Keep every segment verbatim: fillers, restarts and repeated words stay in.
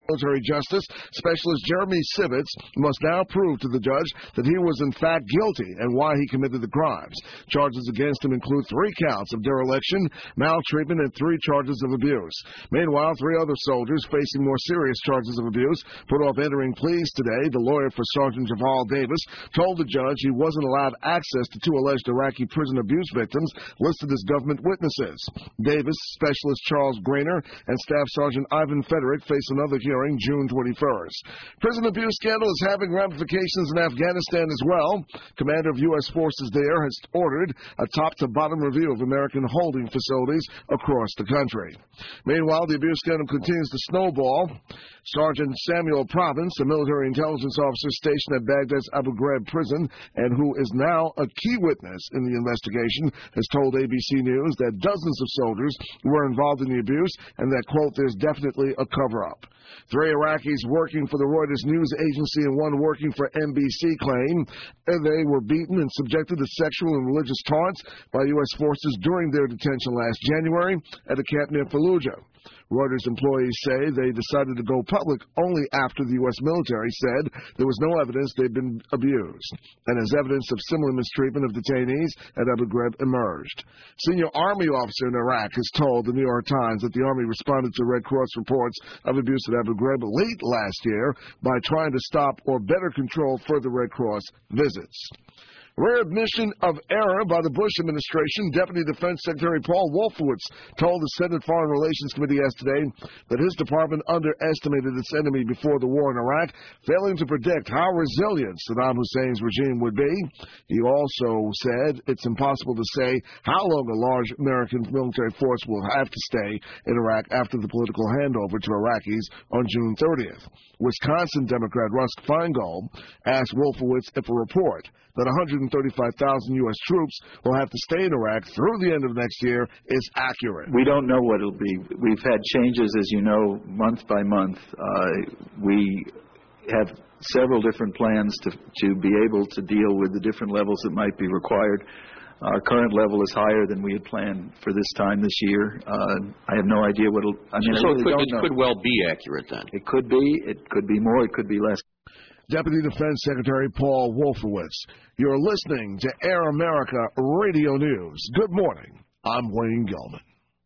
Military Justice Specialist Jeremy Sivitz must now prove to the judge that he was in fact guilty and why he committed the crimes. Charges against him include three counts of dereliction, maltreatment, and three charges of abuse. Meanwhile, three other soldiers facing more serious charges of abuse put off entering pleas today. The lawyer for Sergeant Javal Davis told the judge he wasn't allowed access to two alleged Iraqi prison abuse victims listed as government witnesses. Davis, Specialist Charles Grainer, and Staff Sergeant Ivan Federick face another hearing June twenty-first. Prison abuse scandal is having ramifications in Afghanistan as well. Commander of U S forces there has ordered a top-to-bottom review of American holding facilities across the country. Meanwhile, the abuse scandal continues to snowball. Sergeant Samuel Province, a military intelligence officer stationed at Baghdad's Abu Ghraib prison and who is now a key witness in the investigation, has told A B C News that dozens of soldiers were involved in the abuse and that, quote, there's definitely a cover-up. Three Iraqis working for the Reuters news agency and one working for N B C claim they were beaten and subjected to sexual and religious taunts by U S forces during their detention last January at a camp near Fallujah. Reuters employees say they decided to go public only after the U S military said there was no evidence they'd been abused, and as evidence of similar mistreatment of detainees at Abu Ghraib emerged. Senior Army officer in Iraq has told the New York Times that the Army responded to Red Cross reports of abuse at Abu Ghraib late last year by trying to stop or better control further Red Cross visits. Rare admission of error by the Bush administration. Deputy Defense Secretary Paul Wolfowitz told the Senate Foreign Relations Committee yesterday that his department underestimated its enemy before the war in Iraq, failing to predict how resilient Saddam Hussein's regime would be. He also said it's impossible to say how long a large American military force will have to stay in Iraq after the political handover to Iraqis on June thirtieth. Wisconsin Democrat Rusk Feingold asked Wolfowitz if a report that one hundred thirty-five thousand U S troops will have to stay in Iraq through the end of next year is accurate. We don't know what it'll be. We've had changes, as you know, month by month. Uh, we have several different plans to, to be able to deal with the different levels that might be required. Our current level is higher than we had planned for this time this year. Uh, I have no idea what it'll... I mean, so I really it, could, don't it know. could well be accurate then. It could be. It could be more. It could be less. Deputy Defense Secretary Paul Wolfowitz. You're listening to Air America Radio News. Good morning. I'm Wayne Gellman.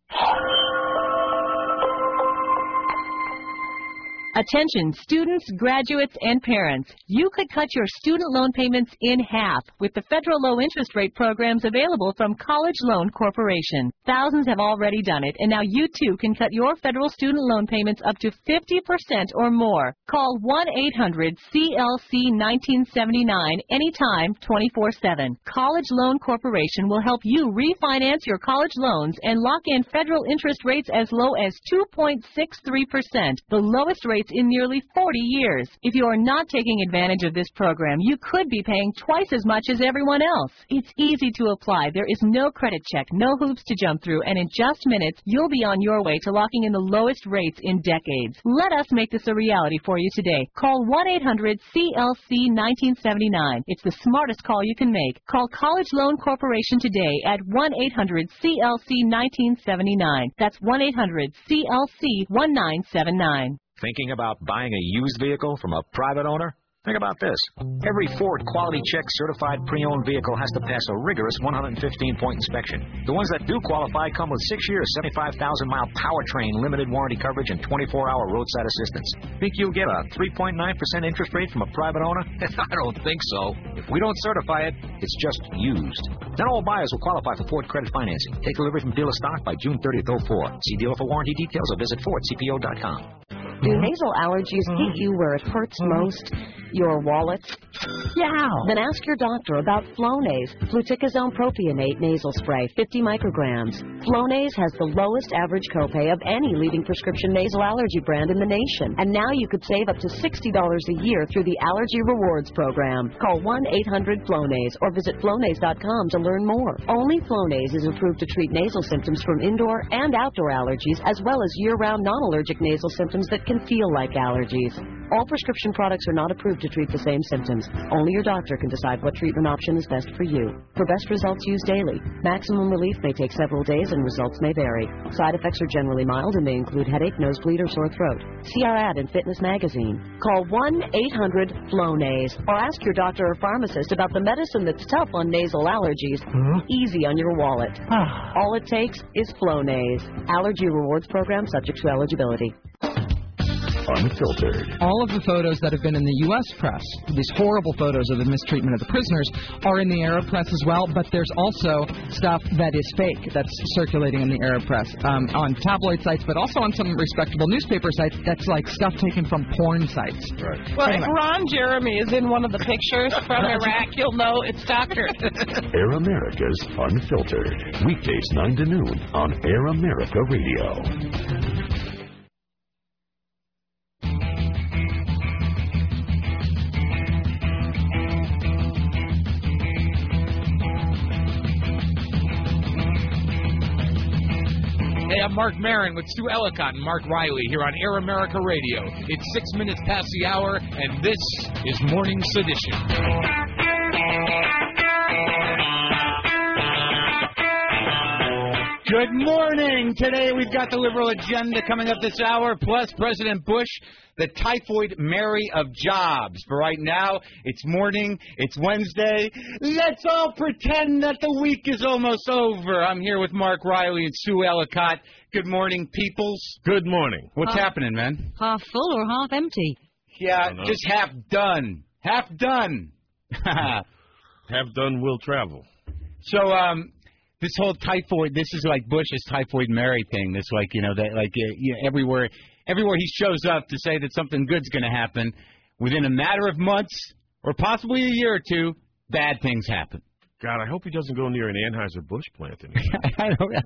Attention students, graduates, and parents. You could cut your student loan payments in half with the federal low interest rate programs available from College Loan Corporation. Thousands have already done it, and now you too can cut your federal student loan payments up to fifty percent or more. Call one eight hundred C L C nineteen seventy-nine anytime, twenty-four seven. College Loan Corporation will help you refinance your college loans and lock in federal interest rates as low as two point six three percent, the lowest rate in nearly forty years. If you are not taking advantage of this program, you could be paying twice as much as everyone else. It's easy to apply. There is no credit check, no hoops to jump through, and in just minutes, you'll be on your way to locking in the lowest rates in decades. Let us make this a reality for you today. Call one eight hundred C L C nineteen seventy-nine. It's the smartest call you can make. Call College Loan Corporation today at one eight hundred C L C nineteen seventy-nine. That's one eight hundred C L C nineteen seventy-nine. Thinking about buying a used vehicle from a private owner? Think about this. Every Ford Quality Check certified pre-owned vehicle has to pass a rigorous one hundred fifteen point inspection. The ones that do qualify come with six years, seventy-five thousand mile powertrain, limited warranty coverage, and twenty-four hour roadside assistance. Think you'll get a three point nine percent interest rate from a private owner? I don't think so. If we don't certify it, it's just used. Not all buyers will qualify for Ford credit financing. Take delivery from dealer stock by June thirtieth oh four. See dealer for warranty details or visit Ford C P O dot com. Do nasal allergies hit you where it hurts most? Your wallet? Yeah. Then ask your doctor about Flonase, fluticasone propionate nasal spray, fifty micrograms. Flonase has the lowest average copay of any leading prescription nasal allergy brand in the nation. And now you could save up to sixty dollars a year through the Allergy Rewards program. Call one eight hundred Flonase or visit Flonase dot com to learn more. Only Flonase is approved to treat nasal symptoms from indoor and outdoor allergies, as well as year-round non-allergic nasal symptoms that can feel like allergies. All prescription products are not approved to treat the same symptoms. Only your doctor can decide what treatment option is best for you. For best results, use daily. Maximum relief may take several days and results may vary. Side effects are generally mild and may include headache, nosebleed, or sore throat. See our ad in Fitness Magazine. Call one eight hundred Flonase or ask your doctor or pharmacist about the medicine that's tough on nasal allergies, huh? Easy on your wallet. All it takes is Flonase. Allergy Rewards Program subject to eligibility. Unfiltered. All of the photos that have been in the U S press, these horrible photos of the mistreatment of the prisoners, are in the Arab press as well, but there's also stuff that is fake that's circulating in the Arab press, um, on tabloid sites, but also on some respectable newspaper sites that's like stuff taken from porn sites. Right. Well, anyway. If Ron Jeremy is in one of the pictures from Iraq, you'll know it's doctored. Air America's Unfiltered. Weekdays nine to noon on Air America Radio. Hey, I'm Mark Maron with Stu Ellicott and Mark Riley here on Air America Radio. It's six minutes past the hour, and this is Morning Sedition. Good morning. Today we've got the liberal agenda coming up this hour, plus President Bush, the typhoid Mary of jobs. For right now, it's morning, it's Wednesday. Let's all pretend that the week is almost over. I'm here with Mark Riley and Sue Ellicott. Good morning, peoples. Good morning. What's half, happening, man? Half full or half empty? Yeah, just half done. Half done. Half done will travel. So, um... this whole typhoid, this is like Bush's typhoid Mary thing. This, like, you know, that, like, uh, you know, everywhere, everywhere he shows up to say that something good's going to happen, within a matter of months or possibly a year or two, bad things happen. God, I hope he doesn't go near an Anheuser-Busch plant anymore. I, don't,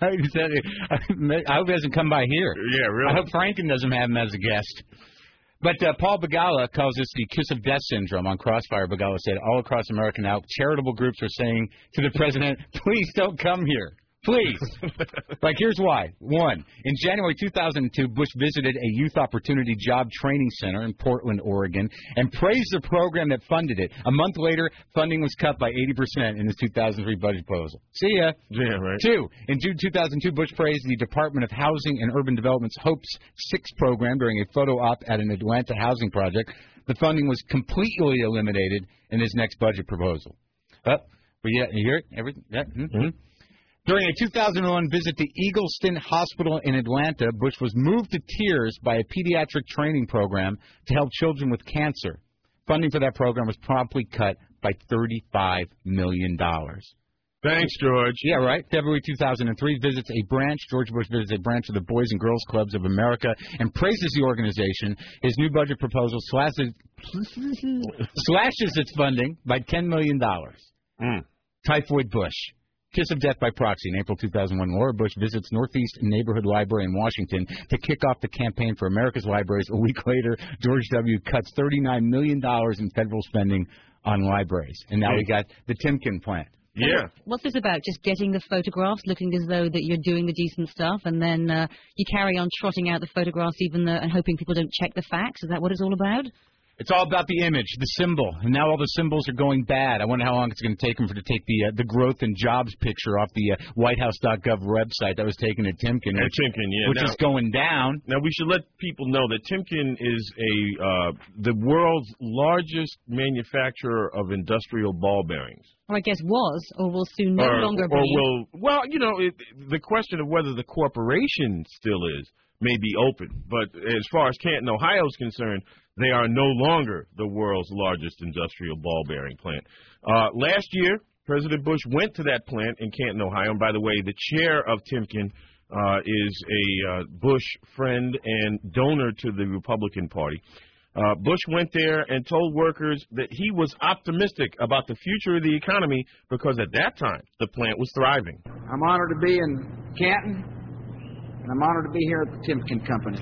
I hope he doesn't come by here. Yeah, really. I hope Franken doesn't have him as a guest. But uh, Paul Begala calls this the kiss of death syndrome on Crossfire. Begala said, all across America now, charitable groups are saying to the president, please don't come here. Please. Like, here's why. One, in January two thousand two, Bush visited a youth opportunity job training center in Portland, Oregon, and praised the program that funded it. A month later, funding was cut by eighty percent in his two thousand three budget proposal. See ya. Yeah, right. Two, in June two thousand two, Bush praised the Department of Housing and Urban Development's HOPES six program during a photo op at an Atlanta housing project. The funding was completely eliminated in his next budget proposal. Uh, but yeah, you hear it? Everything? Yeah. Mm-hmm. During a two thousand one visit to Eagleston Hospital in Atlanta, Bush was moved to tears by a pediatric training program to help children with cancer. Funding for that program was promptly cut by thirty-five million dollars. Thanks, George. Yeah, right. February two thousand three visits a branch. George Bush visits a branch of the Boys and Girls Clubs of America and praises the organization. His new budget proposal slashes, slashes its funding by ten million dollars. Mm. Typhoid Bush. Kiss of death by proxy. In April two thousand one, Laura Bush visits Northeast Neighborhood Library in Washington to kick off the campaign for America's Libraries. A week later, George W. cuts thirty-nine million dollars in federal spending on libraries. And now we got the Timken plant. Yeah. What's this about? Just getting the photographs, looking as though that you're doing the decent stuff, and then uh, you carry on trotting out the photographs even though, and hoping people don't check the facts? Is that what it's all about? It's all about the image, the symbol, and now all the symbols are going bad. I wonder how long it's going to take them for to take the uh, the growth and jobs picture off the uh, White House dot gov website that was taken at Timken, at which, Timken, yeah, which now, is going down. Now we should let people know that Timken is a uh, the world's largest manufacturer of industrial ball bearings. Or I guess was, or will soon no or, longer or be. Will, well, you know, it, the question of whether the corporation still is may be open, but as far as Canton, Ohio is concerned, they are no longer the world's largest industrial ball bearing plant. Uh, last year, President Bush went to that plant in Canton, Ohio. And by the way, the chair of Timken uh, is a uh, Bush friend and donor to the Republican Party. Uh, Bush went there and told workers that he was optimistic about the future of the economy because at that time, the plant was thriving. I'm honored to be in Canton, and I'm honored to be here at the Timken Company.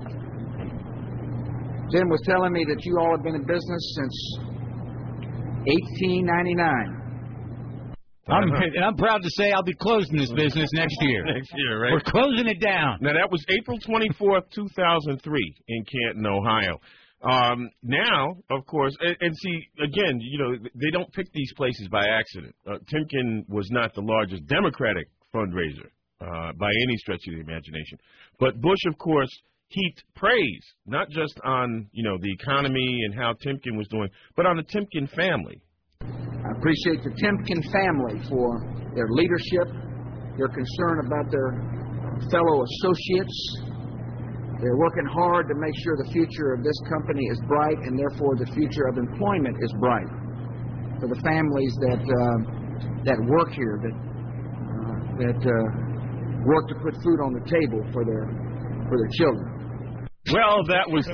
Jim was telling me that you all have been in business since eighteen ninety-nine. I'm, and I'm proud to say I'll be closing this business next year. Next year, right? We're closing it down. Now, that was April twenty-fourth, two thousand three in Canton, Ohio. Um, now, of course, and, and see, again, you know, they don't pick these places by accident. Uh, Timken was not the largest Democratic fundraiser uh, by any stretch of the imagination. But Bush, of course, heaped praise, not just on, you know, the economy and how Timken was doing, but on the Timken family. I appreciate the Timken family for their leadership, their concern about their fellow associates. They're working hard to make sure the future of this company is bright, and therefore the future of employment is bright for the families that uh, that work here, that uh, that uh, work to put food on the table for their for their children. Well, that was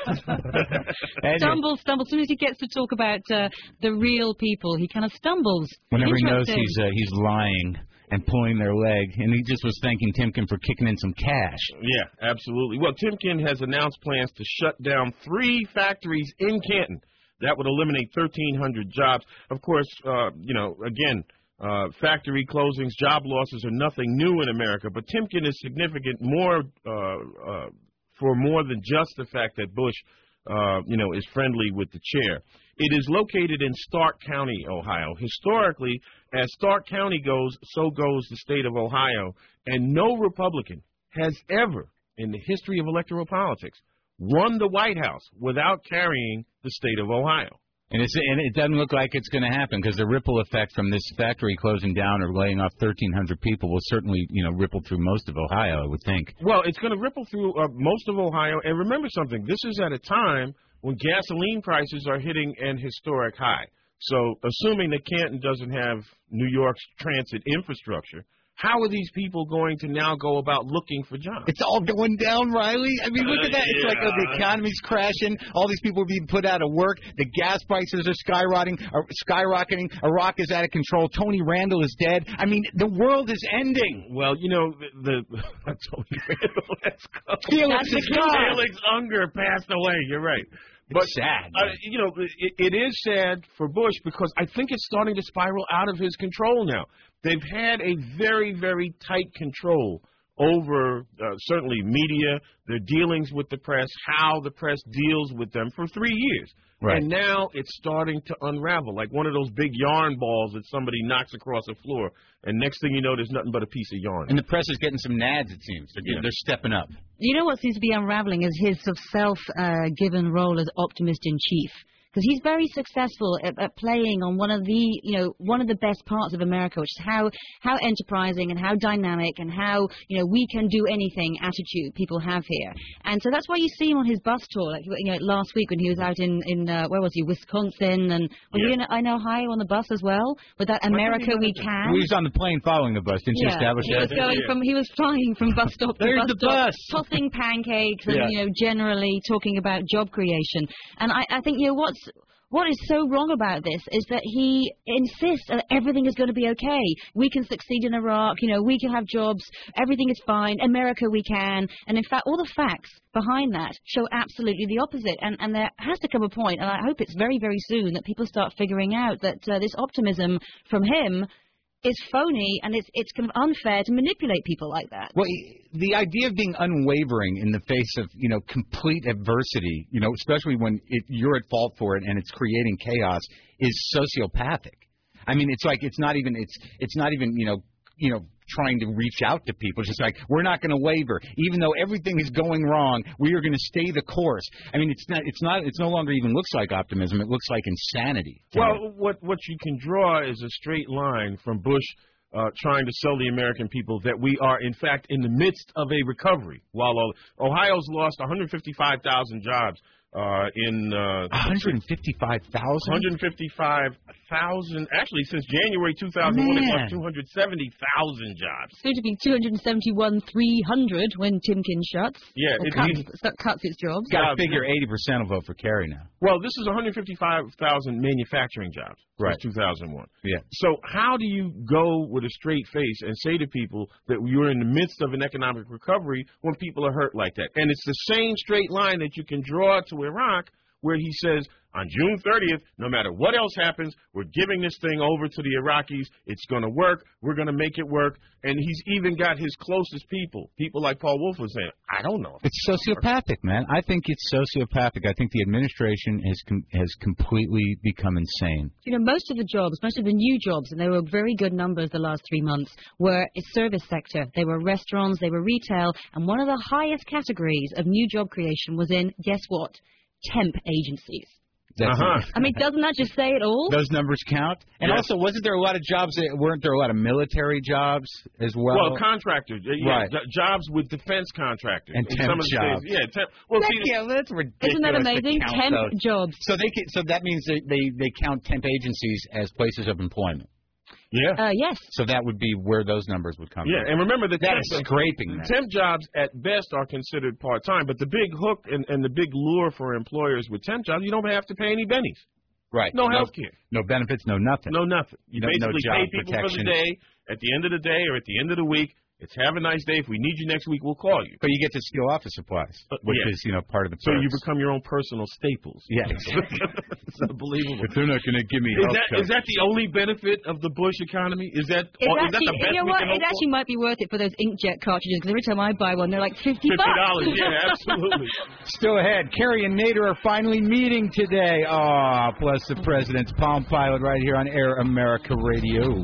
then. stumbles, stumbles. As soon as he gets to talk about uh, the real people, he kind of stumbles. Whenever he knows he's uh, he's lying and pulling their leg, and he just was thanking Timken for kicking in some cash. Yeah, absolutely. Well, Timken has announced plans to shut down three factories in Canton. That would eliminate thirteen hundred jobs. Of course, uh, you know, again, uh, factory closings, job losses are nothing new in America, but Timken is significant more uh, uh, for more than just the fact that Bush, uh, you know, is friendly with the chair. It is located in Stark County, Ohio. Historically, as Stark County goes, so goes the state of Ohio. And no Republican has ever, in the history of electoral politics, won the White House without carrying the state of Ohio. And, it's, and it doesn't look like it's going to happen because the ripple effect from this factory closing down or laying off thirteen hundred people will certainly, you know, ripple through most of Ohio, I would think. Well, it's going to ripple through uh, most of Ohio. And remember something, this is at a time when gasoline prices are hitting an historic high. So assuming that Canton doesn't have New York's transit infrastructure, how are these people going to now go about looking for jobs? It's all going down, Riley. I mean, look at that. It's yeah. like oh, the economy's crashing. All these people are being put out of work. The gas prices are skyrocketing. Are skyrocketing. Iraq is out of control. Tony Randall is dead. I mean, the world is ending. Well, you know, the, the Tony Randall, let's go. Felix is gone. Felix Unger passed away. You're right. But it's sad. Uh, you know, it, it is sad for Bush because I think it's starting to spiral out of his control now. They've had a very, very tight control over uh, certainly media, their dealings with the press, how the press deals with them for three years. Right. And now it's starting to unravel, like one of those big yarn balls that somebody knocks across the floor. And next thing you know, there's nothing but a piece of yarn. And the press is getting some nads, it seems. They're, yeah. they're stepping up. You know what seems to be unraveling is his sort of self-given uh, role as optimist in chief. Because he's very successful at, at playing on one of the, you know, one of the best parts of America, which is how how enterprising and how dynamic and how, you know, we can do anything attitude people have here. And so that's why you see him on his bus tour, like, you know, last week when he was out in, in uh, where was he, Wisconsin, and was yeah. he in, in Ohio on the bus as well? With that America We Can? He was on the plane following the bus, didn't yeah. you establish he that? Was going yeah. from, he was flying from bus stop to There's bus the stop, bus. tossing pancakes and, yeah. you know, generally talking about job creation. And I, I think, you know, what's What is so wrong about this is that he insists that everything is going to be okay. We can succeed in Iraq. You know, we can have jobs. Everything is fine. America, we can. And in fact, all the facts behind that show absolutely the opposite. And, and there has to come a point, and I hope it's very, very soon, that people start figuring out that uh, this optimism from him is phony, and it's it's kind of unfair to manipulate people like that. Well, the idea of being unwavering in the face of, you know, complete adversity, you know, especially when it, you're at fault for it and it's creating chaos, is sociopathic. I mean, it's like it's not even it's it's not even you know you know trying to reach out to people. It's just like, we're not going to waver, even though everything is going wrong. We are going to stay the course. I mean, it's not it's not it's no longer even looks like optimism. It looks like insanity. Well, me. what what you can draw is a straight line from Bush uh, trying to sell the American people that we are, in fact, in the midst of a recovery. While Ohio's lost one hundred fifty-five thousand jobs uh, in uh, one hundred fifty-five thousand. one hundred fifty-five thousand. Actually, since January two thousand one, it lost two hundred seventy thousand jobs. It's going to be two hundred seventy-one thousand three hundred when Timken shuts. Yeah, it cuts, it cuts its jobs. Got to figure eighty percent will vote for Kerry now. Well, this is one hundred fifty-five thousand manufacturing jobs right. since two thousand one. Yeah. So how do you go with a straight face and say to people that you're in the midst of an economic recovery when people are hurt like that? And it's the same straight line that you can draw to Iraq where he says, on June thirtieth, no matter what else happens, we're giving this thing over to the Iraqis. It's going to work. We're going to make it work. And he's even got his closest people, people like Paul Wolfowitz, saying, I don't know. It's sociopathic, man. I think it's sociopathic. I think the administration has com- has completely become insane. You know, most of the jobs, most of the new jobs, and there were very good numbers the last three months, were a service sector. They were restaurants, they were retail, and one of the highest categories of new job creation was in, guess what, temp agencies. Uh-huh. I mean, doesn't that just say it all? Those numbers count. And Yes. also, wasn't there a lot of jobs, that, weren't there a lot of military jobs as well? Well, contractors. Yeah, Right. j- jobs with defense contractors. And In temp some of the jobs. states. Yeah, temp. Well, That- see, yeah, that's ridiculous. Isn't that to amazing? count Temp those. jobs. So they can, so that means they, they, they count temp agencies as places of employment. Yeah. Uh, yes. So that would be where those numbers would come Yeah, from. and remember that that temp, is scraping that. temp jobs at best are considered part-time, but the big hook and, and the big lure for employers with temp jobs, you don't have to pay any bennies. Right. No health care. No benefits, no nothing. No nothing. You No- no basically job pay people protection. for the day. At the end of the day or at the end of the week, it's have a nice day. If we need you next week, we'll call you. But you get to steal office supplies, which yeah. is, you know, part of the So perks. you become your own personal staples. Yeah, exactly. It's unbelievable. If they're not going to give me Is health that, care. is that the only benefit of the Bush economy? Is that, It's oh, is that actually, the best you know we what? can It hope actually might be worth it for those inkjet cartridges, because every time I buy one, they're like fifty for? bucks. fifty dollars, yeah, absolutely. Still ahead. Kerry and Nader are finally meeting today. Ah, plus the president's Palm Pilot right here on Air America Radio.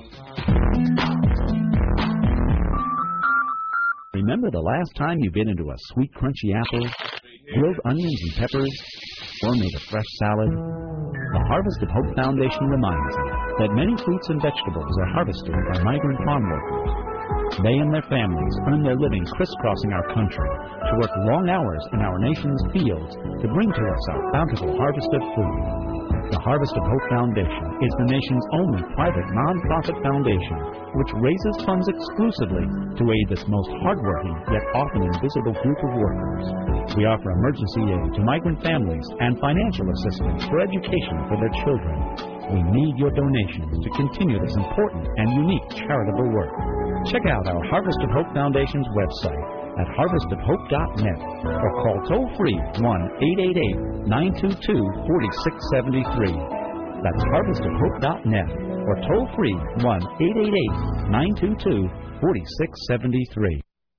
Remember the last time you bit into a sweet, crunchy apple, grilled onions and peppers, or made a fresh salad? The Harvest of Hope Foundation reminds you that many fruits and vegetables are harvested by migrant farm workers. They and their families earn their living crisscrossing our country to work long hours in our nation's fields to bring to us our bountiful harvest of food. The Harvest of Hope Foundation is the nation's only private non-profit foundation which raises funds exclusively to aid this most hardworking yet often invisible group of workers. We offer emergency aid to migrant families and financial assistance for education for their children. We need your donations to continue this important and unique charitable work. Check out our Harvest of Hope Foundation's website at harvest of hope dot net or call toll-free one eight eight eight, nine two two, four six seven three. That's harvest of hope dot net or toll-free one eight eight eight, nine two two, four six seven three.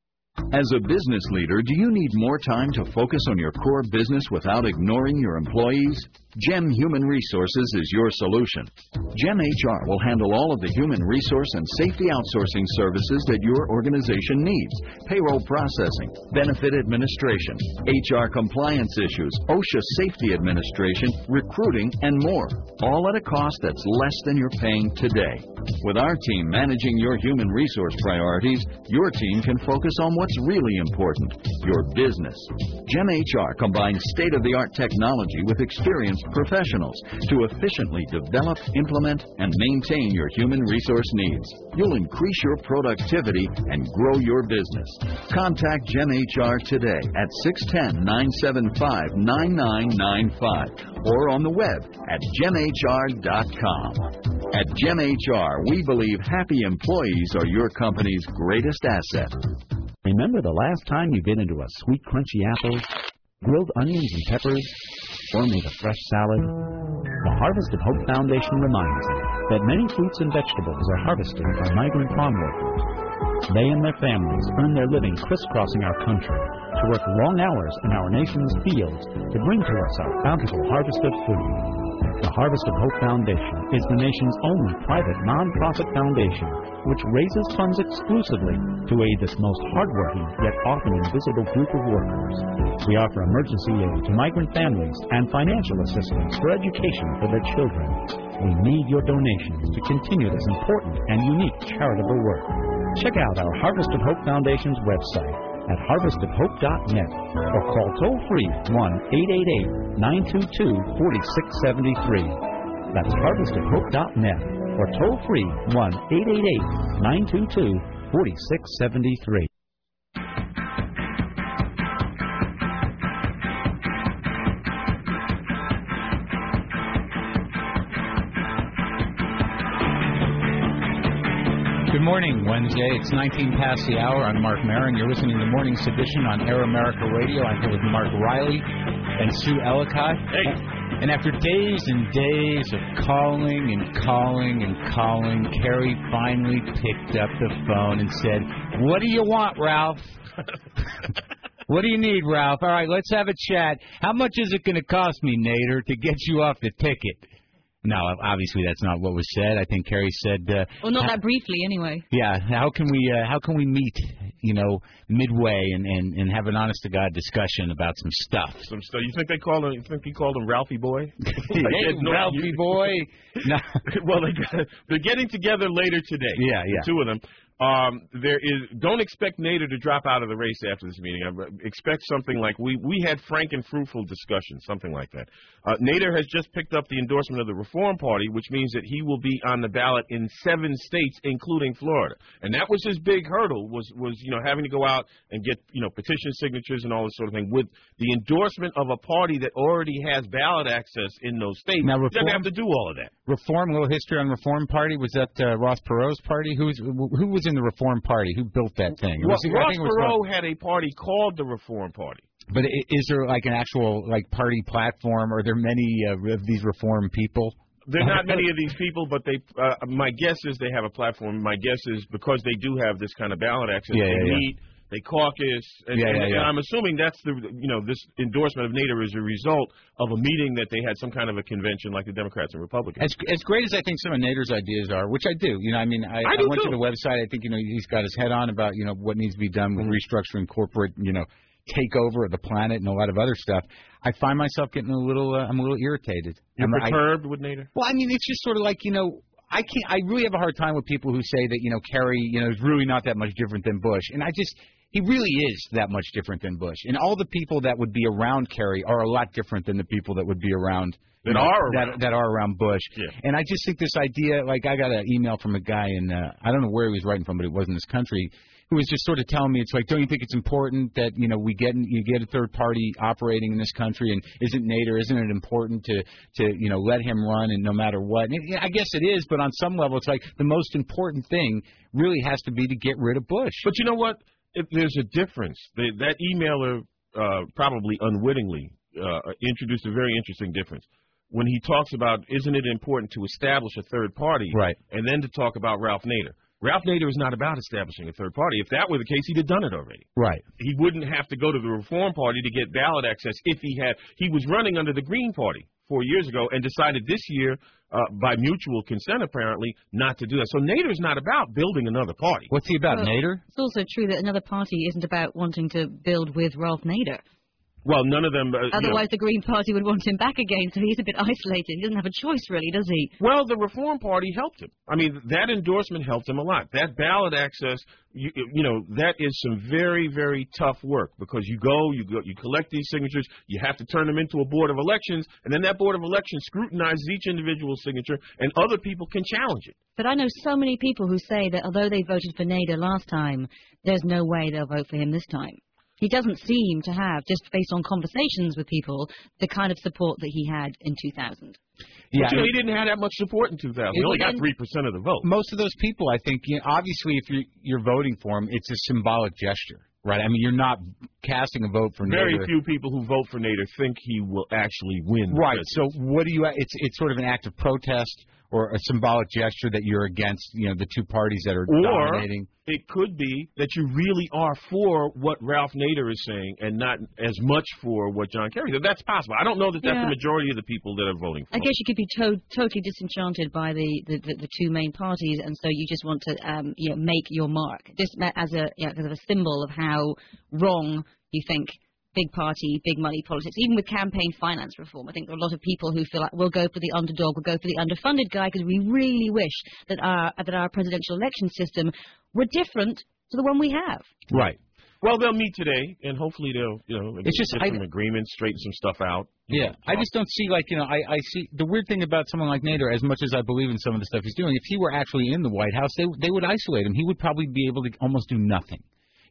As a business leader, do you need more time to focus on your core business without ignoring your employees? Gem Human Resources is your solution. Gem H R will handle all of the human resource and safety outsourcing services that your organization needs. Payroll processing, benefit administration, H R compliance issues, OSHA safety administration, recruiting, and more. All at a cost that's less than you're paying today. With our team managing your human resource priorities, your team can focus on what's really important, your business. Gem H R combines state-of-the-art technology with experienced professionals to efficiently develop, implement, and maintain your human resource needs. You'll increase your productivity and grow your business. Contact Gem H R today at six one zero, nine seven five, nine nine nine five or on the web at gem h r dot com. At Gem H R, we believe happy employees are your company's greatest asset. Remember the last time you bit into a sweet, crunchy apple, grilled onions and peppers, or made a fresh salad? The Harvest of Hope Foundation reminds you that many fruits and vegetables are harvested by migrant farm workers. They and their families earn their living crisscrossing our country to work long hours in our nation's fields to bring to us our bountiful harvest of food. The Harvest of Hope Foundation is the nation's only private non-profit foundation which raises funds exclusively to aid this most hardworking yet often invisible group of workers. We offer emergency aid to migrant families and financial assistance for education for their children. We need your donations to continue this important and unique charitable work. Check out our Harvest of Hope Foundation's website at harvest of hope dot net or call toll-free one eight eight eight, nine two two, four six seven three. That's harvest of hope dot net or toll-free one eight eight eight, nine two two, four six seven three. Good morning, Wednesday. It's nineteen past the hour. I'm Mark Maron. You're listening to Morning's edition on Air America Radio. I'm here with Mark Riley. and Sue Ellicott. Hey. And after days and days of calling and calling and calling, Kerry finally picked up the phone and said, "What do you want, Ralph? What do you need, Ralph? All right, let's have a chat. How much is it going to cost me, Nader, to get you off the ticket?" No, obviously that's not what was said. I think Kerry said, uh, well, not that briefly, anyway. Yeah, how can we uh, how can we meet, you know, midway and, and, and have an honest to God discussion about some stuff? Some stuff. You think they called him? You think he called him Ralphie Boy? Hey, no, Ralphie Boy. No. Well, they got, they're getting together later today. Yeah, yeah. The two of them. Um, there is. Don't expect Nader to drop out of the race after this meeting. I expect something like we we had frank and fruitful discussions, something like that. Uh, Nader has just picked up the endorsement of the Reform Party, which means that he will be on the ballot in seven states, including Florida. And that was his big hurdle, was was you know having to go out and get you know petition signatures and all this sort of thing. With the endorsement of a party that already has ballot access in those states, now, Reform, Reform, doesn't have to do all of that. Reform, a little history on Reform Party. Was that uh, Ross Perot's party? Who's who was in the Reform Party? Who built that thing? Well, was, Ross Perot had a party called the Reform Party. But is there like an actual like party platform? Are there many uh, of these Reform people? There are not many of these people, but they. Uh, my guess is they have a platform. My guess is because they do have this kind of ballot access, yeah, they yeah, meet, yeah. they caucus, and, yeah, and, yeah, yeah. and I'm assuming that's the you know this endorsement of Nader is a result of a meeting that they had some kind of a convention like the Democrats and Republicans. As as great as I think some of Nader's ideas are, which I do, you know, I mean, I, I, I went too. to the website. I think you know he's got his head on about you know what needs to be done with restructuring corporate, you know. takeover of the planet and a lot of other stuff. I find myself getting a little, uh, I'm a little irritated. You're I'm, perturbed I, with Nader? Well, I mean, it's just sort of like, you know, I can't, I really have a hard time with people who say that, you know, Kerry, you know, is really not that much different than Bush. And I just, he really is that much different than Bush. And all the people that would be around Kerry are a lot different than the people that would be around That know, are that, around. that are around Bush. Yeah. And I just think this idea, like I got an email from a guy in, uh, I don't know where he was writing from, but it wasn't this country, who was just sort of telling me, it's like, don't you think it's important that, you know, we get you get a third party operating in this country, and isn't Nader, isn't it important to, to you know, let him run and no matter what? And it, I guess it is, but on some level, it's like the most important thing really has to be to get rid of Bush. But you know what? If there's a difference. They, that emailer uh, probably unwittingly uh, introduced a very interesting difference. When he talks about, isn't it important to establish a third party, right, and then to talk about Ralph Nader. Ralph Nader is not about establishing a third party. If that were the case, he'd have done it already. Right. He wouldn't have to go to the Reform Party to get ballot access if he had. He was running under the Green Party four years ago and decided this year, uh, by mutual consent apparently, not to do that. So Nader's not about building another party. What's he about, well, Nader? It's also true that another party isn't about wanting to build with Ralph Nader. Well, none of them. Uh, Otherwise, you know, the Green Party would want him back again, so he's a bit isolated. He doesn't have a choice, really, does he? Well, the Reform Party helped him. I mean, that endorsement helped him a lot. That ballot access, you, you know, that is some very, very tough work because you go, you go, you collect these signatures, you have to turn them into a board of elections, and then that board of elections scrutinizes each individual signature, and other people can challenge it. But I know so many people who say that although they voted for Nader last time, there's no way they'll vote for him this time. He doesn't seem to have, just based on conversations with people, the kind of support that he had in two thousand. Yeah, but, you know, he didn't have that much support in two thousand. He only got three percent of the vote. Most of those people, I think, you know, obviously, if you're, you're voting for him, it's a symbolic gesture, right? I mean, you're not casting a vote for Very Nader. Very few people who vote for Nader think he will actually win. Right. So what do you? It's it's sort of an act of protest or a symbolic gesture that you're against, you know, the two parties that are or dominating. It could be that you really are for what Ralph Nader is saying and not as much for what John Kerry said. That's possible. I don't know that that's Yeah. the majority of the people that are voting for I him. guess you could be to- totally disenchanted by the, the, the, the two main parties, and so you just want to um, you know, make your mark, just as a, you know, as a symbol of how wrong you think big party, big money politics, even with campaign finance reform. I think there are a lot of people who feel like we'll go for the underdog, we'll go for the underfunded guy because we really wish that our that our presidential election system were different to the one we have. Right. Well, they'll meet today, and hopefully they'll, you know, It's just- get I- some agreements, straighten some stuff out. Yeah, I just don't see, like, you know, I, I see the weird thing about someone like Nader, as much as I believe in some of the stuff he's doing, if he were actually in the White House, they they would isolate him. He would probably be able to almost do nothing.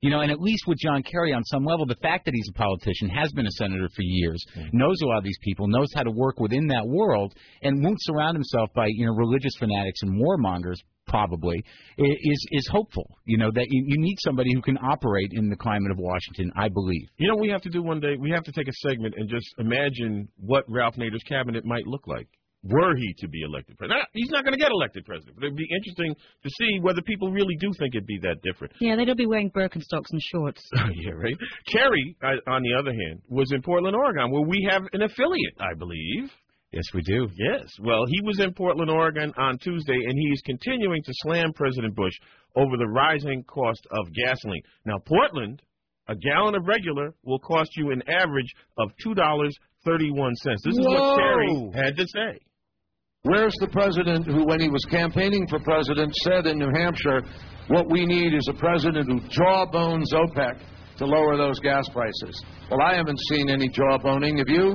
You know, and at least with John Kerry on some level, the fact that he's a politician, has been a senator for years, mm-hmm. knows a lot of these people, knows how to work within that world, and won't surround himself by, you know, religious fanatics and warmongers, probably, is is hopeful. You know, that you, you need somebody who can operate in the climate of Washington, I believe. You know, we have to do one day, we have to take a segment and just imagine what Ralph Nader's cabinet might look like were he to be elected president. He's not going to get elected president, but it'd be interesting to see whether people really do think it'd be that different. Yeah, they don't be wearing Birkenstocks and shorts. Yeah, right. Kerry, on the other hand, was in Portland, Oregon, where we have an affiliate, I believe. Yes, we do. Yes. Well, he was in Portland, Oregon on Tuesday, and he is continuing to slam President Bush over the rising cost of gasoline. Now, Portland, a gallon of regular will cost you an average of two dollars and thirty-one cents. This is Whoa. what Kerry had to say. Where's the president who, when he was campaigning for president, said in New Hampshire, what we need is a president who jawbones OPEC to lower those gas prices? Well, I haven't seen any jawboning. Have you?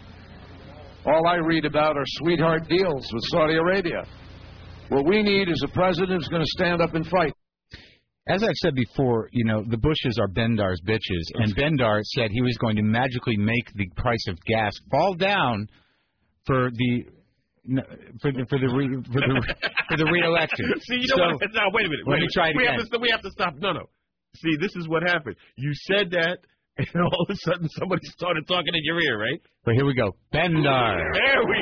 All I read about are sweetheart deals with Saudi Arabia. What we need is a president who's going to stand up and fight. As I've said before, you know, the Bushes are Bendar's bitches, and Bendar said he was going to magically make the price of gas fall down for the for the for the re, for the for the re-election. See, you know so, what? Now, wait a minute. Let wait me try it we again. Have to, we have to stop. No, no. See, this is what happened. You said that, and all of a sudden somebody started talking in your ear, right? But here we go. Bendar. There we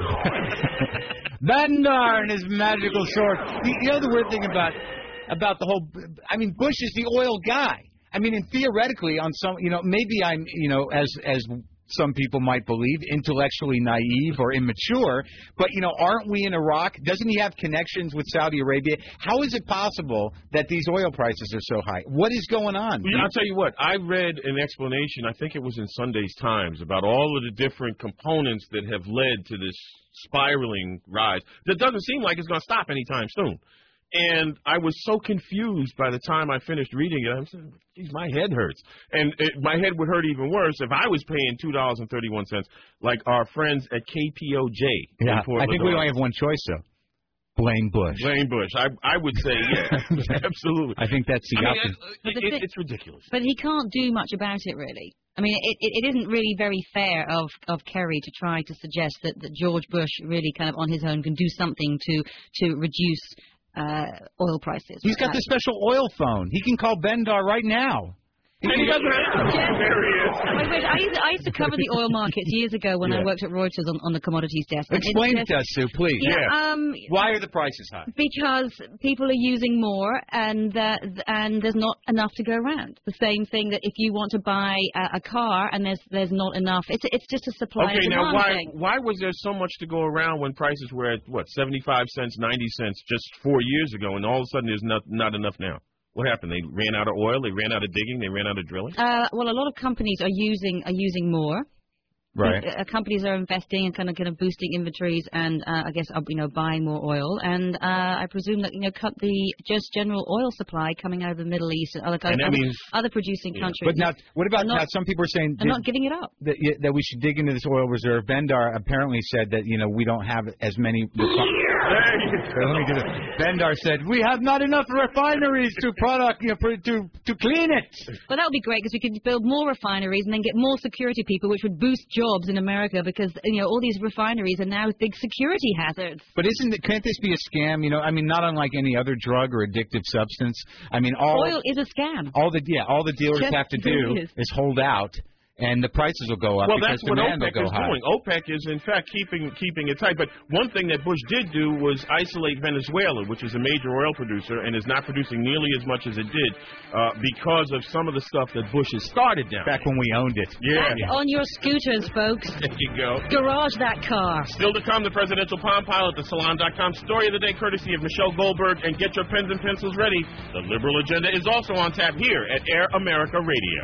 go. Bendar and his magical sword. You, you know the weird thing about about the whole. I mean, Bush is the oil guy. I mean, and theoretically, on some, you know, maybe I'm, you know, as as. some people might believe, intellectually naive or immature. But, you know, aren't we in Iraq? Doesn't he have connections with Saudi Arabia? How is it possible that these oil prices are so high? What is going on? Well, I'll tell you what. I read an explanation, I think it was in Sunday's Times, about all of the different components that have led to this spiraling rise that doesn't seem like it's going to stop anytime soon. And I was so confused by the time I finished reading it. I'm saying, geez, my head hurts. And it, my head would hurt even worse if I was paying two dollars and thirty-one cents like our friends at K P O J. Yeah, I think we only have one choice, though. Blame Bush. Blame Bush. I I would say, yeah, absolutely. I think that's the I option. mean, it, it, it's ridiculous. But he can't do much about it, really. I mean, it, it, it isn't really very fair of, of Kerry to try to suggest that, that George Bush really kind of on his own can do something to to reduce Uh, oil prices. He's got the special oil phone. He can call Bendar right now. And he doesn't have to. There he is. Wait, wait, I, used, I used to cover the oil markets years ago when yeah. I worked at Reuters on, on the commodities desk. Explain it to us, Sue, please. Yeah, yeah. Um, Why are the prices high? Because people are using more, and uh, and there's not enough to go around. The same thing that if you want to buy a, a car and there's there's not enough, it's it's just a supply okay, and demand demand now why thing. why was there so much to go around when prices were at what seventy-five cents, ninety cents just four years ago, and all of a sudden there's not not enough now? What happened? They ran out of oil. They ran out of digging. They ran out of drilling. Uh, well, a lot of companies are using are using more. Right. Uh, companies are investing and kind of kind of boosting inventories and uh, I guess uh, you know buying more oil, and uh, I presume that you know cut the just general oil supply coming out of the Middle East and other And that other, means- other producing Yeah. countries. But now, what about They're not- now? Some people are saying they're that, not giving it up. that, yeah, that we should dig into this oil reserve. Bendar apparently said that you know we don't have as many. Refi- Here, let me do this. Bendar said we have not enough refineries to product you know, pr- to to clean it. Well, that would be great because we could build more refineries and then get more security people, which would boost jobs in America because you know all these refineries are now big security hazards. But isn't it, can't this be a scam? You know, I mean, not unlike any other drug or addictive substance. I mean, all Oil is a scam. all the yeah, all the dealers Just have to really do is. is hold out, and the prices will go up Well, because that's what demand OPEC will go is high. doing. OPEC is, in fact, keeping keeping it tight. But one thing that Bush did do was isolate Venezuela, which is a major oil producer and is not producing nearly as much as it did uh, because of some of the stuff that Bush has started down. Back when we owned it. Yeah. That's on your scooters, folks. There you go. Garage that car. Still to come, the presidential Palm Pilot, the Salon dot com story of the day, courtesy of Michelle Goldberg. And get your pens and pencils ready. The liberal agenda is also on tap here at Air America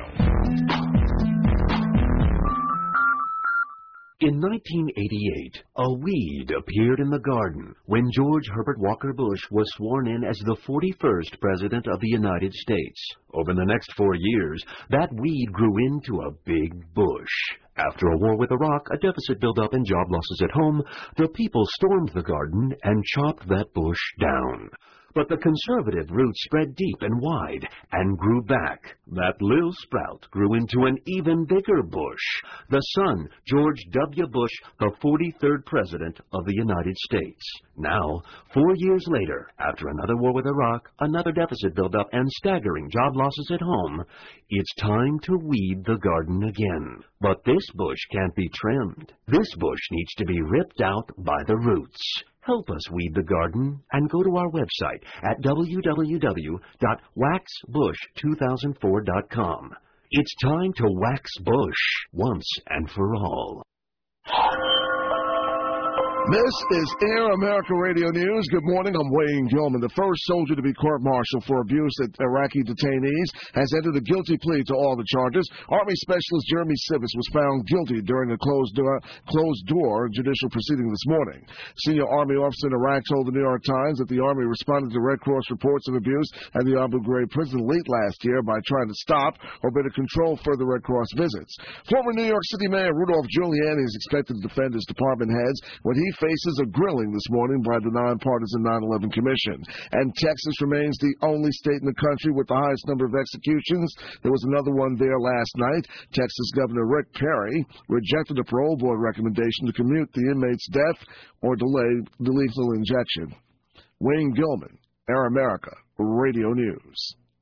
Radio. In nineteen eighty-eight, a weed appeared in the garden when George Herbert Walker Bush was sworn in as the forty-first President of the United States. Over the next four years, that weed grew into a big bush. After a war with Iraq, a deficit built up and job losses at home, the people stormed the garden and chopped that bush down. But the conservative roots spread deep and wide and grew back. That little sprout grew into an even bigger bush. The son, George W. Bush, the forty-third President of the United States. Now, four years later, after another war with Iraq, another deficit buildup, and staggering job losses at home, it's time to weed the garden again. But this bush can't be trimmed. This bush needs to be ripped out by the roots. Help us weed the garden and go to our website at w w w dot wax bush two thousand four dot com. It's time to wax bush once and for all. This is Air America Radio News. Good morning. I'm Wayne Gilman. The first soldier to be court-martialed for abuse at Iraqi detainees has entered a guilty plea to all the charges. Army Specialist Jeremy Sivitz was found guilty during a closed-door closed door judicial proceeding this morning. Senior Army officer in Iraq told the New York Times that the Army responded to Red Cross reports of abuse at the Abu Ghraib prison late last year by trying to stop or better control further Red Cross visits. Former New York City Mayor Rudolph Giuliani is expected to defend his department heads when he faces a grilling this morning by the nonpartisan nine eleven Commission. And Texas remains the only state in the country with the highest number of executions. There was another one there last night. Texas Governor Rick Perry rejected a parole board recommendation to commute the inmate's death or delay the lethal injection. Wayne Gilman, Air America Radio News.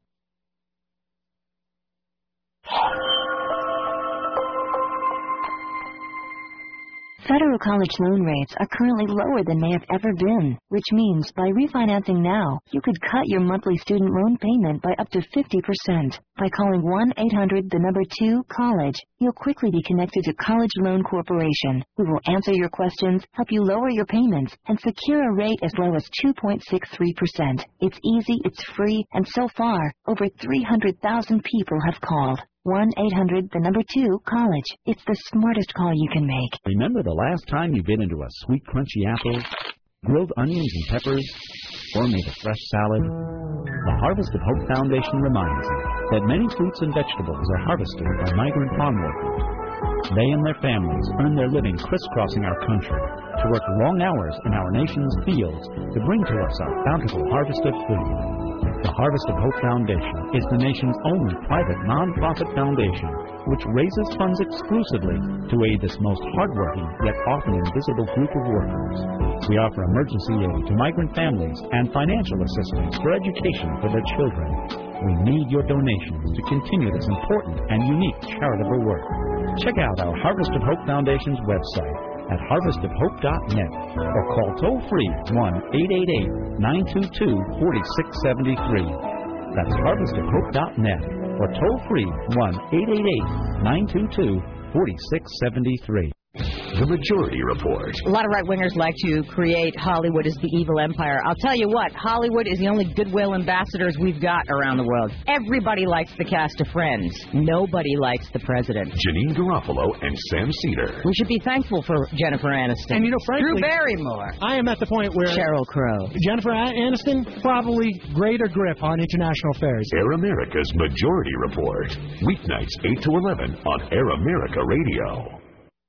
Federal college loan rates are currently lower than they have ever been, which means by refinancing now, you could cut your monthly student loan payment by up to fifty percent. By calling one eight hundred the number two college, you'll quickly be connected to College Loan Corporation, who will answer your questions, help you lower your payments, and secure a rate as low as two point six three percent. It's easy, it's free, and so far, over three hundred thousand people have called. one eight hundred the number two college. It's the smartest call you can make. Remember the last time you bit into a sweet, crunchy apple, grilled onions and peppers, or made a fresh salad? The Harvest of Hope Foundation reminds you that many fruits and vegetables are harvested by migrant farm workers. They and their families earn their living crisscrossing our country to work long hours in our nation's fields to bring to us our bountiful harvest of food. The Harvest of Hope Foundation is the nation's only private non-profit foundation which raises funds exclusively to aid this most hardworking yet often invisible group of workers. We offer emergency aid to migrant families and financial assistance for education for their children. We need your donations to continue this important and unique charitable work. Check out our Harvest of Hope Foundation's website at harvest of hope dot net or call toll-free one eight eight eight nine two two four six seven three. That's harvest of hope dot net or toll-free one eight eight eight nine two two four six seven three. The Majority Report. A lot of right-wingers like to create Hollywood as the evil empire. I'll tell you what, Hollywood is the only goodwill ambassadors we've got around the world. Everybody likes the cast of Friends. Nobody likes the president. Janine Garofalo and Sam Cedar. We should be thankful for Jennifer Aniston. And, you know, frankly, Drew Barrymore. I am at the point where Sheryl Crow. Jennifer Aniston, probably greater grip on international affairs. Air America's Majority Report. Weeknights eight to eleven on Air America Radio.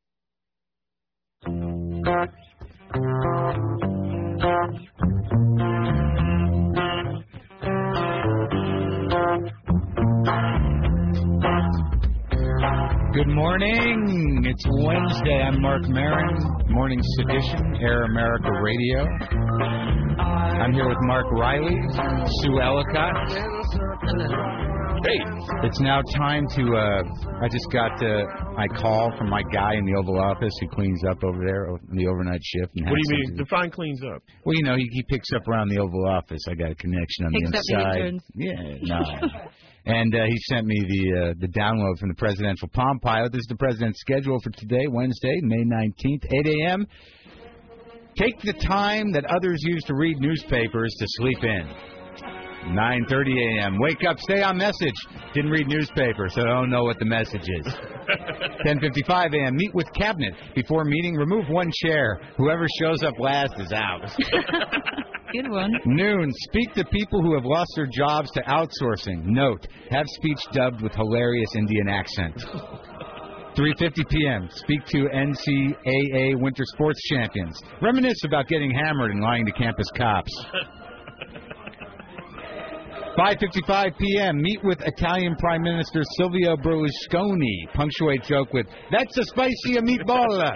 Good morning. It's Wednesday. I'm Mark Maron. Morning Sedition, Air America Radio. I'm here with Mark Riley, Sue Ellicott. Hey, it's now time to, uh, I just got uh, my call from my guy in the Oval Office who cleans up over there on the overnight shift. And what do you mean? Define cleans up. Well, you know, he, he picks up around the Oval Office. I got a connection on Picks the up the inside. interns. Yeah, no. And uh, he sent me the uh, the download from the Presidential Palm Pilot. This is the President's schedule for today, Wednesday, May nineteenth, eight a.m. Take the time that others use to read newspapers to sleep in. nine thirty a.m. Wake up, stay on message. Didn't read newspaper, so I don't know what the message is. ten fifty-five a.m. Meet with cabinet. Before meeting, remove one chair. Whoever shows up last is out. Good one. Noon. Speak to people who have lost their jobs to outsourcing. Note. Have speech dubbed with hilarious Indian accent. three fifty p.m. Speak to N C A A Winter Sports Champions. Reminisce about getting hammered and lying to campus cops. five fifty-five p.m., meet with Italian Prime Minister Silvio Berlusconi. Punctuate joke with, that's a spicy meatball.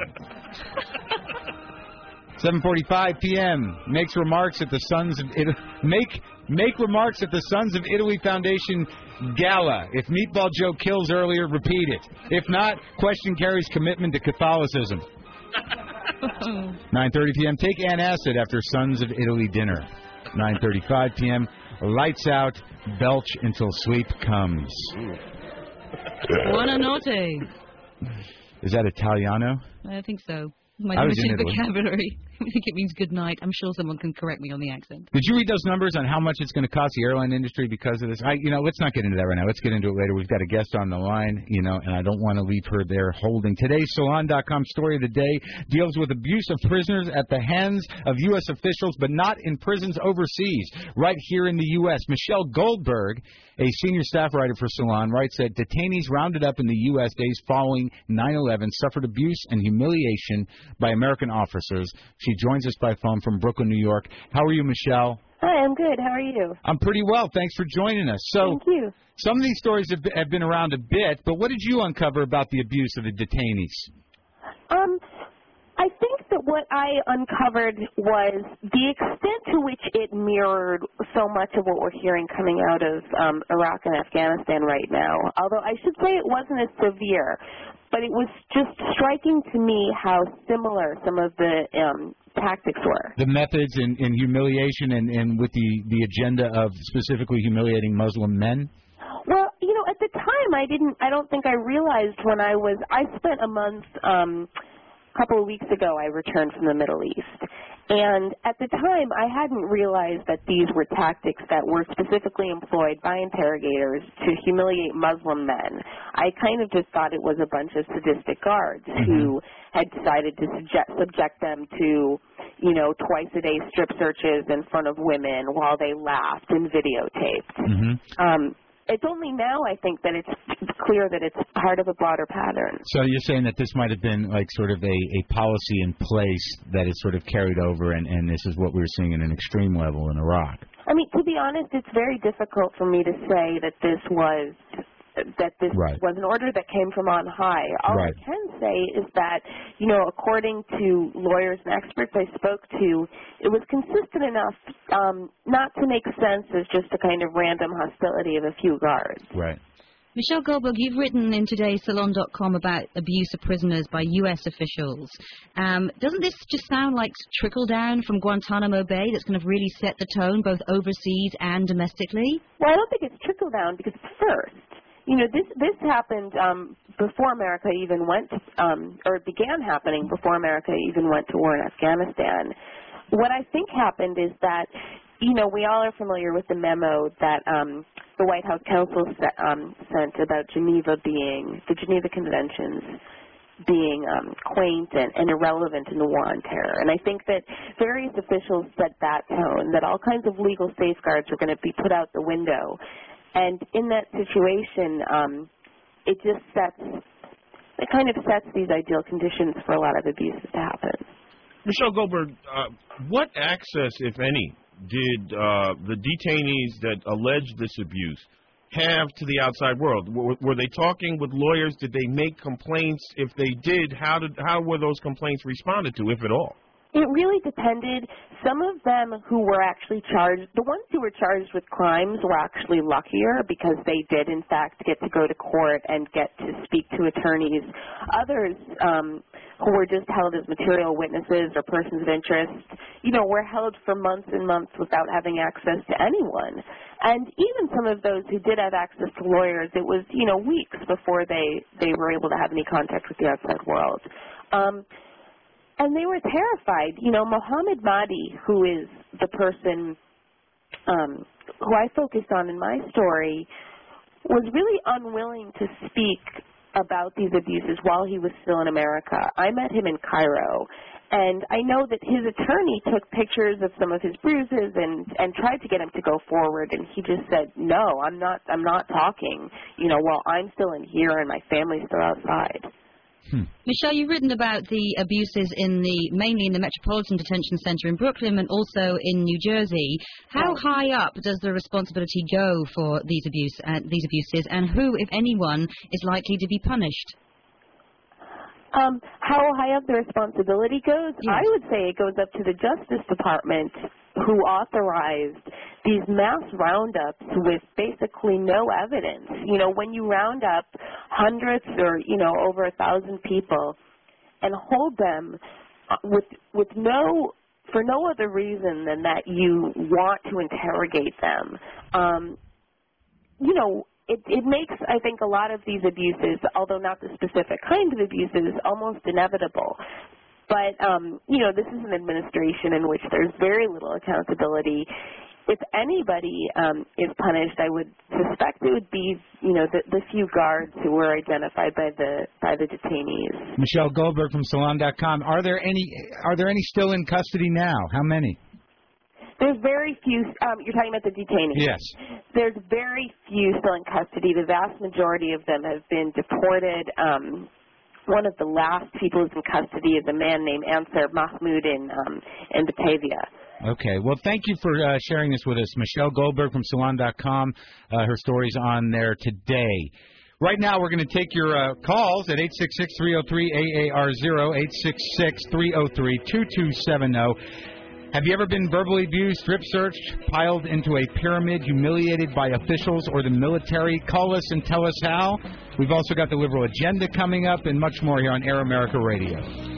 seven forty-five p.m., makes remarks at the Sons of Italy. Make, make remarks at the Sons of Italy Foundation Gala. If Meatball Joe kills earlier, repeat it. If not, question Kerry's commitment to Catholicism. nine thirty p.m., take antacid after Sons of Italy dinner. nine thirty-five p.m., lights out, belch until sleep comes. Buonanotte. Is that Italiano? I think so. My I was in limited Italy. vocabulary. I think it means good night. I'm sure someone can correct me on the accent. Did you read those numbers on how much it's going to cost the airline industry because of this? I, you know, let's not get into that right now. Let's get into it later. We've got a guest on the line, you know, and I don't want to leave her there holding. Today's Salon dot com story of the day deals with abuse of prisoners at the hands of U S officials, but not in prisons overseas, right here in the U S Michelle Goldberg, a senior staff writer for Salon, writes that detainees rounded up in the U S days following nine eleven suffered abuse and humiliation by American officers. She joins us by phone from Brooklyn, New York. How are you, Michelle? Hi, I'm good. How are you? I'm pretty well. Thanks for joining us. So, Thank you. Some of these stories have been, have been around a bit, but what did you uncover about the abuse of the detainees? Um, I think that what I uncovered was the extent to which it mirrored so much of what we're hearing coming out of um, Iraq and Afghanistan right now. Although I should say it wasn't as severe, but it was just striking to me how similar some of the um, tactics were. The methods in, in humiliation and, and with the, the agenda of specifically humiliating Muslim men? Well, you know, at the time I didn't, I don't think I realized when I was, I spent a month, um, a couple of weeks ago I returned from the Middle East. And at the time, I hadn't realized that these were tactics that were specifically employed by interrogators to humiliate Muslim men. I kind of just thought it was a bunch of sadistic guards mm-hmm. who had decided to subject, subject them to, you know, twice-a-day strip searches in front of women while they laughed and videotaped. Mm-hmm. Um, It's only now, I think, that it's clear that it's part of a broader pattern. So you're saying that this might have been like sort of a, a policy in place that is sort of carried over, and, and this is what we were seeing at an extreme level in Iraq. I mean, to be honest, it's very difficult for me to say that this was that this right. was an order that came from on high. All right. I can say is that, you know, according to lawyers and experts I spoke to, it was consistent enough um, not to make sense as just a kind of random hostility of a few guards. Right. Michelle Goldberg, you've written in today's Salon dot com about abuse of prisoners by U S officials. Um, doesn't this just sound like trickle down from Guantanamo Bay that's going to really set the tone both overseas and domestically? Well, I don't think it's trickle down because first, you know, this this happened um, before America even went, um, or it began happening before America even went to war in Afghanistan. What I think happened is that, you know, we all are familiar with the memo that um, the White House counsel set, um, sent about Geneva being, the Geneva Conventions being um, quaint and, and irrelevant in the war on terror. And I think that various officials set that tone, that all kinds of legal safeguards are going to be put out the window. And in that situation, um, it just sets, it kind of sets these ideal conditions for a lot of abuses to happen. Michelle Goldberg, uh, what access, if any, did uh, the detainees that alleged this abuse have to the outside world? Were, were they talking with lawyers? Did they make complaints? If they did, how did how were those complaints responded to, if at all? It really depended. Some of them who were actually charged, the ones who were charged with crimes were actually luckier because they did, in fact, get to go to court and get to speak to attorneys. Others um, who were just held as material witnesses or persons of interest, you know, were held for months and months without having access to anyone. And even some of those who did have access to lawyers, it was, you know, weeks before they, they were able to have any contact with the outside world. Um, And they were terrified. You know, Mohammed Mahdi, who is the person um, who I focused on in my story, was really unwilling to speak about these abuses while he was still in America. I met him in Cairo, and I know that his attorney took pictures of some of his bruises and, and tried to get him to go forward, and he just said, no, I'm not, I'm not talking, you know, while I'm still in here and my family's still outside. Hmm. Michelle, you've written about the abuses in the mainly in the Metropolitan Detention Center in Brooklyn and also in New Jersey. How high up does the responsibility go for these abuse uh, these abuses, and who, if anyone, is likely to be punished? Um, how high up the responsibility goes? Yes. I would say it goes up to the Justice Department, who authorized these mass roundups with basically no evidence. You know, when you round up hundreds or, you know, over a thousand people and hold them with with no, for no other reason than that you want to interrogate them, um, you know, It, it makes, I think, a lot of these abuses, although not the specific kind of abuses, almost inevitable. But, um, you know, this is an administration in which there's very little accountability. If anybody um, is punished, I would suspect it would be, you know, the, the few guards who were identified by the by the detainees. Michelle Goldberg from Salon dot com. Are there any Are there any still in custody now? How many? There's very few, um, you're talking about the detainees? Yes. There's very few still in custody. The vast majority of them have been deported. Um, one of the last people who's in custody is a man named Ansar Mahmoud in, um, in Batavia. Okay. Well, thank you for uh, sharing this with us. Michelle Goldberg from Salon dot com. Uh, her story's on there today. Right now, we're going to take your uh, calls at eight six six, three oh three, A A R zero, eight six six, three oh three, two two seven oh. Have you ever been verbally abused, strip searched, piled into a pyramid, humiliated by officials or the military? Call us and tell us how. We've also got the liberal agenda coming up and much more here on Air America Radio.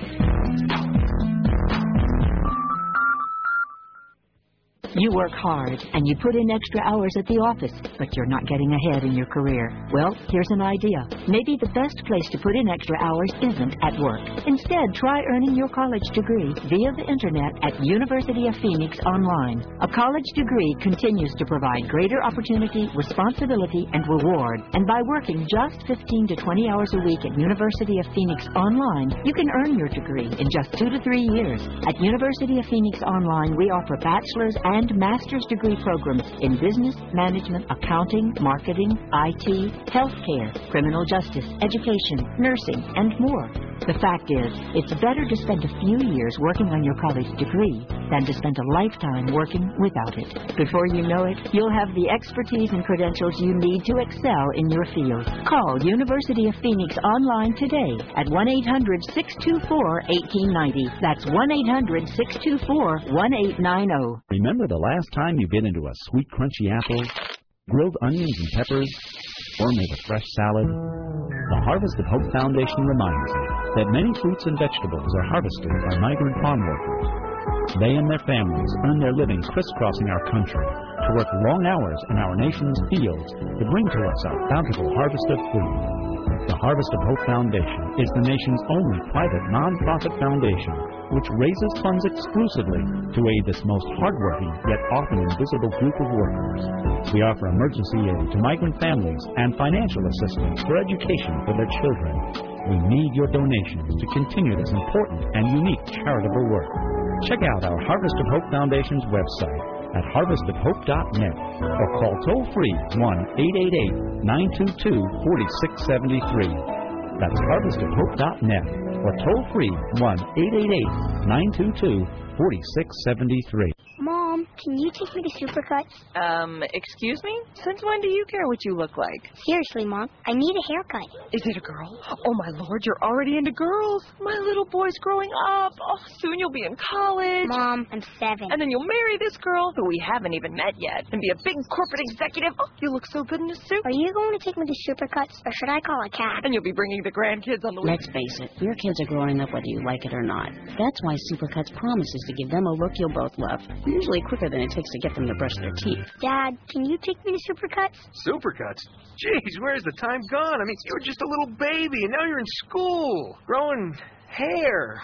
You work hard and you put in extra hours at the office, but you're not getting ahead in your career. Well, here's an idea. Maybe the best place to put in extra hours isn't at work. Instead, try earning your college degree via the Internet at University of Phoenix Online. A college degree continues to provide greater opportunity, responsibility, and reward. And by working just fifteen to twenty hours a week at University of Phoenix Online, you can earn your degree in just two to three years. At University of Phoenix Online, we offer bachelor's and master's degree programs in business, management, accounting, marketing, I T, healthcare, criminal justice, education, nursing, and more. The fact is, it's better to spend a few years working on your college degree than to spend a lifetime working without it. Before you know it, you'll have the expertise and credentials you need to excel in your field. Call University of Phoenix Online today at one eight hundred, six two four, one eight nine zero. That's one eight hundred, six two four, one eight nine zero. Remember the last time you bit into a sweet, crunchy apple, grilled onions and peppers, or made a fresh salad? The Harvest of Hope Foundation reminds you that many fruits and vegetables are harvested by migrant farm workers. They and their families earn their living crisscrossing our country to work long hours in our nation's fields to bring to us our bountiful harvest of food. The Harvest of Hope Foundation is the nation's only private non-profit foundation which raises funds exclusively to aid this most hardworking yet often invisible group of workers. We offer emergency aid to migrant families and financial assistance for education for their children. We need your donations to continue this important and unique charitable work. Check out our Harvest of Hope Foundation's website at harvest of hope dot net or call toll-free one eight eight eight, nine two two, four six seven three. That's harvest of hope dot net or toll-free one eight eight eight, nine two two, four six seven three. Mom, can you take me to Supercuts? Um, excuse me? Since when do you care what you look like? Seriously, Mom, I need a haircut. Is it a girl? Oh, my Lord, you're already into girls. My little boy's growing up. Oh, soon you'll be in college. Mom, I'm seven. And then you'll marry this girl, who we haven't even met yet, and be a big corporate executive. Oh, you look so good in a suit. Are you going to take me to Supercuts, or should I call a cab? And you'll be bringing the grandkids on the way. Let's face it, your kids are growing up whether you like it or not. That's why Supercuts promises to give them a look you'll both love, usually quicker than it takes to get them to brush their teeth. Dad, can you take me to Supercuts? Supercuts? Jeez, where's the time gone? I mean, you were just a little baby, and now you're in school, growing hair.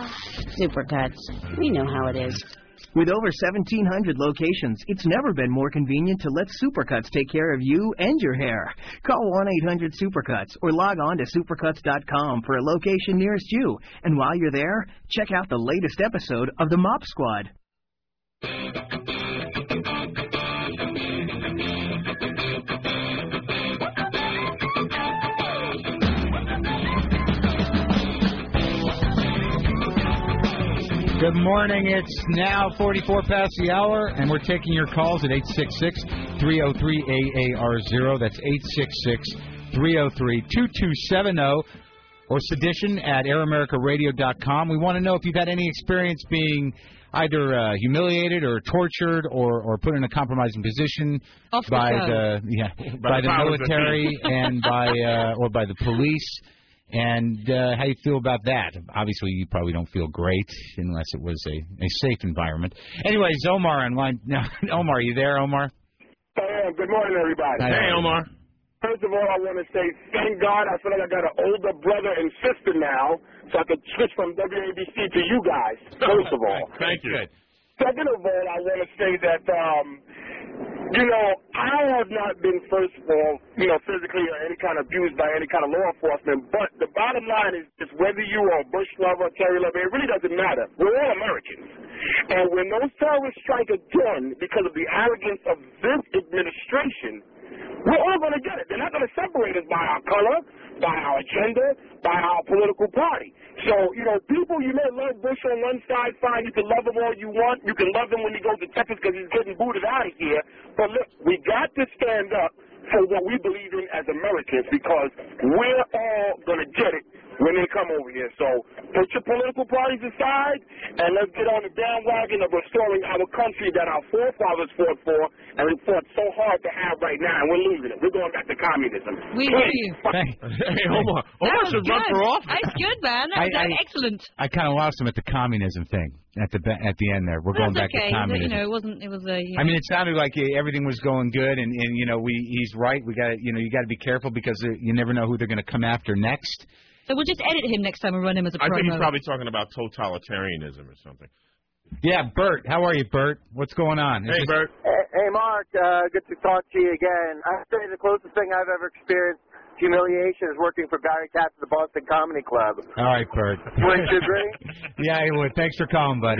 Supercuts. We know how it is. With over seventeen hundred locations, it's never been more convenient to let Supercuts take care of you and your hair. Call one eight hundred Supercuts or log on to supercuts dot com for a location nearest you. And while you're there, check out the latest episode of The Mop Squad. Good morning. It's now forty-four past the hour, and we're taking your calls at eight six six, three oh three, A A R zero. That's eight six six, three oh three, two two seven oh. Or sedition at air america radio dot com. We want to know if you've had any experience being either uh, humiliated or tortured or, or put in a compromising position Off the by phone. the yeah By by the the powers that military be. and by uh, or by the police, and uh, how you feel about that. Obviously, you probably don't feel great unless it was a, a safe environment. Anyways, Omar on line now. Omar, are you there, Omar? Hey, good morning, everybody. Hi, Hey, Omar. First of all, I want to say thank God I feel like I got an older brother and sister now, so I could switch from W A B C to you guys, first of all. Thank you. Second of all, I want to say that, um, you know, I have not been, first of all, you know, physically or any kind of abused by any kind of law enforcement, but the bottom line is just whether you are a Bush lover, Kerry lover, it really doesn't matter. We're all Americans. And when those terrorists strike again because of the arrogance of this administration, we're all going to get it. They're not going to separate us by our color, by our agenda, by our political party. So, you know, people, you may love Bush on one side, fine. You can love him all you want. You can love him when he goes to Texas because he's getting booted out of here. But look, we got to stand up for what we believe in as Americans because we're all going to get it when they come over here. So put your political parties aside and let's get on the bandwagon of restoring our country that our forefathers fought for and we fought so hard to have right now, and we're losing it. We're going back to communism. We Please. hear you. Hey, Omar. Omar That was should run good. for office. That's good, man. That was I- I- excellent. I kind of lost him at the communism thing at the be- at the end there. We're going That's back okay. to communism. You know, it wasn't. It was a. You know, I mean, it sounded like uh, everything was going good, and, and you know, we he's right. We got to, you know, you got to be careful because uh, you never know who they're going to come after next. so we'll just edit him next time and run him as a I promo. think he's probably talking about totalitarianism or something. Yeah, Bert. How are you, Bert? What's going on? Is Hey, this- Bert. Hey, hey, Mark, uh, good to talk to you again. I have to say the closest thing I've ever experienced humiliation is working for Barry Katz at the Boston Comedy Club. All right, Bert. Wouldn't you agree? Yeah, I would. Thanks for calling, buddy.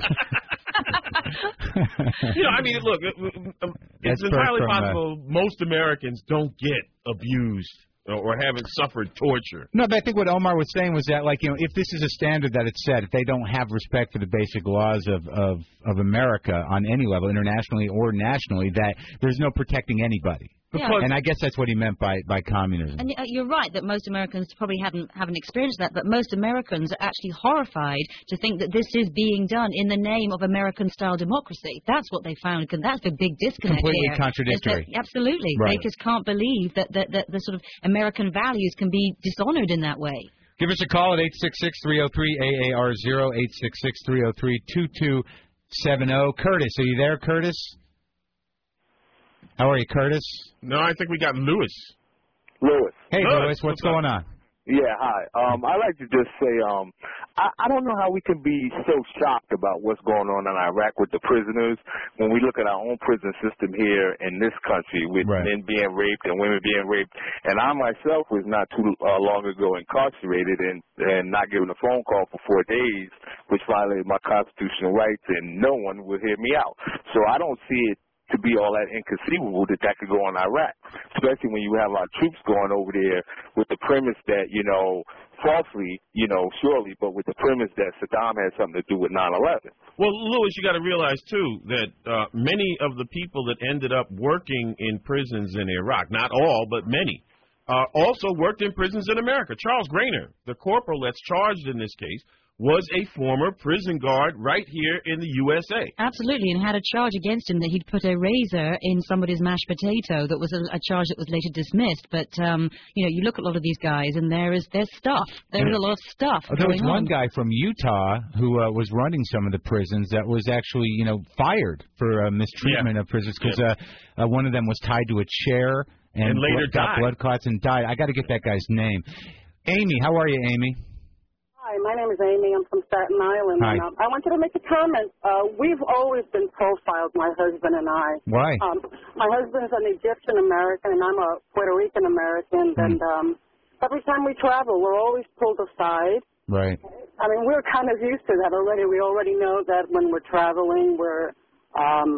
You know, I mean, look, it- um, it's That's Bert entirely from, uh, possible most Americans don't get abused or, or haven't suffered torture. No, but I think what Omar was saying was that, like, you know, if this is a standard that it's set, if they don't have respect for the basic laws of, of, of America on any level, internationally or nationally, that there's no protecting anybody. Yeah. And I guess that's what he meant by, by communism. And uh, you're right that most Americans probably haven't haven't experienced that, but most Americans are actually horrified to think that this is being done in the name of American-style democracy. That's what they found, and that's the big disconnect Completely here. contradictory. Is that- absolutely, Right. they just can't believe that, that that the sort of American values can be dishonored in that way. Give us a call at eight six six, three oh three, A A R zero, eight six six, three oh three, two two seven oh. Curtis, are you there, Curtis? How are you, Curtis? No, I think we got Lewis. Lewis. Hey, Lewis, Lewis, what's, what's going on? Yeah, hi. Um, I like to just say, um, I, I don't know how we can be so shocked about what's going on in Iraq with the prisoners when we look at our own prison system here in this country with Right. men being raped and women being raped. And I myself was not too uh, long ago incarcerated and, and not given a phone call for four days, which violated my constitutional rights, and no one will hear me out. So I don't see it to be all that inconceivable that that could go on Iraq, especially when you have our troops going over there with the premise that, you know, falsely, you know, surely, but with the premise that Saddam had something to do with nine eleven. Well, Lewis, you got to realize, too, that uh, many of the people that ended up working in prisons in Iraq, not all, but many, uh, also worked in prisons in America. Charles Grainer, the corporal that's charged in this case, was a former prison guard right here in the U S A. Absolutely, and had a charge against him that he'd put a razor in somebody's mashed potato. That was a, a charge that was later dismissed. But um, you know, you look at a lot of these guys, and there is there's stuff. There is a lot of stuff. Oh, there was going one on. guy from Utah who uh, was running some of the prisons that was actually, you know, fired for uh, mistreatment Yeah. of prisoners because Yeah. uh, uh, one of them was tied to a chair and, And later blood, got died. blood clots and died. I got to get that guy's name. Amy, how are you, Amy? Hi, my name is Amy. I'm from Staten Island. Hi. And, um, I wanted to make a comment. Uh, we've always been profiled, my husband and I. Why? Um, my husband's an Egyptian American, and I'm a Puerto Rican American. Hmm. And um, every time we travel, we're always pulled aside. Right. I mean, we're kind of used to that already. We already know that when we're traveling, we're um,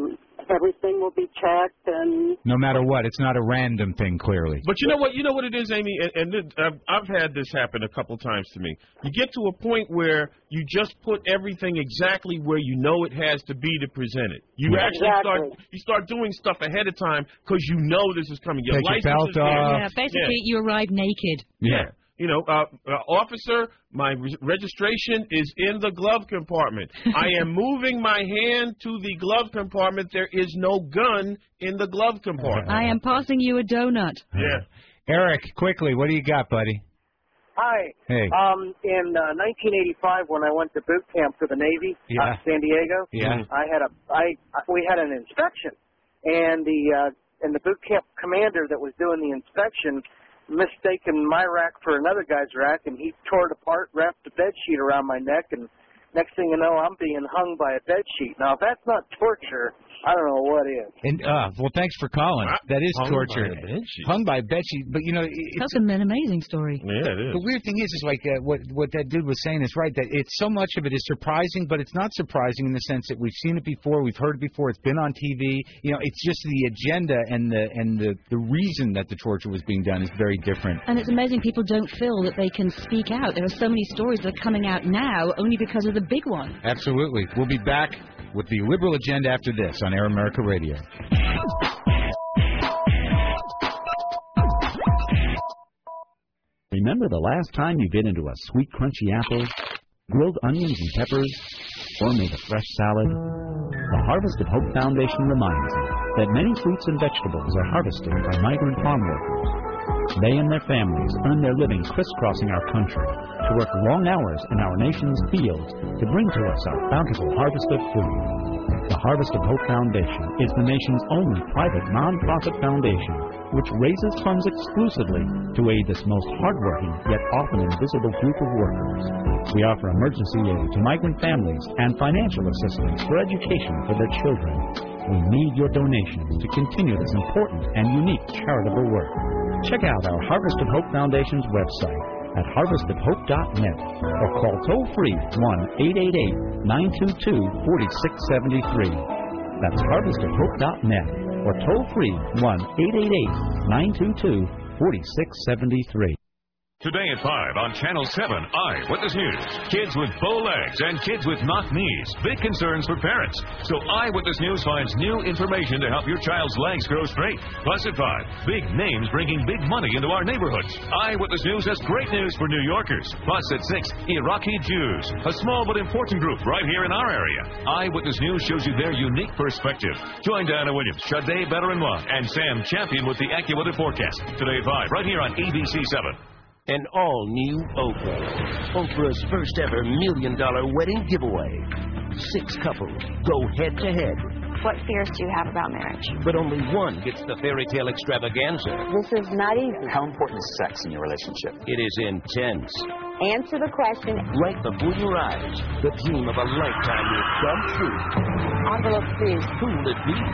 everything will be checked, and No matter what, it's not a random thing, clearly. But you know what? You know what it is, Amy, and, and it, I've, I've had this happen a couple times to me. You get to a point where you just put everything exactly where you know it has to be to present it. You Yeah. actually Exactly. start you start doing stuff ahead of time because you know this is coming. Your Take your license belt is there. off. Yeah, basically, you arrive naked. Yeah. You know, uh, uh, officer, my re- registration is in the glove compartment. I am moving my hand to the glove compartment. There is no gun in the glove compartment. I am passing you a donut. Yeah. Eric, quickly, what do you got, buddy? Hi. Hey. Um, in uh, nineteen eighty-five, when I went to boot camp for the Navy Yeah. out in San Diego, Yeah. I had a I, I we had an inspection, and the uh, and the boot camp commander that was doing the inspection mistaken my rack for another guy's rack, and he tore it apart, wrapped a bed sheet around my neck, and next thing you know, I'm being hung by a bed sheet. Now, if that's not torture, I don't know what is. And uh, well, thanks for calling. That is Hung torture. by a bedsheet. Hung by a bedsheet. But you know, it's, That's an amazing story. Yeah, it is. the weird thing is, is like uh, what what that dude was saying is right. That it's so much of it is surprising, but it's not surprising in the sense that we've seen it before, we've heard it before, it's been on T V. You know, it's just the agenda and the and the the reason that the torture was being done is very different. And it's amazing people don't feel that they can speak out. There are so many stories that are coming out now only because of the big one. Absolutely. We'll be back with the liberal agenda after this on Air America Radio. Remember the last time you bit into a sweet, crunchy apple, grilled onions and peppers, or made a fresh salad? The Harvest of Hope Foundation reminds you that many fruits and vegetables are harvested by migrant farm workers. They and their families earn their living crisscrossing our country to work long hours in our nation's fields to bring to us our bountiful harvest of food. The Harvest of Hope Foundation is the nation's only private non-profit foundation which raises funds exclusively to aid this most hardworking yet often invisible group of workers. We offer emergency aid to migrant families and financial assistance for education for their children. We need your donations to continue this important and unique charitable work. Check out our Harvest of Hope Foundation's website at harvest of hope dot net or call toll-free one eight eight eight, nine two two, four six seven three. That's harvest of hope dot net or toll-free one eight eight eight, nine two two, four six seven three. Today at five on Channel seven, Eyewitness News. Kids with bow legs and kids with knocked knees. Big concerns for parents. So Eyewitness News finds new information to help your child's legs grow straight. Plus at five, big names bringing big money into our neighborhoods. Eyewitness News has great news for New Yorkers. Plus at six, Iraqi Jews. A small but important group right here in our area. Eyewitness News shows you their unique perspective. Join Diana Williams, Sade Benoit, and Sam Champion with the AccuWeather forecast. Today at five, right here on A B C seven. An all-new Oprah. Oprah's first-ever million-dollar wedding giveaway. Six couples go head-to-head. What fears do you have about marriage? But only one gets the fairy tale extravaganza. This is not easy. How important is sex in your relationship? It is intense. Answer the question. Right before your eyes, the dream of a lifetime will come true. Envelope, please. Who will it be?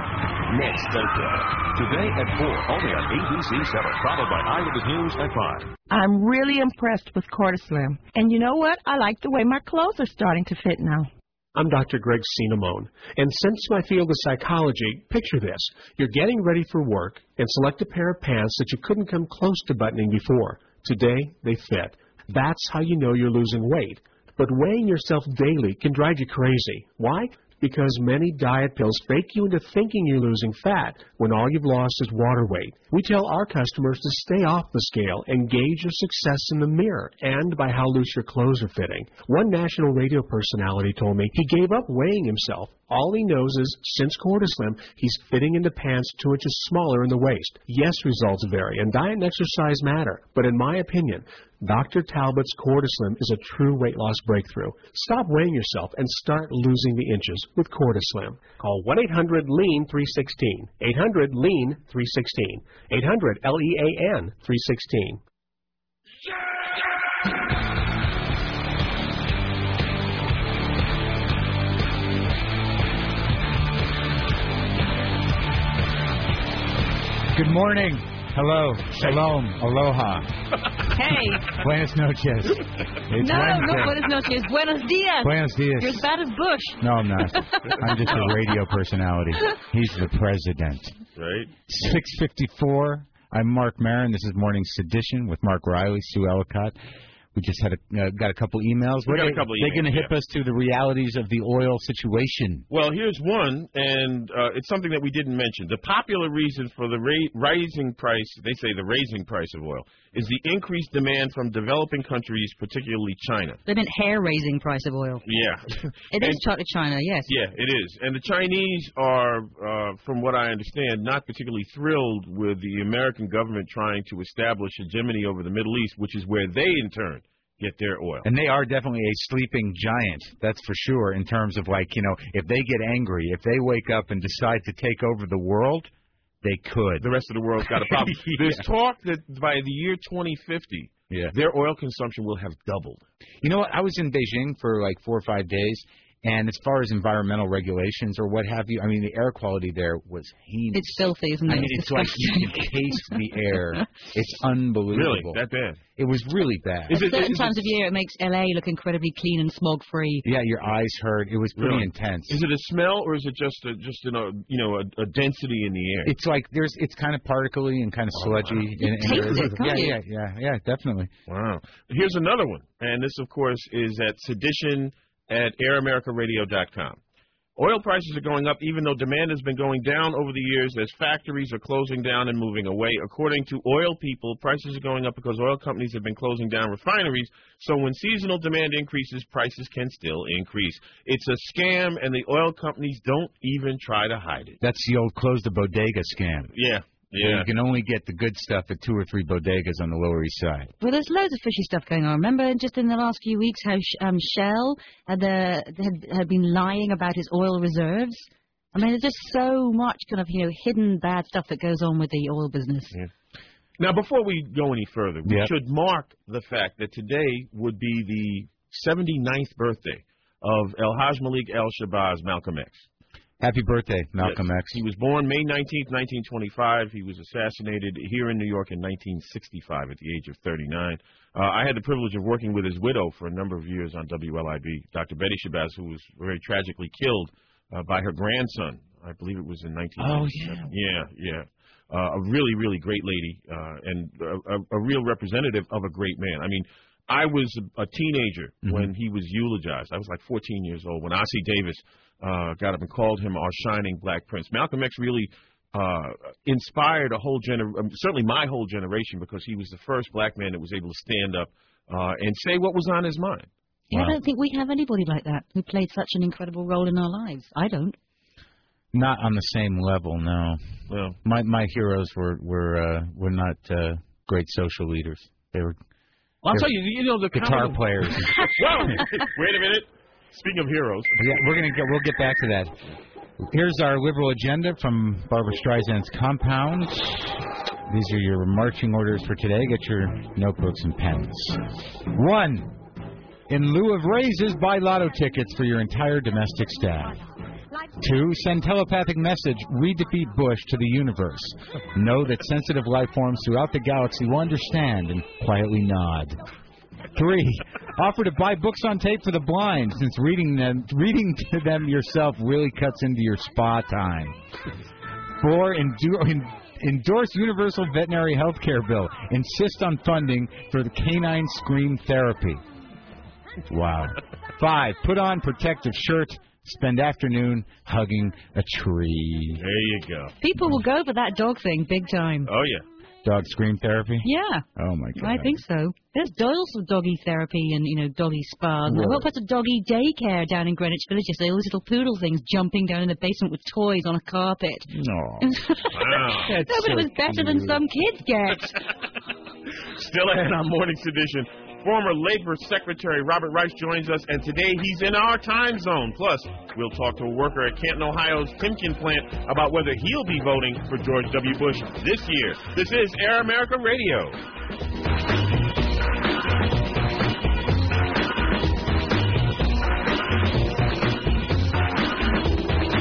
Next Oprah. Today at four, only on A B C seven, followed by Eyewitness News at five. I'm really impressed with Cortislim. And you know what? I like the way my clothes are starting to fit now. I'm Doctor Greg Cinnamone, and since my field is psychology, picture this. You're getting ready for work and select a pair of pants that you couldn't come close to buttoning before. Today, they fit. That's how you know you're losing weight. But weighing yourself daily can drive you crazy. Why? Because many diet pills fake you into thinking you're losing fat when all you've lost is water weight. We tell our customers to stay off the scale and gauge your success in the mirror and by how loose your clothes are fitting. One national radio personality told me he gave up weighing himself. All he knows is, since Cortislim, he's fitting into pants two inches smaller in the waist. Yes, results vary, and diet and exercise matter. But in my opinion, Doctor Talbot's Cortislim is a true weight loss breakthrough. Stop weighing yourself and start losing the inches with Cortislim. Call one eight hundred lean three one six. eight hundred lean three one six. eight hundred L E A N three one six. Good morning. Hello. Shalom. Aloha. Hey. Buenos noches. It's no, Wednesday. no buenos noches. Buenos dias. Buenos dias. You're as bad as Bush. No, I'm not. I'm just a radio personality. He's the president. Right. six fifty-four. I'm Mark Maron. This is Morning Sedition with Mark Riley, Sue Ellicott. We just had a, uh, got a couple emails. We got Are a couple they, They're going to emails, hip us to the realities of the oil situation. Well, here's one, and uh, it's something that we didn't mention. The popular reason for the ra- rising price, they say the raising price of oil, is the increased demand from developing countries, particularly China. They meant hair-raising price of oil. Yeah. It is chocolate China, yes. Yeah, it is. And the Chinese are, uh, from what I understand, not particularly thrilled with the American government trying to establish hegemony over the Middle East, which is where they, in turn, get their oil. And they are definitely a sleeping giant, that's for sure, in terms of, like, you know, if they get angry, if they wake up and decide to take over the world, they could. The rest of the world's got a problem. Yeah. There's talk that by the year twenty fifty, yeah. their oil consumption will have doubled. You know what? I was in Beijing for like four or five days, and as far as environmental regulations or what have you, I mean, the air quality there was heinous. It's filthy, isn't it? I mean, it's like you can taste the air. It's unbelievable. Really? That bad? It was really bad. At certain times of year, it makes L A look incredibly clean and smog-free. Yeah, your eyes hurt. It was pretty Really? intense. Is it a smell, or is it just a, just in a you know a, a density in the air? It's like there's it's kind of particly and kind of sludgy. You and, and taste there- it, can't yeah, you? yeah, yeah, yeah, definitely. Wow. Here's another one, and this, of course, is at Sedition at air america radio dot com. Oil prices are going up even though demand has been going down over the years as factories are closing down and moving away. According to oil people, prices are going up because oil companies have been closing down refineries, so when seasonal demand increases, prices can still increase. It's a scam, and the oil companies don't even try to hide it. That's the old close the bodega scam. Yeah, Where yeah. you can only get the good stuff at two or three bodegas on the Lower East Side. Well, there's loads of fishy stuff going on. Remember just in the last few weeks how sh- um, Shell had, uh, had, had been lying about its oil reserves? I mean, there's just so much kind of, you know, hidden bad stuff that goes on with the oil business. Yeah. Now, before we go any further, we Yep. should mark the fact that today would be the seventy-ninth birthday of El Haj Malik El Shabazz Malcolm X. Happy birthday, Malcolm Yes. X. He was born May nineteenth, nineteen twenty-five. He was assassinated here in New York in nineteen sixty-five at the age of thirty-nine. Uh, I had the privilege of working with his widow for a number of years on W L I B, Doctor Betty Shabazz, who was very tragically killed uh, by her grandson. I believe it was in nineteen ninety-seven. Oh, yeah. Yeah, yeah. Uh, a really, really great lady uh, and a, a, a real representative of a great man. I mean, I was a, a teenager Mm-hmm. when he was eulogized. I was like fourteen years old when Ossie Davis uh, got up and called him our shining black prince. Malcolm X really uh, inspired a whole gener- um, certainly my whole generation, because he was the first black man that was able to stand up uh, and say what was on his mind. Yeah, I don't think we have anybody like that who played such an incredible role in our lives. I don't. Not on the same level, no. Well, my my heroes were were uh, were not uh, great social leaders. They were. Well, I'll they tell were you, you know, the guitar common- players. Whoa! Wait a minute. Speaking of heroes. Yeah, we're gonna get. We'll get back to that. Here's our liberal agenda from Barbara Streisand's Compound. These are your marching orders for today. Get your notebooks and pens. One, in lieu of raises, buy lotto tickets for your entire domestic staff. Two, send telepathic message, we defeat Bush to the universe. Know that sensitive life forms throughout the galaxy will understand and quietly nod. Three, offer to buy books on tape for the blind, since reading them reading to them yourself really cuts into your spa time. Four, endure, en, endorse universal veterinary health care bill. Insist on funding for the canine scream therapy. Wow. Five, put on protective shirt. Spend afternoon hugging a tree. There you go. People will go for that dog thing big time. Oh, yeah. Dog scream therapy? Yeah. Oh, my God. I think so. There's also doggy therapy and, you know, doggy spas. And Whoa. the whole place of doggy daycare down in Greenwich Village. You see all these little poodle things jumping down in the basement with toys on a carpet. No. Wow. No, but it was better than some kids get. Still ahead on Morning Sedition, former Labor Secretary Robert Rice joins us, and today he's in our time zone. Plus, we'll talk to a worker at Canton, Ohio's Timken plant about whether he'll be voting for George W. Bush this year. This is Air America Radio.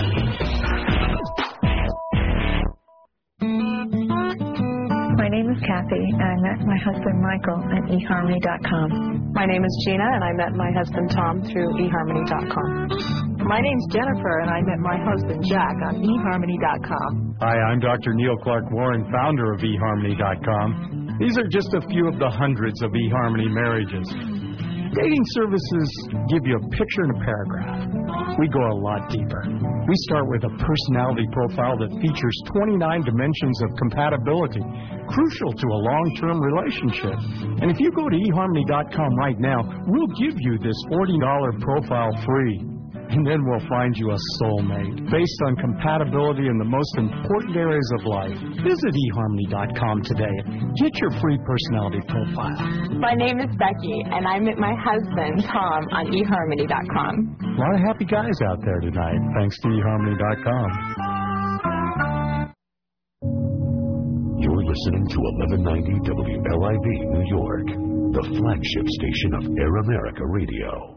My name is Kathy, and I met my husband Michael at e harmony dot com. My name is Gina, and I met my husband Tom through e harmony dot com. My name's Jennifer, and I met my husband Jack on e harmony dot com. Hi, I'm Doctor Neil Clark Warren, founder of e harmony dot com. These are just a few of the hundreds of eHarmony marriages. Dating services give you a picture and a paragraph. We go a lot deeper. We start with a personality profile that features twenty-nine dimensions of compatibility, crucial to a long-term relationship. And if you go to e harmony dot com right now, we'll give you this forty dollars profile free. And then we'll find you a soulmate based on compatibility in the most important areas of life. Visit e harmony dot com today. Get your free personality profile. My name is Becky, and I met my husband Tom on e harmony dot com. A lot of happy guys out there tonight, thanks to e harmony dot com. You're listening to eleven ninety W L I V New York, the flagship station of Air America Radio.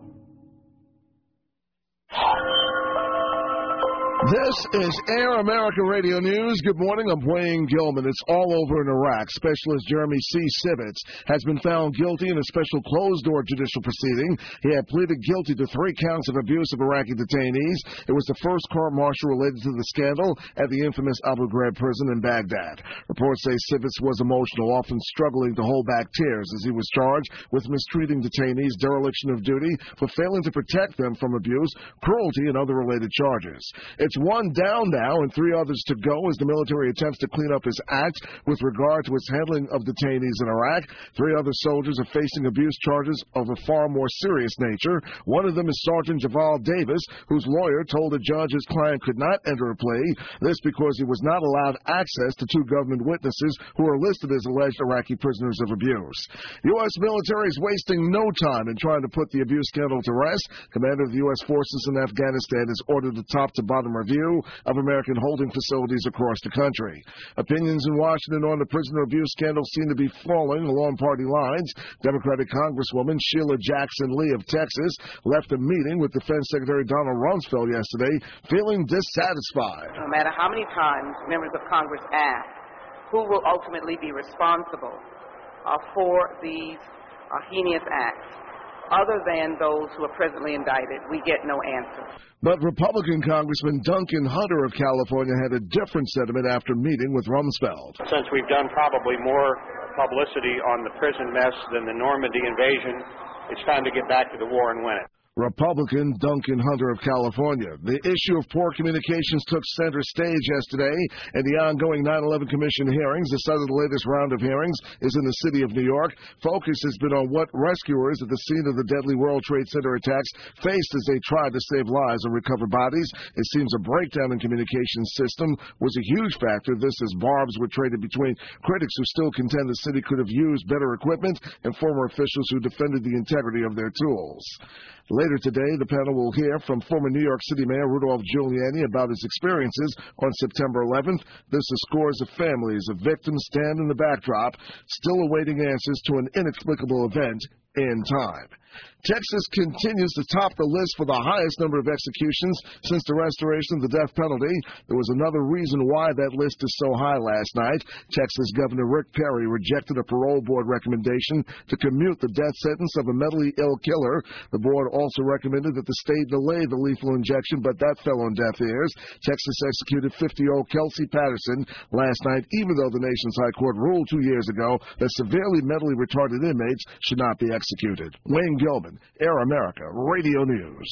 This is Air America Radio News. Good morning. I'm Wayne Gilman. It's all over in Iraq. Specialist Jeremy C. Sivitz has been found guilty in a special closed-door judicial proceeding. He had pleaded guilty to three counts of abuse of Iraqi detainees. It was the first court-martial related to the scandal at the infamous Abu Ghraib prison in Baghdad. Reports say Sivitz was emotional, often struggling to hold back tears as he was charged with mistreating detainees, dereliction of duty for failing to protect them from abuse, cruelty, and other related charges. It's one down now and three others to go as the military attempts to clean up his act with regard to its handling of detainees in Iraq. Three other soldiers are facing abuse charges of a far more serious nature. One of them is Sergeant Javal Davis, whose lawyer told the judge his client could not enter a plea, this because he was not allowed access to two government witnesses who are listed as alleged Iraqi prisoners of abuse. U S military is wasting no time in trying to put the abuse scandal to rest. Commander of the U S forces in Afghanistan has ordered a top-to-bottom review of American holding facilities across the country. Opinions in Washington on the prisoner abuse scandal seem to be falling along party lines. Democratic Congresswoman Sheila Jackson Lee of Texas left a meeting with Defense Secretary Donald Rumsfeld yesterday feeling dissatisfied. No matter how many times members of Congress ask who will ultimately be responsible uh, for these uh, heinous acts, other than those who are presently indicted, we get no answer. But Republican Congressman Duncan Hunter of California had a different sentiment after meeting with Rumsfeld. Since we've done probably more publicity on the prison mess than the Normandy invasion, it's time to get back to the war and win it. Republican Duncan Hunter of California. The issue of poor communications took center stage yesterday in the ongoing nine eleven Commission hearings. The start of the latest round of hearings is in the city of New York. Focus has been on what rescuers at the scene of the deadly World Trade Center attacks faced as they tried to save lives and recover bodies. It seems a breakdown in communications system was a huge factor. This as barbs were traded between critics who still contend the city could have used better equipment and former officials who defended the integrity of their tools. Later today, the panel will hear from former New York City Mayor Rudolph Giuliani about his experiences on September eleventh. This is scores of families of victims stand in the backdrop, still awaiting answers to an inexplicable event in time. Texas continues to top the list for the highest number of executions since the restoration of the death penalty. There was another reason why that list is so high last night. Texas Governor Rick Perry rejected a parole board recommendation to commute the death sentence of a mentally ill killer. The board also recommended that the state delay the lethal injection, but that fell on deaf ears. Texas executed fifty-year-old Kelsey Patterson last night, even though the nation's high court ruled two years ago that severely mentally retarded inmates should not be executed. Wayne Gilman, Air America Radio News.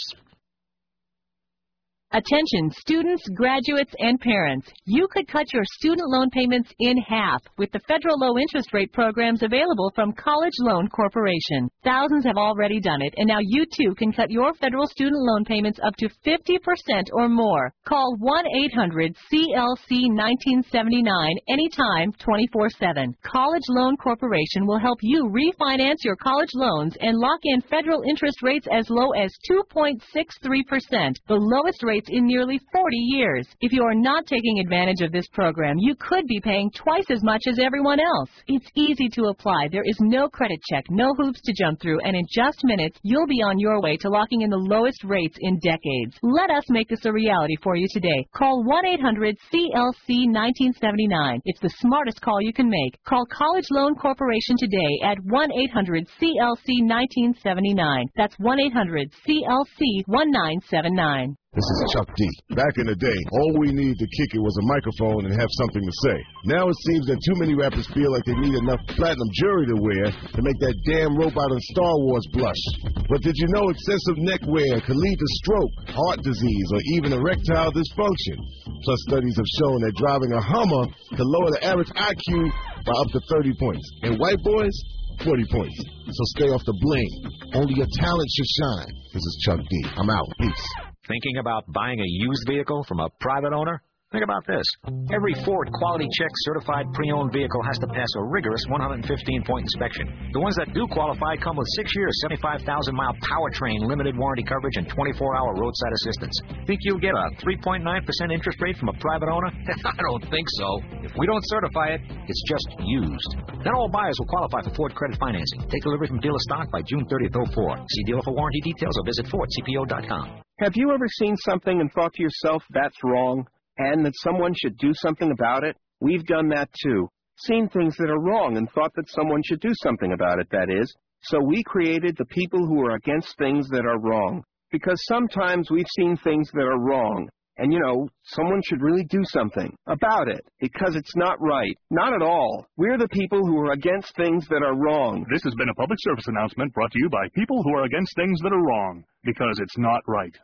Attention students, graduates, and parents. You could cut your student loan payments in half with the federal low interest rate programs available from College Loan Corporation. Thousands have already done it, and now you too can cut your federal student loan payments up to fifty percent or more. Call one eight hundred C L C nineteen seventy-nine anytime twenty-four seven. College Loan Corporation will help you refinance your college loans and lock in federal interest rates as low as two point six three percent, the lowest rates rates in nearly forty years. If you are not taking advantage of this program, you could be paying twice as much as everyone else. It's easy to apply. There is no credit check, no hoops to jump through, and in just minutes, you'll be on your way to locking in the lowest rates in decades. Let us make this a reality for you today. Call one eight hundred C L C nineteen seventy-nine. It's the smartest call you can make. Call College Loan Corporation today at one eight hundred C L C nineteen seventy-nine. That's one eight hundred C L C nineteen seventy-nine. This is Chuck D. Back in the day, all we needed to kick it was a microphone and have something to say. Now it seems that too many rappers feel like they need enough platinum jewelry to wear to make that damn robot in Star Wars blush. But did you know excessive neck wear can lead to stroke, heart disease, or even erectile dysfunction? Plus, studies have shown that driving a Hummer can lower the average I Q by up to thirty points. And white boys, forty points. So stay off the bling. Only your talent should shine. This is Chuck D. I'm out. Peace. Thinking about buying a used vehicle from a private owner? Think about this. Every Ford Quality Check certified pre-owned vehicle has to pass a rigorous one hundred fifteen point inspection. The ones that do qualify come with six years, seventy-five thousand mile powertrain, limited warranty coverage, and twenty-four hour roadside assistance. Think you'll get a three point nine percent interest rate from a private owner? I don't think so. If we don't certify it, it's just used. Not all buyers will qualify for Ford credit financing. Take delivery from dealer stock by June thirtieth oh four. See dealer for warranty details or visit Ford C P O dot com. Have you ever seen something and thought to yourself, that's wrong, and that someone should do something about it? We've done that too. Seen things that are wrong and thought that someone should do something about it, that is. So we created the People Who Are Against Things That Are Wrong. Because sometimes we've seen things that are wrong. And, you know, someone should really do something about it, because it's not right. Not at all. We're the people who are against things that are wrong. This has been a public service announcement brought to you by people who are against things that are wrong, because it's not right.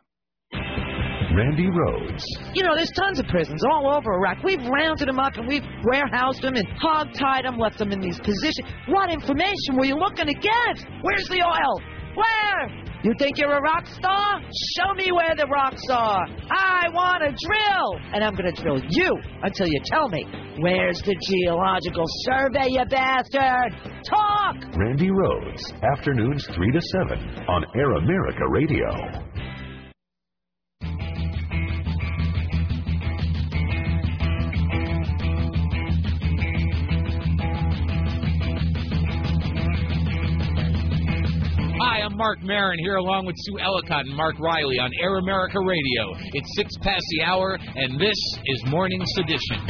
Randy Rhodes. You know, there's tons of prisons all over Iraq. We've rounded them up and we've warehoused them and hog-tied them, left them in these positions. What information were you looking to get? Where's the oil? Where? You think you're a rock star? Show me where the rocks are. I want to drill. And I'm going to drill you until you tell me. Where's the Geological Survey, you bastard? Talk! Randy Rhodes, afternoons three to seven on Air America Radio. Hi, I'm Mark Maron here along with Sue Ellicott and Mark Riley on Air America Radio. It's six past the hour, and this is Morning Sedition.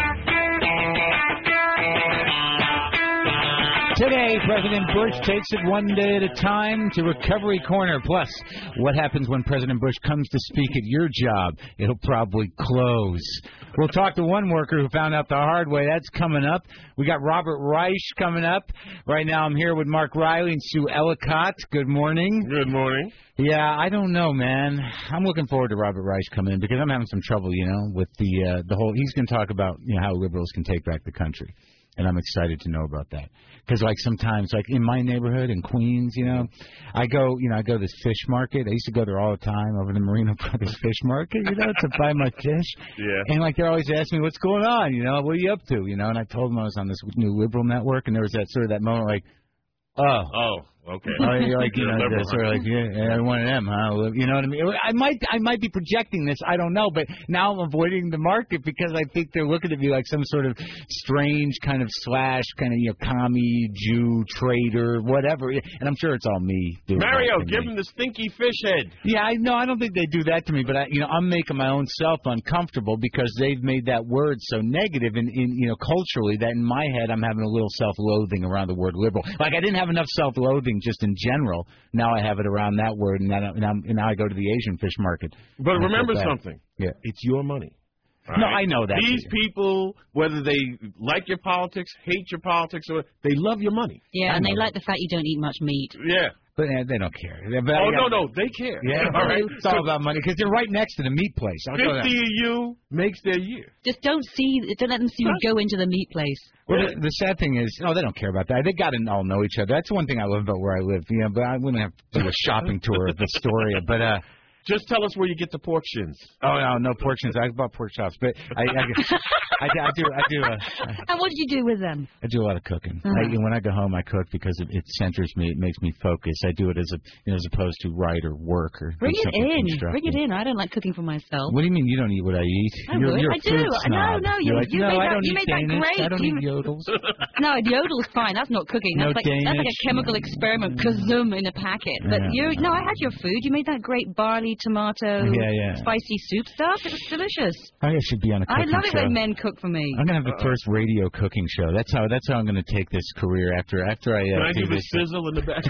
Today, President Bush takes it one day at a time to Recovery Corner. Plus, what happens when President Bush comes to speak at your job? It'll probably close. We'll talk to one worker who found out the hard way. That's coming up. We got Robert Reich coming up. Right now, I'm here with Mark Riley and Sue Ellicott. Good morning. Good morning. Yeah, I don't know, man. I'm looking forward to Robert Reich coming in because I'm having some trouble, you know, with the uh, the whole. He's going to talk about, you know, how liberals can take back the country. And I'm excited to know about that. Because, like, sometimes, like, in my neighborhood in Queens, you know, I go, you know, I go to this fish market. I used to go there all the time over the Marina Brothers Fish Market, you know, to buy my fish. Yeah. And, like, they're always asking me, what's going on, you know, what are you up to, you know? And I told them I was on this new liberal network, and there was that sort of that moment, like, oh. Oh. Okay. Oh, you're like, you know, sort of like, yeah, yeah, one of them, huh? You know what I mean? I might, I might be projecting this. I don't know, but now I'm avoiding the market because I think they're looking at me like some sort of strange kind of slash kind of, you know, commie, Jew, traitor, whatever. And I'm sure it's all me. Doing Mario, that to give me. him the stinky fish head. Yeah, I know. I don't think they do that to me, but I, you know, I'm making my own self uncomfortable because they've made that word so negative, and in, you know, culturally, that in my head I'm having a little self-loathing around the word liberal. Like I didn't have enough self-loathing just in general. Now I have it around that word, and now, now, now I go to the Asian fish market. But remember something. Yeah. It's your money. No, right? I know that. These people, whether they like your politics, hate your politics, or they love your money. Yeah, and they like the fact you don't eat much meat. Yeah. But uh, they don't care. But, oh, yeah. no, no, they care. Yeah, all right. It's all about money because they're right next to the meat place. I'll go fifty of you makes their year. Just don't see, don't let them see you go into the meat place. Well, the, the sad thing is, oh, they don't care about that. They got to all know each other. That's one thing I love about where I live. You know, but I wouldn't have to do a shopping tour of the story. But uh, Just tell us where you get the pork shins. Oh no, no pork shins. I bought pork chops, but I, I, I, I do, I do, uh, And what did you do with them? I do a lot of cooking. Uh-huh. I, when I go home, I cook because it, it centers me. It makes me focus. I do it as a, you know, as opposed to write or work or Bring do it something in. constructive. Bring it in. I don't like cooking for myself. What do you mean you don't eat what I eat? I you're, would. you're I a do. food No, snob. no, you, You're like, you no, made I that, don't you eat made Danish. that great. I don't you, eat yodels. No, yodel's fine. That's not cooking. That's No like that's like Danish. a chemical experiment. Kazum in a packet. But Yeah. you, no, I had your food. You made that great barley, tomato, Yeah, yeah. spicy soup stuff. It was delicious. I should be on a I cooking love it show. when men cook for me. I'm gonna have the first radio cooking show. That's how. That's how I'm gonna take this career after after I. Uh, Can I do the this. sizzle in the back?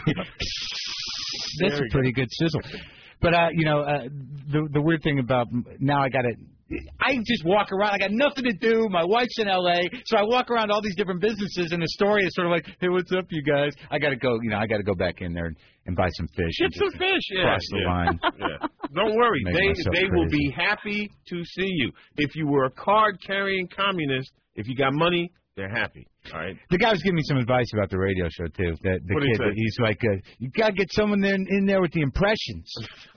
That's a pretty good sizzle. But uh, you know, uh, the the weird thing about now I got to. I just walk around. I got nothing to do. My wife's in L A, so I walk around all these different businesses, and the story is sort of like, "Hey, what's up, you guys?" I got to go. You know, I got to go back in there and, and buy some fish. Get and some just fish, yeah. Cross the yeah. line. Yeah. Don't worry, Make they myself they will crazy. be happy to see you. If you were a card-carrying communist, if you got money, they're happy. All right. The guy was giving me some advice about the radio show too. That the What did he kid, say? he's like, uh, "You gotta get someone in, in there with the impressions."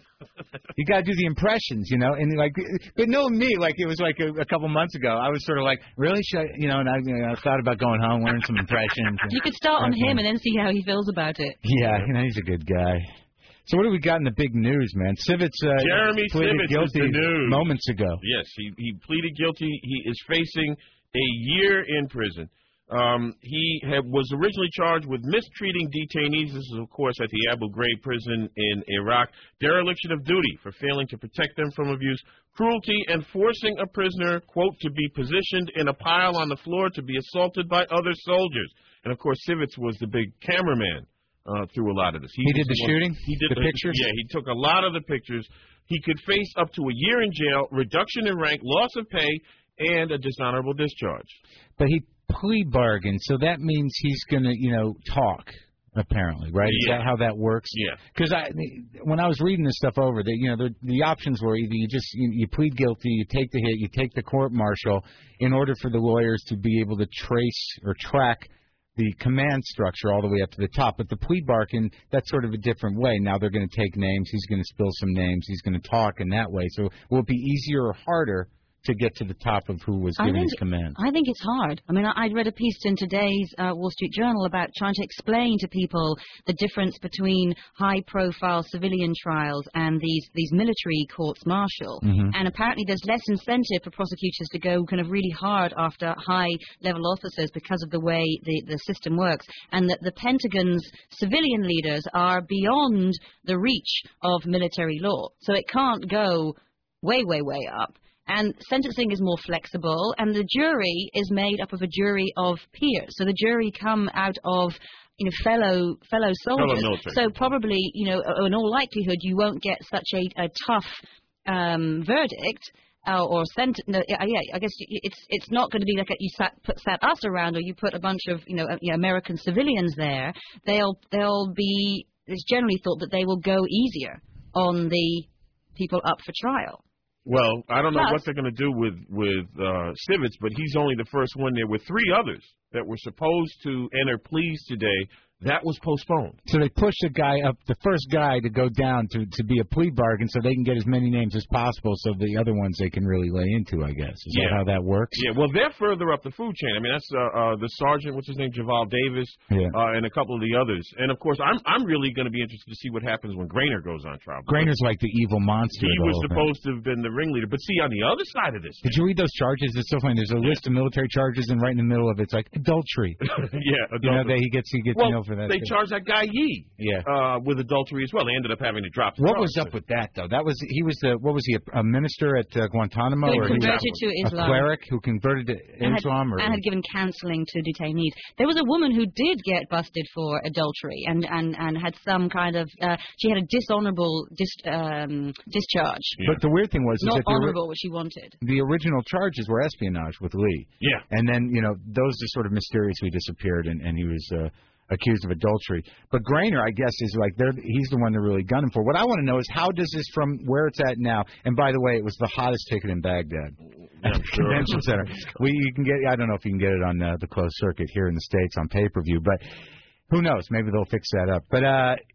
You gotta do the impressions, you know, and like, but knowing me, like it was like a, a couple months ago, I was sort of like, really, should I, you know, and I, you know, I thought about going home, learning some impressions. And, You could start on him and then see how he feels about it. yeah, you know, he's a good guy. So what do we got in the big news, man? Civitz uh, Jeremy pleaded Civitz is guilty the news. moments ago. Yes, he he pleaded guilty. He is facing a year in prison. Um, he had, was originally charged with mistreating detainees. This is, of course, at the Abu Ghraib prison in Iraq. Dereliction of duty for failing to protect them from abuse, cruelty, and forcing a prisoner, quote, to be positioned in a pile on the floor to be assaulted by other soldiers. And, of course, Civitz was the big cameraman uh, through a lot of this. He was did the one- shooting? He did The pictures? Yeah, he took a lot of the pictures. He could face up to a year in jail, reduction in rank, loss of pay, and a dishonorable discharge. But he plea bargained, so that means he's going to, you know, talk, apparently, right? Is Yeah. that how that works? Yeah. Because I, when I was reading this stuff over, the, you know, the, the options were either you just you, you plead guilty, you take the hit, you take the court martial, in order for the lawyers to be able to trace or track the command structure all the way up to the top. But the plea bargain, that's sort of a different way. Now they're going to take names. He's going to spill some names. He's going to talk in that way. So will it be easier or harder to get to the top of who was I giving think, his command? I think it's hard. I mean, I, I read a piece in today's uh, Wall Street Journal about trying to explain to people the difference between high-profile civilian trials and these, these military courts-martial. Mhm. And apparently there's less incentive for prosecutors to go kind of really hard after high-level officers because of the way the, the system works, and that the Pentagon's civilian leaders are beyond the reach of military law. So it can't go way, way, way up. And sentencing is more flexible, and the jury is made up of a jury of peers. So the jury come out of, you know, fellow fellow soldiers. military. So probably, you know, in all likelihood, you won't get such a, a tough um, verdict. Uh, or sent no, yeah, yeah, I guess it's it's not going to be like a, you sat put sat us around, or you put a bunch of you know, uh, you know American civilians there. They'll they'll be. It's generally thought that they will go easier on the people up for trial. Well, I don't know Plus- what they're going to do with with uh, Civitz, but he's only the first one. There were three others that were supposed to enter pleas today. That was postponed. So they push the guy up, the first guy to go down to, to be a plea bargain so they can get as many names as possible so the other ones they can really lay into, I guess. Is Yeah. that how that works? Yeah, well, they're further up the food chain. I mean, that's uh, uh, the sergeant, what's his name, Javal Davis, Yeah. uh, and a couple of the others. And, of course, I'm I'm really going to be interested to see what happens when Grainer goes on trial. Grainer's like the evil monster. He of the was whole thing. supposed to have been the ringleader. But, see, on the other side of this, Did you read those charges? It's so funny. There's a list of military charges, and right in the middle of it's like adultery. yeah, You know, adultery. that he gets he gets well, you know for that. they too. charged that guy Yee Yeah. uh, with adultery as well. They ended up having to drop the What charge. was up with that though? That was he was the what was he a, a minister at uh, Guantanamo Who or he was converted to a Islam. cleric who converted to and Islam had, or and had given counseling to detainees. There was a woman who did get busted for adultery and, and, and had some kind of uh, she had a dishonorable dis, um, discharge. But the weird thing was is Not that the, ori- honorable, what she wanted. the original charges were espionage with Lee. Yeah. And then, you know, those just sort of mysteriously disappeared and, and he was uh, accused of adultery. But Grainer, I guess, is like they're he's the one they're really gunning for. What I want to know is how does this from where it's at now, and by the way, it was the hottest ticket in Baghdad at the sure. convention center. We you can get I don't know if you can get it on uh, the closed circuit here in the States on pay-per-view, but who knows? Maybe they'll fix that up. But uh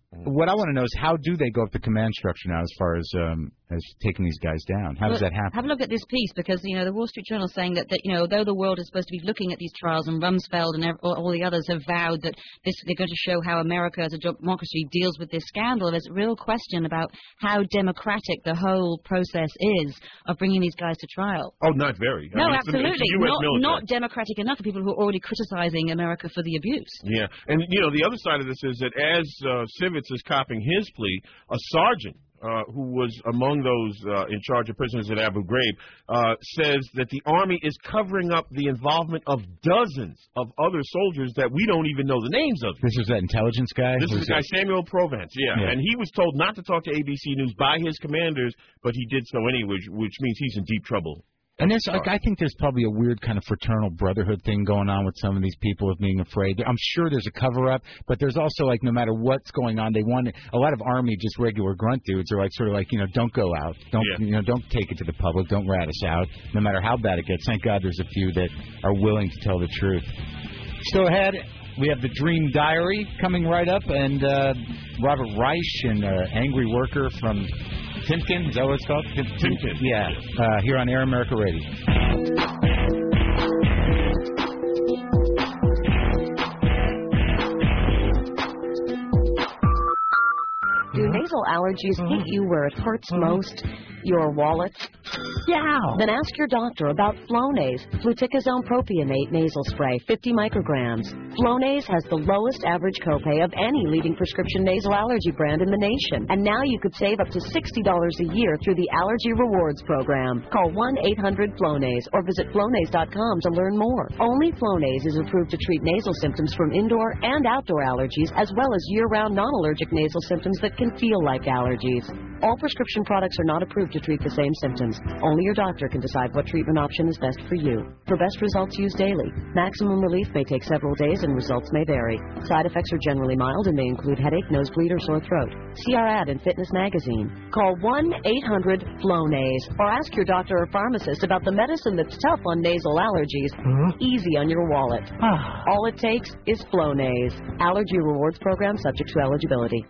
what I want to know is how do they go up the command structure now as far as um, as taking these guys down? How does Look, that happen? Have a look at this piece because, you know, the Wall Street Journal is saying that, that, you know, though the world is supposed to be looking at these trials and Rumsfeld and ev- all the others have vowed that this, they're going to show how America as a democracy deals with this scandal, there's a real question about how democratic the whole process is of bringing these guys to trial. Oh, not very. No, I mean, it's the- absolutely. it's the U S Not, military. not democratic enough for people who are already criticizing America for the abuse. Yeah, and you know the other side of this is that as uh, Sivitz is copping his plea, a sergeant uh, who was among those uh, in charge of prisoners at Abu Ghraib uh, says that the Army is covering up the involvement of dozens of other soldiers that we don't even know the names of. This is that intelligence guy? This is the guy, Samuel Provence, yeah. Yeah. And he was told not to talk to A B C News by his commanders, but he did so anyway, which, which means he's in deep trouble. And there's, like, I think there's probably a weird kind of fraternal brotherhood thing going on with some of these people of being afraid. I'm sure there's a cover-up, but there's also, like, no matter what's going on, they want a lot of Army, just regular grunt dudes are like sort of like, you know, don't go out, don't Yeah. you know, don't take it to the public, don't rat us out, no matter how bad it gets. Thank God there's a few that are willing to tell the truth. Still ahead, we have the Dream Diary coming right up, and uh, Robert Reich, an uh, angry worker from Timken, is that what it's called? Tim- Timken. Yeah, uh, here on Air America Radio. Do nasal allergies hit you where it hurts most? Your wallet? Yeah. Then ask your doctor about Flonase, fluticasone propionate nasal spray, fifty micrograms. Flonase has the lowest average copay of any leading prescription nasal allergy brand in the nation. And now you could save up to sixty dollars a year through the Allergy Rewards program. Call one eight hundred Flonase or visit Flonase dot com to learn more. Only Flonase is approved to treat nasal symptoms from indoor and outdoor allergies, as well as year-round non-allergic nasal symptoms that can feel like allergies. All prescription products are not approved to treat the same symptoms. Only your doctor can decide what treatment option is best for you. For best results, use daily. Maximum relief may take several days and results may vary. Side effects are generally mild and may include headache, nosebleed, or sore throat. See our ad in Fitness Magazine. Call one eight hundred Flonase or ask your doctor or pharmacist about the medicine that's tough on nasal allergies, easy on your wallet. All it takes is Flonase. Allergy Rewards program subject to eligibility.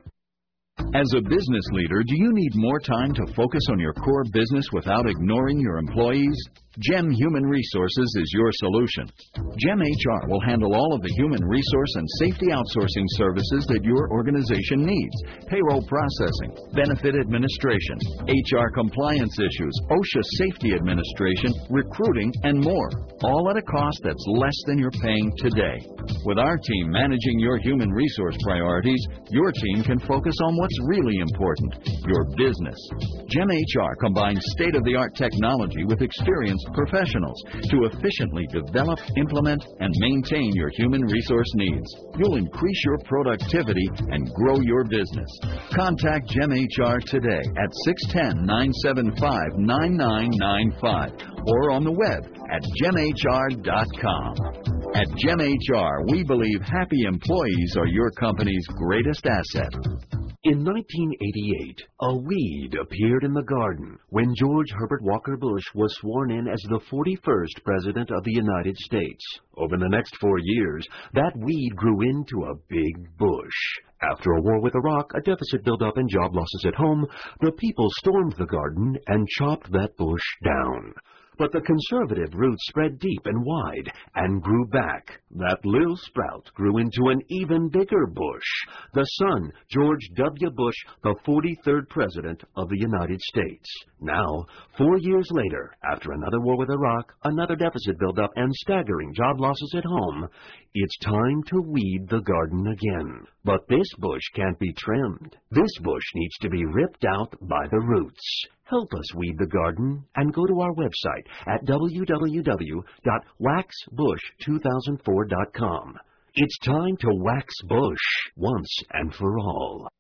As a business leader, do you need more time to focus on your core business without ignoring your employees? Gem Human Resources is your solution. Gem H R will handle all of the human resource and safety outsourcing services that your organization needs. Payroll processing, benefit administration, H R compliance issues, OSHA safety administration, recruiting, and more. All at a cost that's less than you're paying today. With our team managing your human resource priorities, your team can focus on what's really important, your business. Gem H R combines state-of-the-art technology with experienced professionals to efficiently develop, implement, and maintain your human resource needs. You'll increase your productivity and grow your business. Contact Gem H R today at six one zero, nine seven five, nine nine nine five or on the web at gem h r dot com. At Gem H R, we believe happy employees are your company's greatest asset. In nineteen eighty-eight, a weed appeared in the garden when George Herbert Walker Bush was sworn in as the forty-first President of the United States. Over the next four years, that weed grew into a big bush. After a war with Iraq, a deficit built up and job losses at home, the people stormed the garden and chopped that bush down. But the conservative roots spread deep and wide and grew back. That little sprout grew into an even bigger bush. The son, George W. Bush, the forty-third President of the United States. Now, four years later, after another war with Iraq, another deficit built up, and staggering job losses at home, it's time to weed the garden again. But this bush can't be trimmed. This bush needs to be ripped out by the roots. Help us weed the garden and go to our website at w w w dot wax bush two thousand four dot com. It's time to wax bush once and for all.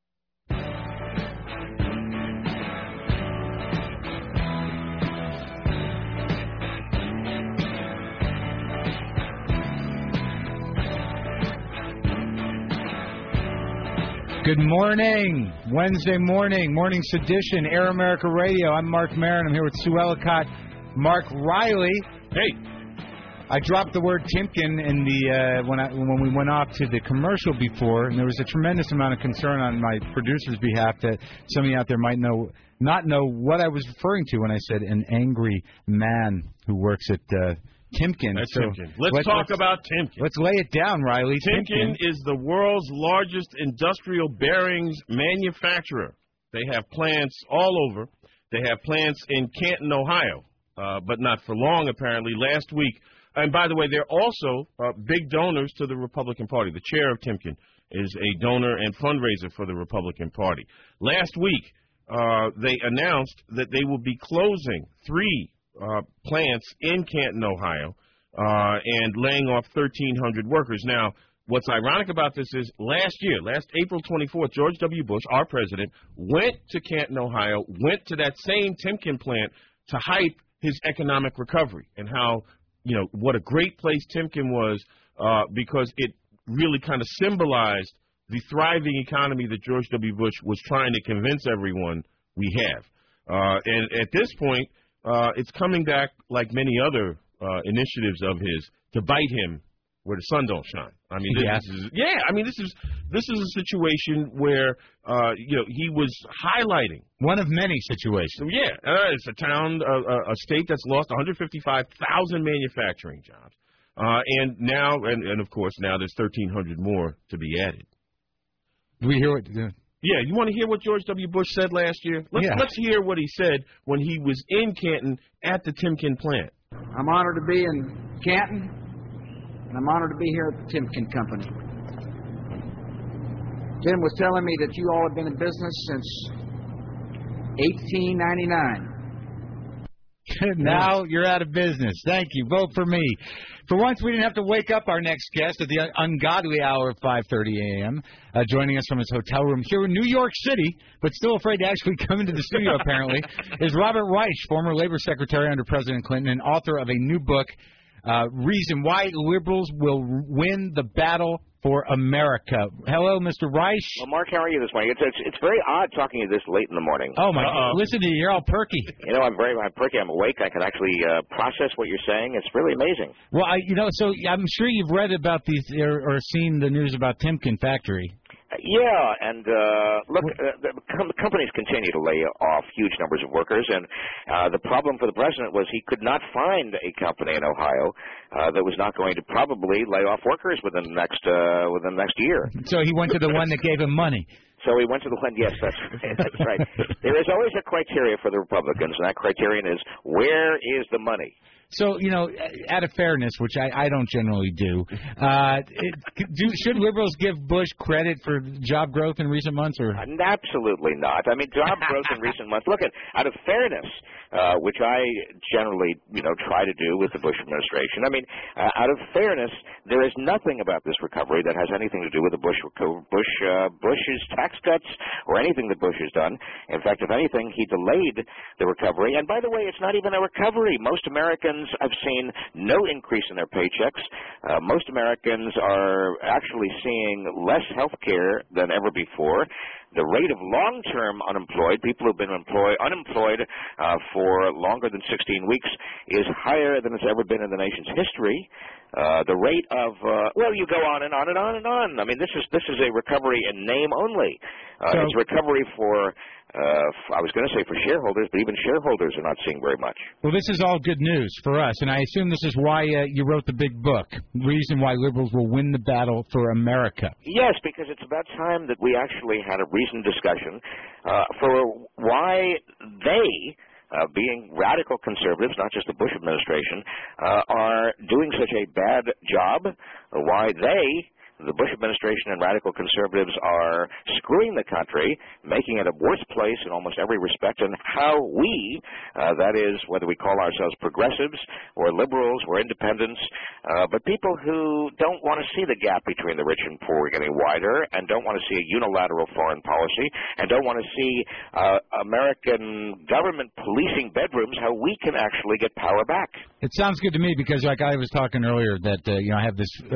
Good morning. Wednesday morning, Morning Sedition, Air America Radio. I'm Mark Maron. I'm here with Sue Ellicott, Mark Riley. Hey. I dropped the word Timken in the uh, when I when we went off to the commercial before, and there was a tremendous amount of concern on my producer's behalf that some of you out there might know not know what I was referring to when I said an angry man who works at uh, Timken. That's so Timken. Let's, let's talk let's, about Timken. Let's lay it down, Riley. Timken, Timken is the world's largest industrial bearings manufacturer. They have plants all over. They have plants in Canton, Ohio, uh, but not for long, apparently. Last week, and by the way, they're also uh, big donors to the Republican Party. The chair of Timken is a donor and fundraiser for the Republican Party. Last week, uh, they announced that they will be closing three uh, plants in Canton, Ohio, uh, and laying off thirteen hundred workers. Now, what's ironic about this is last year, last April twenty-fourth, George W. Bush, our president, went to Canton, Ohio, went to that same Timken plant to hype his economic recovery and how, you know, what a great place Timken was uh, because it really kind of symbolized the thriving economy that George W. Bush was trying to convince everyone we have. Uh, and at this point, uh, it's coming back like many other uh, initiatives of his to bite him where the sun don't shine. I mean, this, Yeah. this is yeah. I mean, this is this is a situation where uh, you know he was highlighting one of many situations. Yeah, uh, it's a town, uh, a state that's lost one hundred fifty-five thousand manufacturing jobs, uh, and now, and, and of course, now there's thirteen hundred more to be added. Do we hear what? Uh, Yeah, you want to hear what George W. Bush said last year? Let's, Yeah. let's hear what he said when he was in Canton at the Timken plant. I'm honored to be in Canton, and I'm honored to be here at the Timken Company. Jim was telling me that you all have been in business since eighteen ninety-nine. Now you're out of business. Thank you. Vote for me. For once, we didn't have to wake up our next guest at the ungodly hour of five thirty a.m., uh, joining us from his hotel room here in New York City, but still afraid to actually come into the studio, apparently, is Robert Reich, former Labor Secretary under President Clinton and author of a new book, uh, Reason Why Liberals Will Win the Battle for America. Hello, Mister Reich. Well, Mark, how are you this morning? It's it's, it's very odd talking to you this late in the morning. Oh, my God. Listen to you. You're all perky. You know, I'm very I'm perky. I'm awake. I can actually uh, process what you're saying. It's really amazing. Well, I, you know, so I'm sure you've read about these or, or seen the news about Timken Factory. Yeah, and uh, look, uh, the com- companies continue to lay off huge numbers of workers, and uh, the problem for the president was he could not find a company in Ohio uh, that was not going to probably lay off workers within the next uh, within the next year. So he went to the one that gave him money. So he went to the one. Yes, that's that's right. There is always a criteria for the Republicans, and that criterion is where is the money. So, you know, out of fairness, which I, I don't generally do, uh, it, do, should liberals give Bush credit for job growth in recent months? Or Absolutely not. I mean, job growth in recent months. Look, at out of fairness, uh, which I generally, you know, try to do with the Bush administration. I mean, uh, out of fairness, there is nothing about this recovery that has anything to do with the Bush Bush uh, Bush's tax cuts or anything that Bush has done. In fact, if anything, he delayed the recovery. And by the way, it's not even a recovery. Most Americans I've seen no increase in their paychecks. Uh, most Americans are actually seeing less health care than ever before. The rate of long-term unemployed, people who've been employed, unemployed uh, for longer than sixteen weeks, is higher than it's ever been in the nation's history. Uh, the rate of, uh, well, you go on and on and on and on. I mean, this is this is a recovery in name only. Uh, So- it's recovery for, uh, f- I was going to say for shareholders, but even shareholders are not seeing very much. well, this is all good news for us, and I assume this is why uh, you wrote the big book, Reason Why Liberals Will Win the Battle for America. Yes, because it's about time that we actually had a reasoned discussion uh, for why they, uh, being radical conservatives, not just the Bush administration, uh, are doing such a bad job, or why they, the Bush administration and radical conservatives, are screwing the country, making it a worse place in almost every respect, and how we, uh, that is, whether we call ourselves progressives or liberals or independents, uh, but people who don't want to see the gap between the rich and poor getting wider and don't want to see a unilateral foreign policy and don't want to see uh, American government policing bedrooms, how we can actually get power back. It sounds good to me because, like I was talking earlier, that uh, you know I have this uh,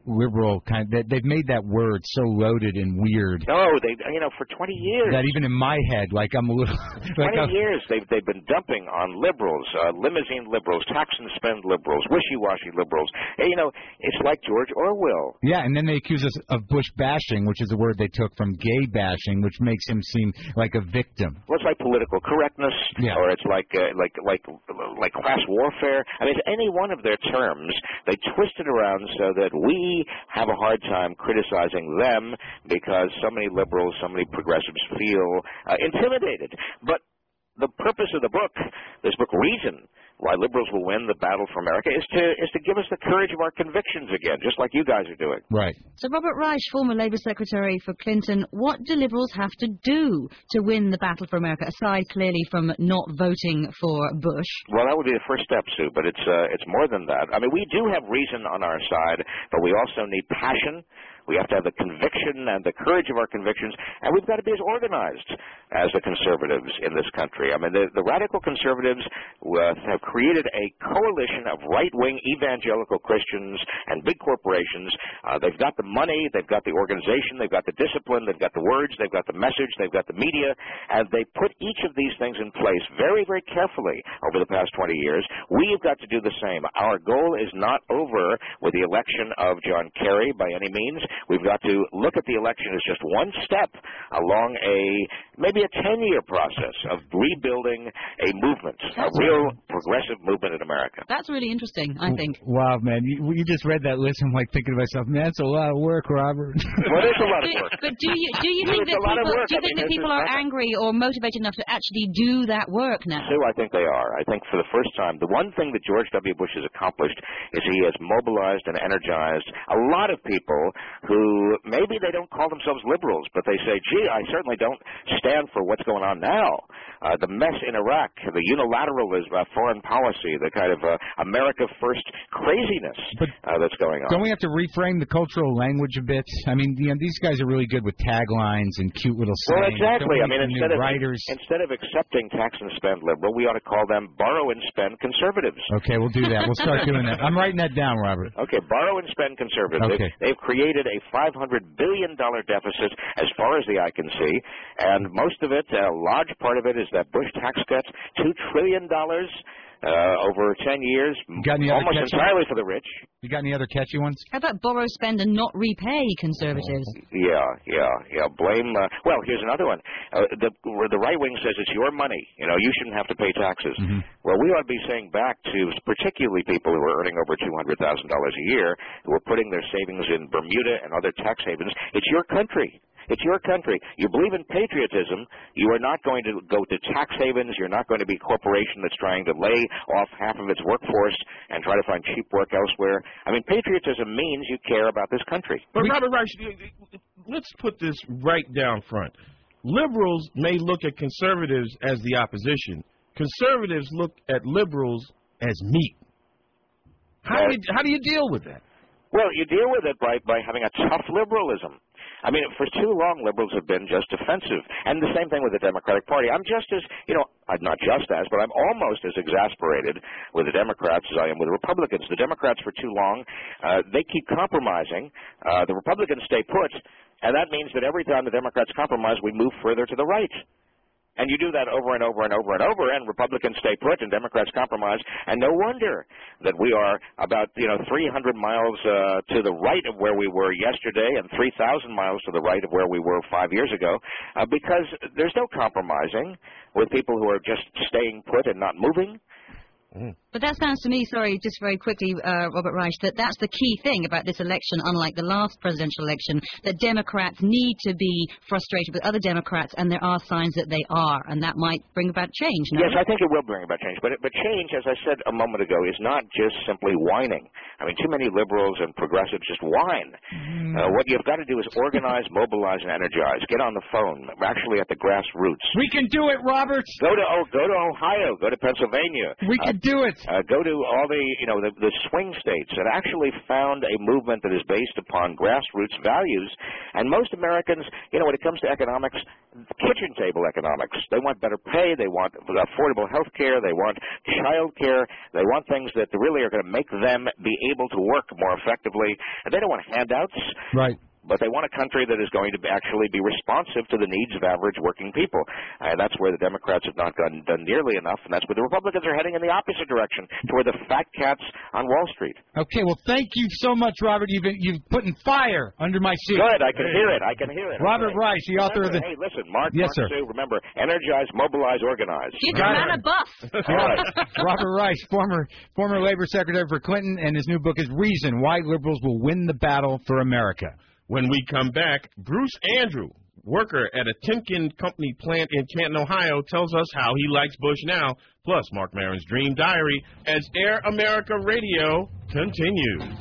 liberal kind. That they've made that word so loaded and weird. No, they, you know, for twenty years. That even in my head, like I'm a little. like twenty I'm, years they've they've been dumping on liberals, uh, limousine liberals, tax and spend liberals, wishy-washy liberals. And, you know, it's like George Orwell. Yeah, and then they accuse us of Bush bashing, which is a word they took from gay bashing, which makes him seem like a victim. Well, it's like political correctness, yeah. or it's like uh, like like like class warfare. I mean, it's any one of their terms. They twist it around so that we have a hard time criticizing them because so many liberals, so many progressives feel uh, intimidated. But the purpose of the book, this book, Reason, Why Liberals Will Win the Battle for America, is to is to give us the courage of our convictions again, just like you guys are doing. Right. So Robert Reich, former Labour Secretary for Clinton, what do Liberals have to do to win the battle for America, aside clearly from not voting for Bush? Well, that would be the first step, Sue, but it's uh, it's more than that. I mean, we do have reason on our side, but we also need passion. We have to have the conviction and the courage of our convictions, and we've got to be as organized as the conservatives in this country. I mean, the, the radical conservatives uh, have created a coalition of right-wing evangelical Christians and big corporations. Uh, they've got the money, they've got the organization, they've got the discipline, they've got the words, they've got the message, they've got the media, and they put each of these things in place very, very carefully over the past twenty years. We've got to do the same. Our goal is not over with the election of John Kerry by any means. We've got to look at the election as just one step along a maybe a ten-year process of rebuilding a movement, a real progressive movement in America. That's really interesting, I think. Wow, man. You, you just read that list. I'm like thinking to myself, man, that's a lot of work, Robert. Well, it's a lot of work. But do you do you think It's that a lot of people work. do you I think mean, that this people is are nothing. angry or motivated enough to actually do that work now? Sue, I think they are. I think for the first time, the one thing that George W. Bush has accomplished is he has mobilized and energized a lot of people who maybe they don't call themselves liberals, but they say, gee, I certainly don't stand for what's going on now. Uh, the mess in Iraq, the unilateralism, uh, foreign policy, the kind of uh, America First craziness uh, that's going on. Don't we have to reframe the cultural language a bit? I mean, you know, these guys are really good with taglines and cute little sayings. Well, exactly. I Don't we mean, need instead new of writers. instead of accepting tax and spend liberal, we ought to call them borrow and spend conservatives. Okay, we'll do that. We'll start doing that. I'm writing that down, Robert. Okay, borrow and spend conservatives. Okay. They've, they've created a five hundred billion dollars deficit as far as the eye can see, and most of it, a large part of it, is that Bush tax cut, two trillion dollars uh, over ten years, got any other almost catchy- entirely for the rich. You got any other catchy ones? How about borrow, spend, and not repay conservatives? Yeah, yeah, yeah. Blame. Uh, well, here's another one. Uh, the the right wing says it's your money. You know, you shouldn't have to pay taxes. Mm-hmm. Well, we ought to be saying back to particularly people who are earning over two hundred thousand dollars a year, who are putting their savings in Bermuda and other tax havens. It's your country. It's your country. You believe in patriotism. You are not going to go to tax havens. You're not going to be a corporation that's trying to lay off half of its workforce and try to find cheap work elsewhere. I mean, patriotism means you care about this country. But Robert Reich, let's put this right down front. Liberals may look at conservatives as the opposition. Conservatives look at liberals as meat. How do you, how do you deal with that? Well, you deal with it by, by having a tough liberalism. I mean, for too long, liberals have been just defensive. And the same thing with the Democratic Party. I'm just as, you know, I'm not just as, but I'm almost as exasperated with the Democrats as I am with the Republicans. The Democrats, for too long, uh, they keep compromising. Uh, the Republicans stay put, and that means that every time the Democrats compromise, we move further to the right. And you do that over and over and over and over, and Republicans stay put and Democrats compromise. And no wonder that we are about, you know, three hundred miles uh, to the right of where we were yesterday and three thousand miles to the right of where we were five years ago, uh, because there's no compromising with people who are just staying put and not moving. Mm. But that sounds to me, sorry, just very quickly, uh, Robert Reich, that that's the key thing about this election, unlike the last presidential election, that Democrats need to be frustrated with other Democrats, and there are signs that they are, and that might bring about change. No? Yes, I think it will bring about change. But but change, as I said a moment ago, is not just simply whining. I mean, too many liberals and progressives just whine. Mm. Uh, what you've got to do is organize, mobilize, and energize. Get on the phone, actually at the grassroots. We can do it, Robert. Go to oh, go to Ohio. Go to Pennsylvania. We can uh, do it. Uh, go to all the, you know, the, the swing states that actually found a movement that is based upon grassroots values. And most Americans, you know, when it comes to economics, kitchen table economics. They want better pay. They want affordable health care. They want child care. They want things that really are going to make them be able to work more effectively. And they don't want handouts. Right. But they want a country that is going to be actually be responsive to the needs of average working people. And that's where the Democrats have not done, done nearly enough, and that's where the Republicans are heading in the opposite direction, to where the fat cats on Wall Street. Okay, well, thank you so much, Robert. You've, you've putting fire under my suit. Good, I can hear it. I can hear it. Robert Okay. Rice, the author Remember, of the... Hey, listen, Mark, Yes, Mark sir. Sue, remember, energize, mobilize, organize. He's a man of buff. All right. Robert Rice, former former Labor Secretary for Clinton, and his new book is Reason, Why Liberals Will Win the Battle for America. When we come back, Bruce Andrew, worker at a Timken Company plant in Canton, Ohio, tells us how he likes Bush now, plus Mark Maron's Dream Diary, as Air America Radio continues.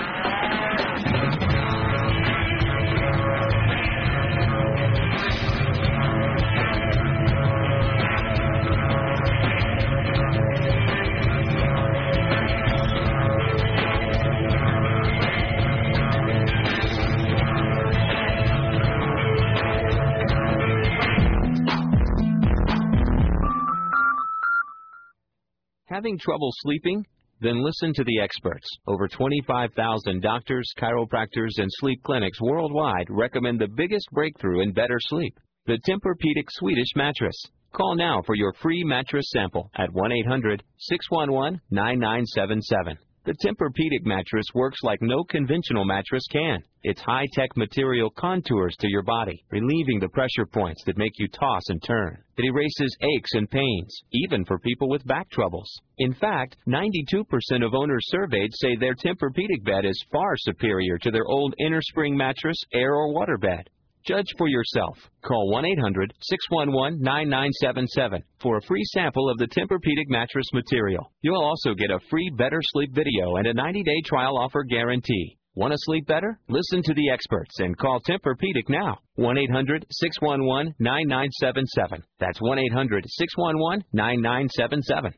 Having trouble sleeping? Then listen to the experts. Over twenty-five thousand doctors, chiropractors, and sleep clinics worldwide recommend the biggest breakthrough in better sleep, the Tempur-Pedic Swedish mattress. Call now for your free mattress sample at one eight hundred, six one one, nine nine seven seven. The Tempur-Pedic mattress works like no conventional mattress can. Its high-tech material contours to your body, relieving the pressure points that make you toss and turn. It erases aches and pains, even for people with back troubles. In fact, ninety-two percent of owners surveyed say their Tempur-Pedic bed is far superior to their old innerspring mattress, air, or water bed. Judge for yourself. Call one eight hundred, six one one, nine nine seven seven for a free sample of the Tempur-Pedic mattress material. You'll also get a free Better Sleep video and a ninety-day trial offer guarantee. Want to sleep better? Listen to the experts and call Tempur-Pedic now. one eight hundred, six one one, nine nine seven seven. That's one eight hundred, six one one, nine nine seven seven.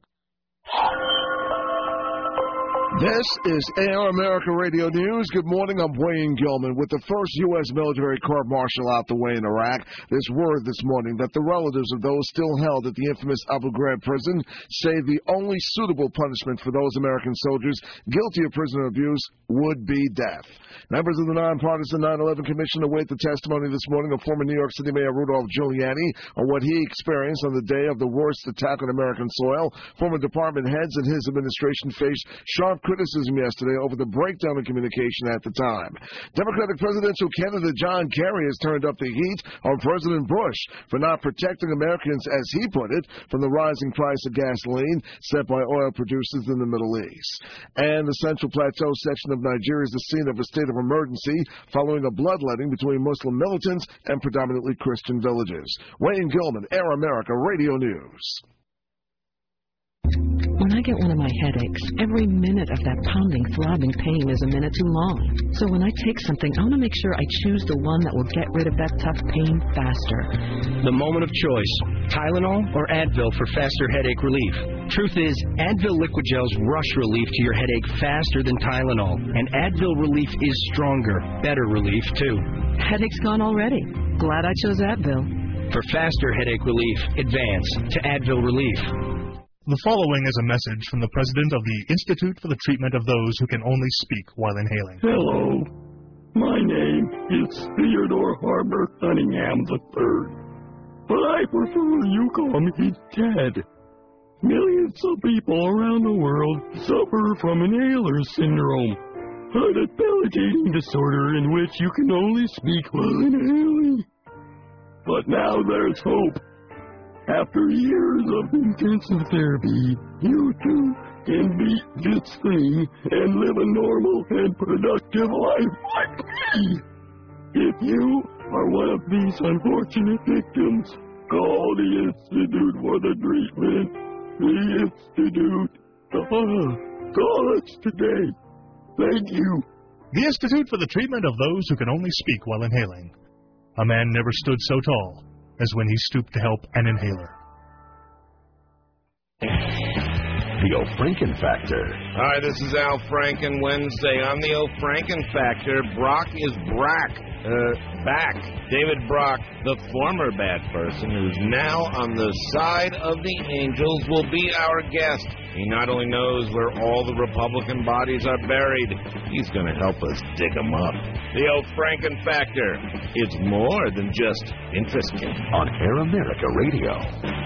This is Air America Radio News. Good morning. I'm Wayne Gilman. With the first U S military court-martial out the way in Iraq, there's word this morning that the relatives of those still held at the infamous Abu Ghraib prison say the only suitable punishment for those American soldiers guilty of prisoner abuse would be death. Members of the nonpartisan nine eleven Commission await the testimony this morning of former New York City Mayor Rudolph Giuliani on what he experienced on the day of the worst attack on American soil. Former department heads and his administration faced sharp criticism yesterday over the breakdown in communication at the time. Democratic presidential candidate John Kerry has turned up the heat on President Bush for not protecting Americans, as he put it, from the rising price of gasoline set by oil producers in the Middle East. And the Central Plateau section of Nigeria is the scene of a state of emergency following a bloodletting between Muslim militants and predominantly Christian villages. Wayne Gilman, Air America Radio News. When I get one of my headaches, every minute of that pounding, throbbing pain is a minute too long. So when I take something, I want to make sure I choose the one that will get rid of that tough pain faster. The moment of choice, Tylenol or Advil for faster headache relief. Truth is, Advil Liquid Gel's rush relief to your headache faster than Tylenol. And Advil relief is stronger, better relief, too. Headache's gone already. Glad I chose Advil. For faster headache relief, advance to Advil Relief. The following is a message from the president of the Institute for the Treatment of Those Who Can Only Speak While Inhaling. Hello. My name is Theodore Harbor Cunningham the third, but I prefer you call me Ted. Millions of people around the world suffer from inhaler syndrome, a debilitating disorder in which you can only speak while inhaling. But now there's hope. After years of intensive therapy, you too can beat this thing and live a normal and productive life like me. If you are one of these unfortunate victims, call the Institute for the Treatment. The Institute. Call, call us today. Thank you. The Institute for the Treatment of Those Who Can Only Speak While Inhaling. A man never stood so tall as when he stooped to help an inhaler. The O'Franken Factor. Hi, this is Al Franken. Wednesday on the O'Franken Factor. Brock is Brack. Uh, back. David Brock, the former bad person who's now on the side of the Angels, will be our guest. He not only knows where all the Republican bodies are buried, he's going to help us dig them up. The O'Franken Factor. It's more than just interesting. On Air America Radio.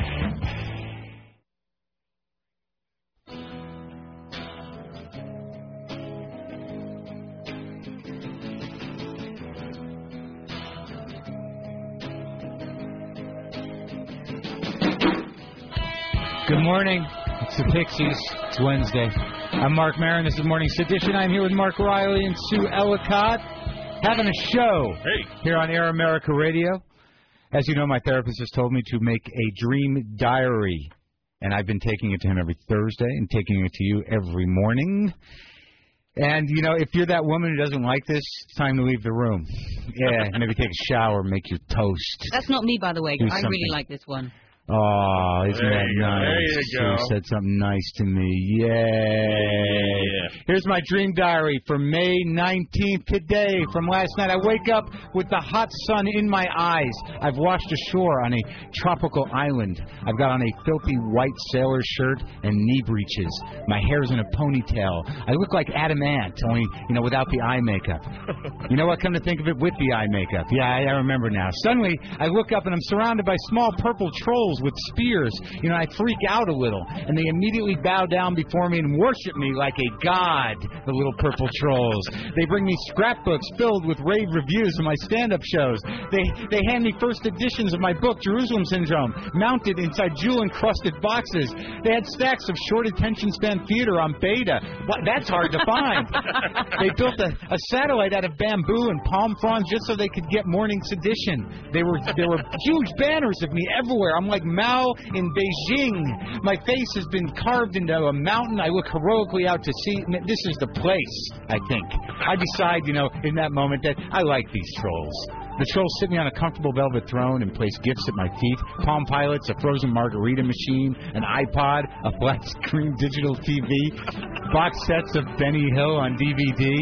Good morning. It's the Pixies. It's Wednesday. I'm Mark Maron. This is Morning Sedition. I'm here with Mark Riley and Sue Ellicott, having a show hey. here on Air America Radio. As you know, my therapist has told me to make a dream diary, and I've been taking it to him every Thursday and taking it to you every morning. And, you know, if you're that woman who doesn't like this, it's time to leave the room. Yeah, maybe take a shower, make your toast. That's not me, by the way. Do I something. really like this one. Oh, isn't there that you nice? There you go. Sue said something nice to me. Yay. Yeah. Here's my dream diary for May nineteenth today from last night. I wake up with the hot sun in my eyes. I've washed ashore on a tropical island. I've got on a filthy white sailor shirt and knee breeches. My hair's in a ponytail. I look like Adam Ant, only, you know, without the eye makeup. You know what? Come to think of it, with the eye makeup. Yeah, I, I remember now. Suddenly, I look up and I'm surrounded by small purple trolls with spears. You know, I freak out a little, and they immediately bow down before me and worship me like a god, the little purple trolls. They bring me scrapbooks filled with rave reviews of my stand-up shows. They they hand me first editions of my book, Jerusalem Syndrome, mounted inside jewel-encrusted boxes. They had stacks of short attention span theater on beta. What, that's hard to find. They built a, a satellite out of bamboo and palm fronds just so they could get Morning Sedition. They were there were huge banners of me everywhere. I'm like Mao in Beijing. My face has been carved into a mountain. I look heroically out to sea. This is the place, I think. I decide, you know, in that moment that I like these trolls. The trolls sit me on a comfortable velvet throne and place gifts at my feet. Palm Pilots, a frozen margarita machine, an iPod, a flat screen digital T V, box sets of Benny Hill on D V D.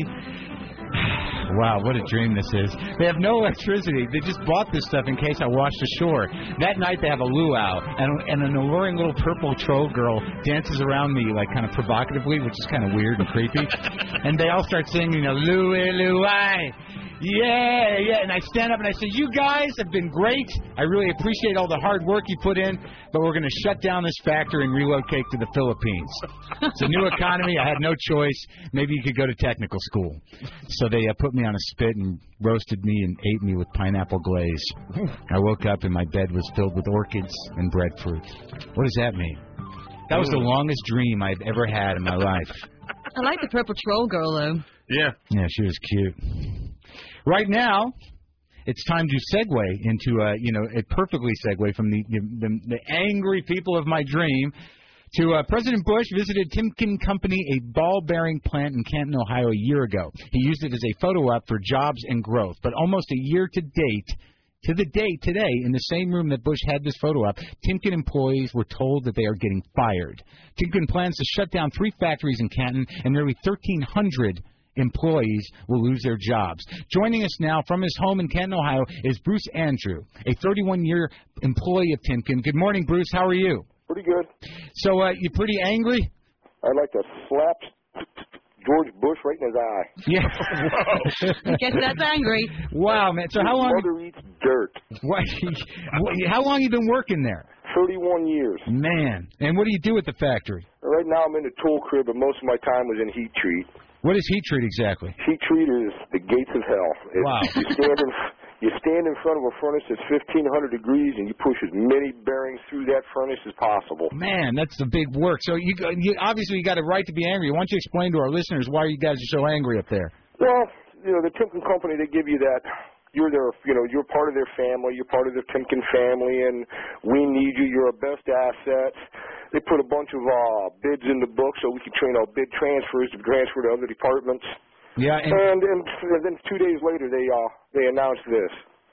Wow, what a dream this is. They have no electricity. They just bought this stuff in case I washed ashore. That night they have a luau, and, and an alluring little purple troll girl dances around me, like, kind of provocatively, which is kind of weird and creepy. And they all start singing, you know, Louie, Louie. Yeah, yeah, and I stand up and I say, you guys have been great. I really appreciate all the hard work you put in, but we're going to shut down this factory and relocate to the Philippines. It's a new economy. I had no choice. Maybe you could go to technical school. So they uh, put me on a spit and roasted me and ate me with pineapple glaze. I woke up and my bed was filled with orchids and breadfruit. What does that mean? That was the longest dream I've ever had in my life. I like the purple troll girl, though. Yeah. Yeah, she was cute. Right now, it's time to segue into, uh, you know, it perfectly segue from the, the the angry people of my dream to uh, President Bush visited Timken Company, a ball-bearing plant in Canton, Ohio, a year ago. He used it as a photo op for jobs and growth. But almost a year to date, to the date today, in the same room that Bush had this photo op, Timken employees were told that they are getting fired. Timken plans to shut down three factories in Canton, and nearly thirteen hundred employees will lose their jobs. Joining us now from his home in Canton, Ohio, is Bruce Andrew, a thirty-one-year employee of Timken. Good morning, Bruce. How are you? Pretty good. So, uh, you pretty angry? I'd like to slap George Bush right in his eye. Yeah. I guess that's angry. Wow, man. So His how long? mother eats dirt. What, how long you been working there? thirty-one years. Man. And what do you do at the factory? Right now I'm in the tool crib, but most of my time was in heat treat. What is heat treat exactly? Heat treat is the gates of hell. It's, Wow. You stand in, you stand in front of a furnace that's fifteen hundred degrees, and you push as many bearings through that furnace as possible. Man, that's the big work. So you, you obviously you got a right to be angry. Why don't you explain to our listeners why you guys are so angry up there? Well, you know, the Timken Company, they give you that. You're their, you know, you're part of their family. You're part of the Timken family, and we need you. You're our best asset. They put a bunch of uh, bids in the book so we could train our bid transfers to transfer to other departments. Yeah, and, and, and then two days later they uh, they announced this.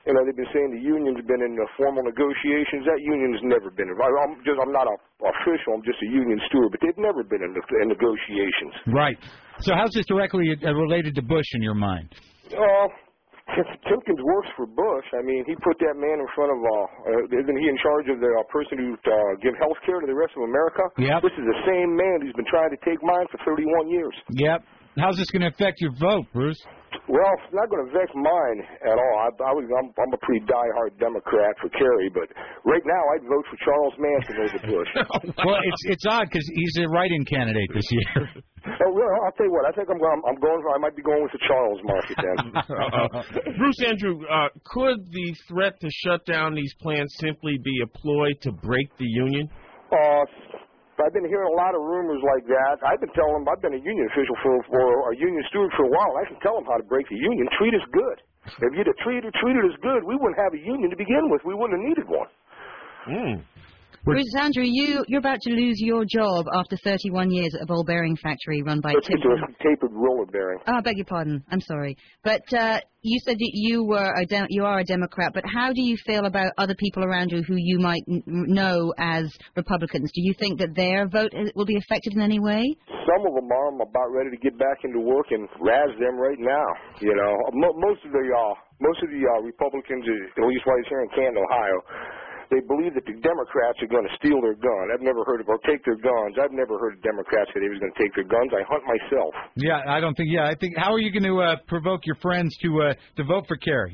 You know, they've been saying the union's been in uh, formal negotiations. That union's never been involved. I'm just, I'm not a official. I'm just a union steward, but they've never been in, in negotiations. Right. So how's this directly uh, related to Bush in your mind? Uh, Timkins works for Bush. I mean, he put that man in front of, uh, uh isn't he in charge of the uh, person who uh, give health care to the rest of America? Yep. This is the same man who's been trying to take mine for thirty-one years. Yep. How's this going to affect your vote, Bruce? Well, it's not going to affect mine at all. I, I was, I'm, I'm a pretty diehard Democrat for Kerry, but right now I'd vote for Charles Manson over Bush. Well, it's it's odd because he's a write-in candidate this year. Oh, well, I'll tell you what. I think I'm going. I'm going. I might be going with the Charles market then. uh, Bruce Andrew, uh, could the threat to shut down these plants simply be a ploy to break the union? Uh, I've been hearing a lot of rumors like that. I've been telling them, I've been a union official for, or a union steward for a while, and I can tell them how to break the union. Treat us good. If you'd have treated, treated us good, we wouldn't have a union to begin with. We wouldn't have needed one. Mm. Bruce Andrew, you, you're about to lose your job after thirty-one years at a ball bearing factory run by It's Tim. a tapered roller bearing. Oh, I beg your pardon. I'm sorry. But uh, you said that you were a de- you are a Democrat, but how do you feel about other people around you who you might n- know as Republicans? Do you think that their vote is, will be affected in any way? Some of them are. I'm about ready to get back into work and razz them right now. You know, Mo- most of the uh, most of the uh, Republicans, at least right here in Canton, Ohio, they believe that the Democrats are going to steal their gun. I've never heard of, or take their guns. I've never heard of Democrats say they was going to take their guns. I hunt myself. Yeah, I don't think. Yeah, I think. How are you going to uh, provoke your friends to uh, to vote for Kerry?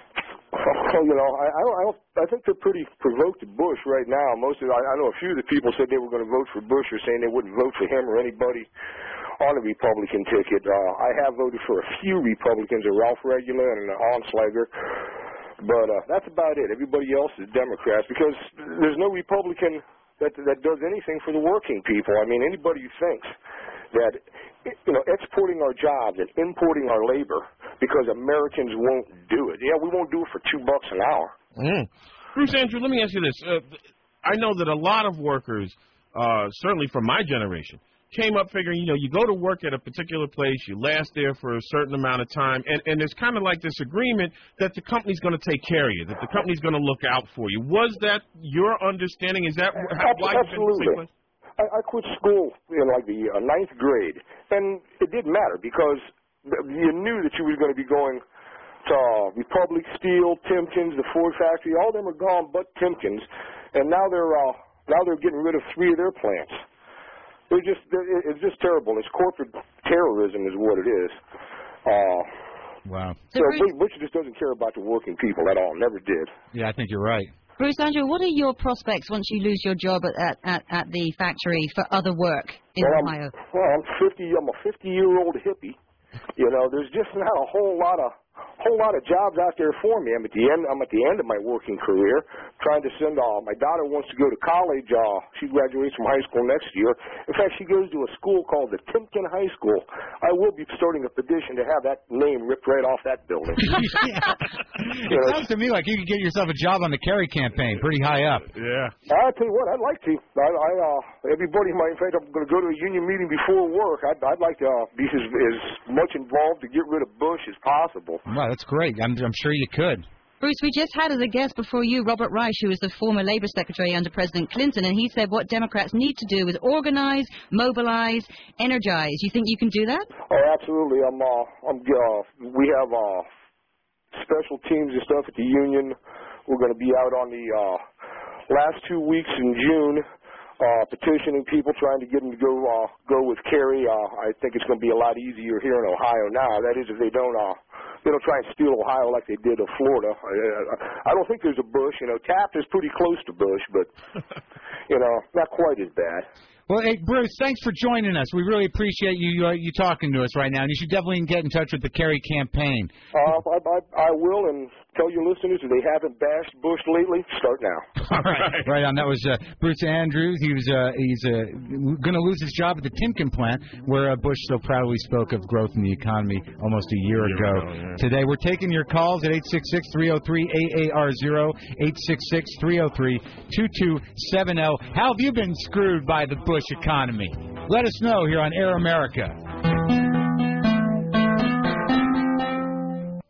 Well, you know, I, I don't. I don't. I think they're pretty provoked at Bush right now. Most of, I, I know a few of the people said they were going to vote for Bush, or saying they wouldn't vote for him or anybody on the Republican ticket. Uh, I have voted for a few Republicans, a Ralph Regula and an Onslager. But uh, that's about it. Everybody else is Democrats because there's no Republican that that does anything for the working people. I mean, anybody who thinks that, you know, exporting our jobs and importing our labor because Americans won't do it. Yeah, we won't do it for two bucks an hour. Mm. Bruce Andrew, let me ask you this. Uh, I know that a lot of workers, uh, certainly from my generation, came up figuring, you know, you go to work at a particular place, you last there for a certain amount of time, and, and there's kind of like this agreement that the company's going to take care of you, that the company's going to look out for you. Was that your understanding? Is that how, why Absolutely. I, I quit school in like the uh, ninth grade, and it didn't matter because you knew that you were going to be going to uh, Republic Steel, Timkins, the Ford factory. All of them are gone but Timkins, and now they're uh, now they're getting rid of three of their plants. They're just, they're, it's just terrible. It's corporate terrorism is what it is. Uh, wow. So Bruce, Bush just doesn't care about the working people at all. Never did. Yeah, I think you're right. Bruce Andrew, what are your prospects once you lose your job at at, at the factory for other work in well, Ohio? I'm, well, I'm fifty. I'm a fifty-year-old hippie. You know, there's just not a whole lot of whole lot of jobs out there for me. I'm at the end. I'm at the end of my working career, trying to send. Uh, my daughter wants to go to college. Uh, she graduates from high school next year. In fact, she goes to a school called the Timken High School. I will be starting a petition to have that name ripped right off that building. Yeah. It sounds to me like you could get yourself a job on the Kerry campaign, pretty high up. Yeah. I'll tell you what, I'd like to. I, I uh, everybody might. In fact, I'm going to go to a union meeting before work. I'd, I'd like to uh, be as, as much involved to get rid of Bush as possible. Wow, that's great. I'm, I'm sure you could. Bruce, we just had as a guest before you Robert Reich, who was the former Labor Secretary under President Clinton, and he said what Democrats need to do is organize, mobilize, energize. You think you can do that? Oh, absolutely. I'm. Uh, I'm. Uh, we have uh, special teams and stuff at the union. We're going to be out on the uh, last two weeks in June. Uh, petitioning people, trying to get them to go uh, go with Kerry. Uh, I think it's going to be a lot easier here in Ohio now. That is, if they don't uh, they don't try and steal Ohio like they did of Florida. I, I don't think there's a Bush. You know, Taft is pretty close to Bush, but you know, not quite as bad. Well, hey, Bruce, thanks for joining us. We really appreciate you uh, you talking to us right now. And you should definitely get in touch with the Kerry campaign. Uh, I, I, I will, and tell your listeners if they haven't bashed Bush lately, start now. All right, right on. That was uh, Bruce Andrews. He was uh, he's uh, going to lose his job at the Timken plant, where uh, Bush so proudly spoke of growth in the economy almost a year ago. ago yeah. Today, we're taking your calls at eight six six, three oh three, A A R zero, eight six six, three oh three, two two seven oh. How have you been screwed by the Bush economy? Let us know here on Air America.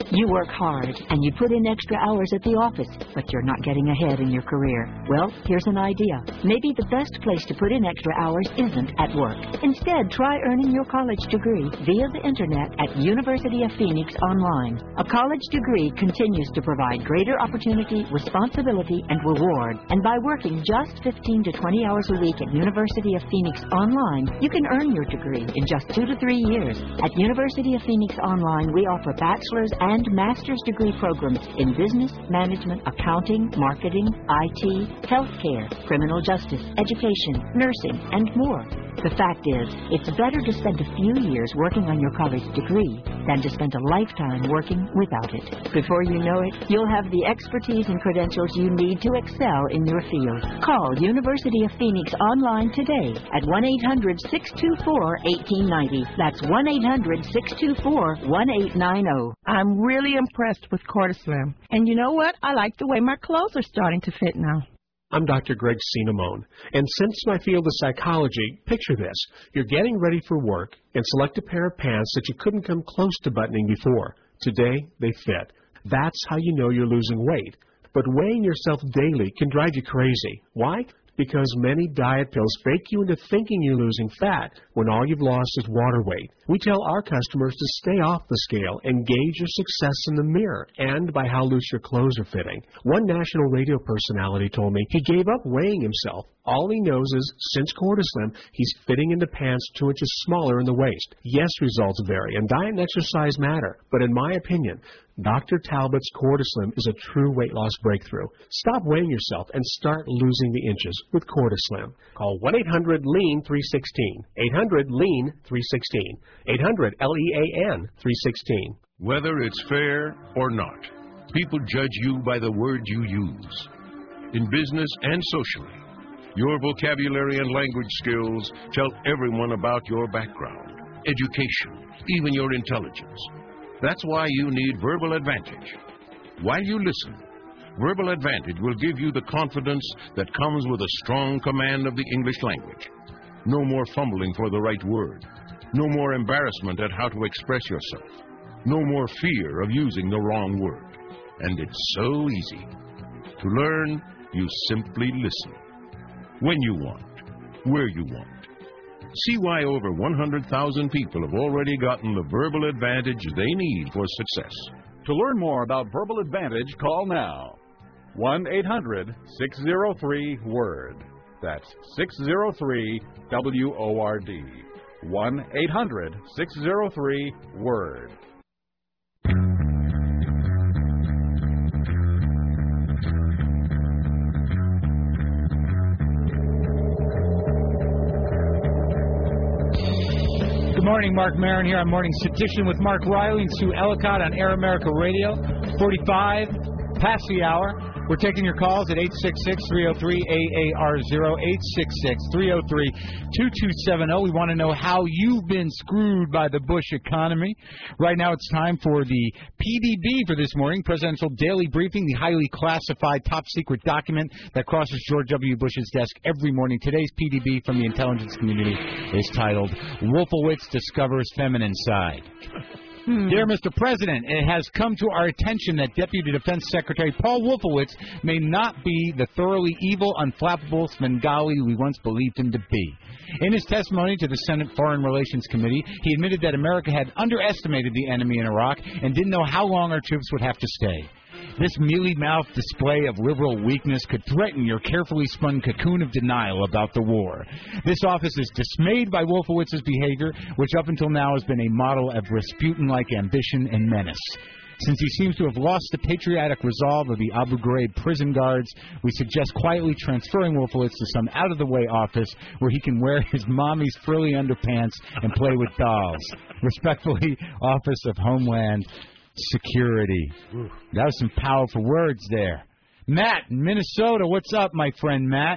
You work hard and you put in extra hours at the office, but you're not getting ahead in your career. Well, here's an idea. Maybe the best place to put in extra hours isn't at work. Instead, try earning your college degree via the internet at University of Phoenix Online. A college degree continues to provide greater opportunity, responsibility, and reward. And by working just fifteen to twenty hours a week at University of Phoenix Online, you can earn your degree in just two to three years. At University of Phoenix Online, we offer bachelor's and master's degree programs in business, management, accounting, marketing, I T, healthcare, criminal justice, education, nursing, and more. The fact is, it's better to spend a few years working on your college degree than to spend a lifetime working without it. Before you know it, you'll have the expertise and credentials you need to excel in your field. Call University of Phoenix Online today at one eight hundred, six two four, one eight nine zero. That's one eight hundred, six two four, one eight nine zero. I'm really impressed with Cortislim. And you know what? I like the way my clothes are starting to fit now. I'm Doctor Greg Cinnamone, and since my field is psychology, picture this. You're getting ready for work and select a pair of pants that you couldn't come close to buttoning before. Today, they fit. That's how you know you're losing weight. But weighing yourself daily can drive you crazy. Why? Because many diet pills fake you into thinking you're losing fat when all you've lost is water weight. We tell our customers to stay off the scale and gauge your success in the mirror and by how loose your clothes are fitting. One national radio personality told me he gave up weighing himself. All he knows is, since Cortislim, he's fitting into pants two inches smaller in the waist. Yes, results vary, and diet and exercise matter. But in my opinion, Doctor Talbot's Cortislim is a true weight loss breakthrough. Stop weighing yourself and start losing the inches with Cortislim. Call one eight hundred lean three one six. eight hundred lean three one six. eight hundred L E A N three one six. Whether it's fair or not, people judge you by the words you use. In business and socially, your vocabulary and language skills tell everyone about your background, education, even your intelligence. That's why you need Verbal Advantage. While you listen, Verbal Advantage will give you the confidence that comes with a strong command of the English language. No more fumbling for the right word. No more embarrassment at how to express yourself. No more fear of using the wrong word. And it's so easy. To learn, you simply listen. When you want, where you want. See why over one hundred thousand people have already gotten the Verbal Advantage they need for success. To learn more about Verbal Advantage, call now. one eight hundred, six oh three, WORD. That's six oh three, W O R D. one eight hundred, six oh three, WORD. Good morning, Mark Maron here on Morning Sedition with Mark Riley and Sue Ellicott on Air America Radio. forty-five past the hour. We're taking your calls at eight six six, three oh three, A A R zero, eight six six, three oh three, two two seven oh. We want to know how you've been screwed by the Bush economy. Right now it's time for the P D B for this morning, Presidential Daily Briefing, the highly classified top-secret document that crosses George W. Bush's desk every morning. Today's P D B from the intelligence community is titled, Wolfowitz Discovers Feminine Side. Hmm. Dear Mister President, it has come to our attention that Deputy Defense Secretary Paul Wolfowitz may not be the thoroughly evil, unflappable Svengali we once believed him to be. In his testimony to the Senate Foreign Relations Committee, he admitted that America had underestimated the enemy in Iraq and didn't know how long our troops would have to stay. This mealy-mouthed display of liberal weakness could threaten your carefully spun cocoon of denial about the war. This office is dismayed by Wolfowitz's behavior, which up until now has been a model of Rasputin-like ambition and menace. Since he seems to have lost the patriotic resolve of the Abu Ghraib prison guards, we suggest quietly transferring Wolfowitz to some out-of-the-way office where he can wear his mommy's frilly underpants and play with dolls. Respectfully, Office of Homeland Security. That was some powerful words there. Matt in Minnesota, what's up, my friend Matt?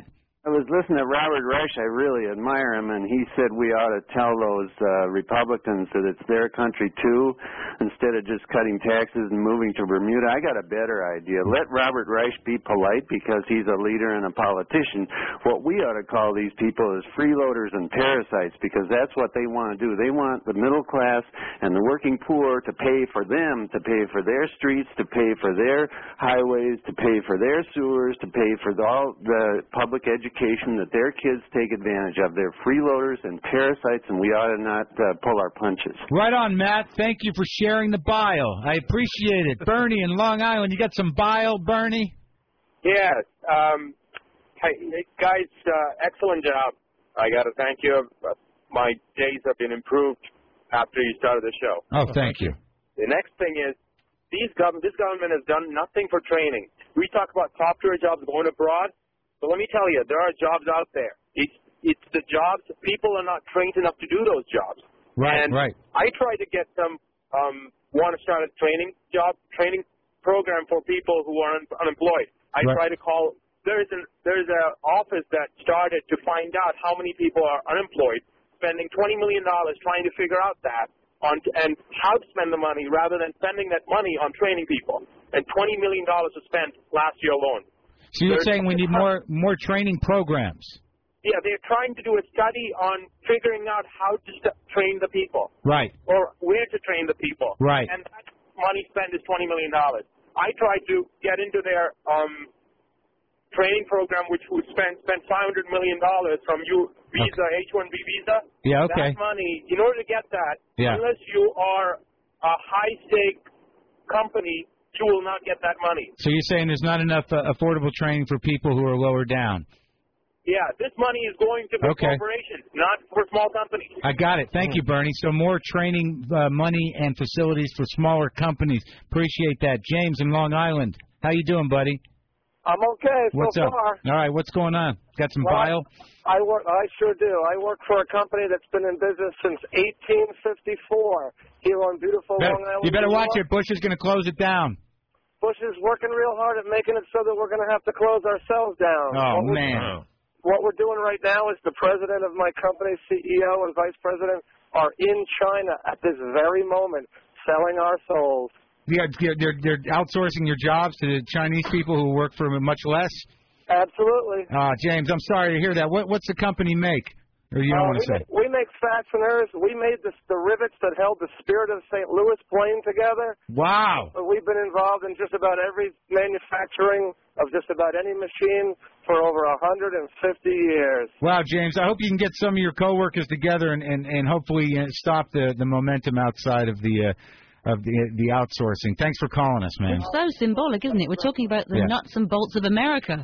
I was listening to Robert Reich. I really admire him, and he said we ought to tell those uh, Republicans that it's their country too, instead of just cutting taxes and moving to Bermuda. I got a better idea. Let Robert Reich be polite because he's a leader and a politician. What we ought to call these people is freeloaders and parasites, because that's what they want to do. They want the middle class and the working poor to pay for them, to pay for their streets, to pay for their highways, to pay for their sewers, to pay for the, all the public education that their kids take advantage of. They're freeloaders and parasites, and we ought to not uh, pull our punches. Right on, Matt. Thank you for sharing the bile. I appreciate it. Bernie in Long Island, you got some bile, Bernie? Yeah. Um, hey, guys, uh, excellent job. I got to thank you. My days have been improved after you started the show. Oh, thank you. The next thing is, these gov- this government has done nothing for training. We talk about top-tier jobs going abroad. But let me tell you, there are jobs out there. It's it's the jobs, people are not trained enough to do those jobs. Right, and right. I try to get them, um, want to start a training job, training program for people who are un- unemployed. I Right. try to call, there's an there's an office that started to find out how many people are unemployed, spending twenty million dollars trying to figure out that on and how to spend the money rather than spending that money on training people. And twenty million dollars was spent last year alone. So you're saying we need more more training programs? Yeah, they're trying to do a study on figuring out how to st- train the people. Right. Or where to train the people. Right. And that money spent is twenty million dollars. I tried to get into their um, training program, which would spend spend five hundred million dollars from you visa, okay. H one B visa. Yeah, okay. That money, in order to get that, Yeah. unless you are a high-stake company, you will not get that money. So you're saying there's not enough uh, affordable training for people who are lower down? Yeah, this money is going to big Okay. corporations, not for small companies. I got it. Thank you, Bernie. So more training uh, money and facilities for smaller companies. Appreciate that. James in Long Island. How you doing, buddy? I'm okay so What's up? far. All right, what's going on? Got some Well, bile? I work. I sure do. I work for a company that's been in business since eighteen fifty-four here on beautiful Better- Long Island. you better New watch York. it. Bush is going to close it down. Bush is working real hard at making it so that we're going to have to close ourselves down. Oh, what we're- man. What we're doing right now is the president of my company, C E O, and vice president are in China at this very moment selling our souls. Yeah, they're, they're, they're outsourcing your jobs to the Chinese people who work for much less? Absolutely. Uh, James, I'm sorry to hear that. What, what's the company make? Or you don't Uh, want we to say? Make, we make fasteners. We made the, the rivets that held the Spirit of Saint Louis plane together. Wow. Uh, We've been involved in just about every manufacturing of just about any machine for over one hundred fifty years. Wow, James, I hope you can get some of your coworkers together and, and, and hopefully uh, stop the, the momentum outside of the uh, of the the outsourcing. Thanks for calling us, man. It's so symbolic, isn't it? We're talking about the Yeah. nuts and bolts of America.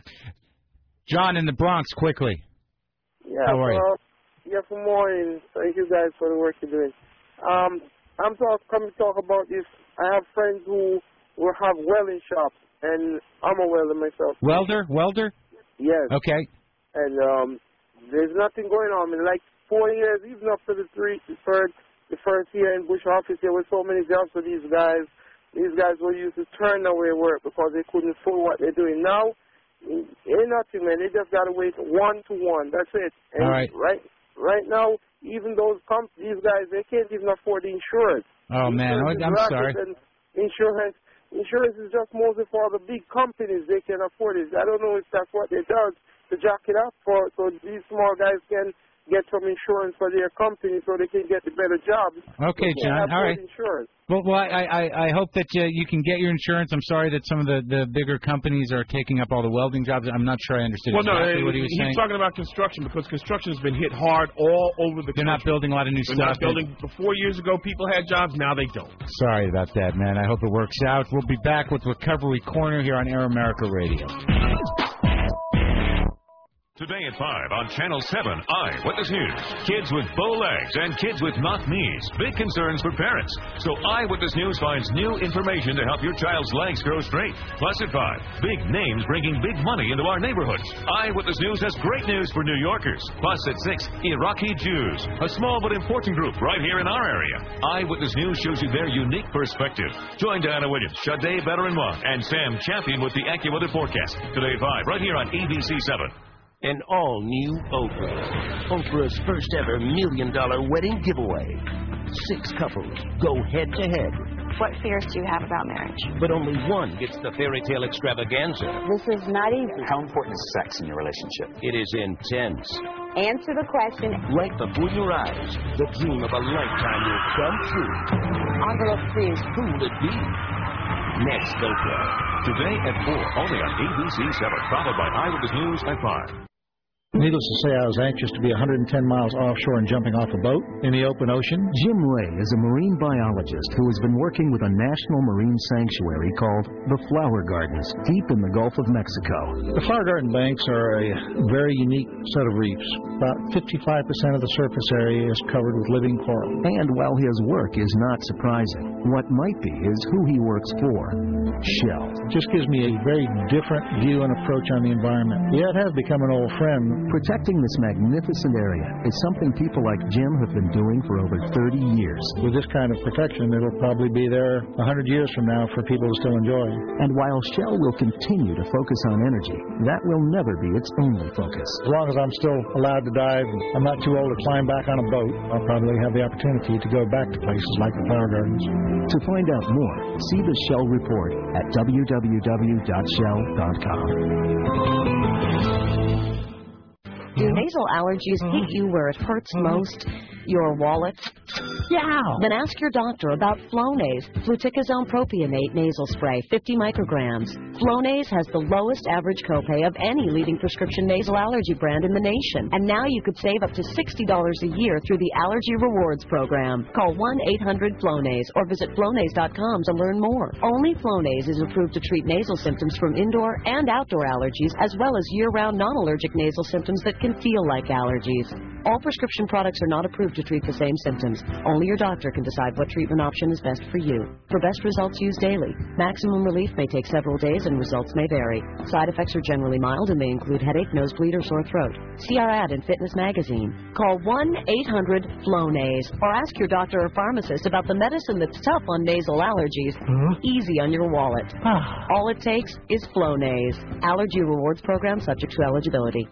John in the Bronx, quickly. Yeah, How are you? well, yeah, good morning. Thank you guys for the work you're doing. Um, I'm talk, coming to talk about this. I have friends who will have welding shops, and I'm a welder myself. Welder? Welder? Yes. Okay. And um, there's nothing going on. In like four years, even up to the three, the third, the first year in Bush office, there were so many jobs for these guys. These guys were used to turn away work because they couldn't afford what they're doing now. Ain't nothing, man. They just got to wait one to one. That's it. And All right. Right, right now, even those comp- these guys, they can't even afford the insurance. Oh, man, Insurance is I'm rocket, sorry. and Insurance, insurance is just mostly for the big companies. They can afford it. I don't know if that's what they does to jack it up for, so these small guys can get some insurance for their company so they can get the better jobs. Okay, They John. can't All right. afford Insurance. Well, well I, I, I hope that uh, you can get your insurance. I'm sorry that some of the, the bigger companies are taking up all the welding jobs. I'm not sure I understood Well, no, exactly what he was he's saying. talking about construction because construction has been hit hard all over the They're not country. building a lot of new They're stuff. not building. Four years ago, people had jobs. Now they don't. Sorry about that, man. I hope it works out. We'll be back with Recovery Corner here on Air America Radio. Today at five on Channel seven, Eyewitness News. Kids with bow legs and kids with knock knees. Big concerns for parents. So Eyewitness News finds new information to help your child's legs grow straight. Plus at five, big names bringing big money into our neighborhoods. Eyewitness News has great news for New Yorkers. Plus at six, Iraqi Jews. A small but important group right here in our area. Eyewitness News shows you their unique perspective. Join Diana Williams, Sade Betterenwa, and Sam Champion with the AccuWeather forecast. Today at five, right here on A B C seven. An all-new Oprah. Oprah's first-ever million-dollar wedding giveaway. Six couples go head-to-head. What fears do you have about marriage? But only one gets the fairy tale extravaganza. This is not easy. How important is sex in your relationship? It is intense. Answer the question. Right before your eyes, the dream of a lifetime will come true. Envelope, please. Who will it be? Next Oprah. Today at four, only on A B C seven, followed by Eyewitness News at five. Needless to say, I was anxious to be one hundred ten miles offshore and jumping off a boat in the open ocean. Jim Ray is a marine biologist who has been working with a national marine sanctuary called the Flower Gardens, deep in the Gulf of Mexico. The Flower Garden banks are a very unique set of reefs. About fifty-five percent of the surface area is covered with living coral. And while his work is not surprising, what might be is who he works for. Shell. It just gives me a very different view and approach on the environment. Yeah, it has become an old friend. Protecting this magnificent area is something people like Jim have been doing for over thirty years. With this kind of protection, it'll probably be there one hundred years from now for people to still enjoy. And while Shell will continue to focus on energy, that will never be its only focus. As long as I'm still allowed to dive, I'm not too old to climb back on a boat, I'll probably have the opportunity to go back to places like the Flower Gardens. To find out more, see the Shell report at w w w dot shell dot com. Do nasal allergies hit you where it hurts most? Your wallet? Yeah. Then ask your doctor about Flonase, fluticasone propionate nasal spray, fifty micrograms. Flonase has the lowest average copay of any leading prescription nasal allergy brand in the nation. And now you could save up to sixty dollars a year through the Allergy Rewards program. Call one eight hundred flonase or visit flonase dot com to learn more. Only Flonase is approved to treat nasal symptoms from indoor and outdoor allergies, as well as year-round non-allergic nasal symptoms that can feel like allergies. All prescription products are not approved to treat the same symptoms. Only your doctor can decide what treatment option is best for you. For best results, use daily. Maximum relief may take several days and results may vary. Side effects are generally mild and may include headache, nosebleed, or sore throat. See our ad in Fitness Magazine. Call one eight hundred flonase or ask your doctor or pharmacist about the medicine that's tough on nasal allergies. Huh? Easy on your wallet. All it takes is Flonase. Allergy Rewards program subject to eligibility.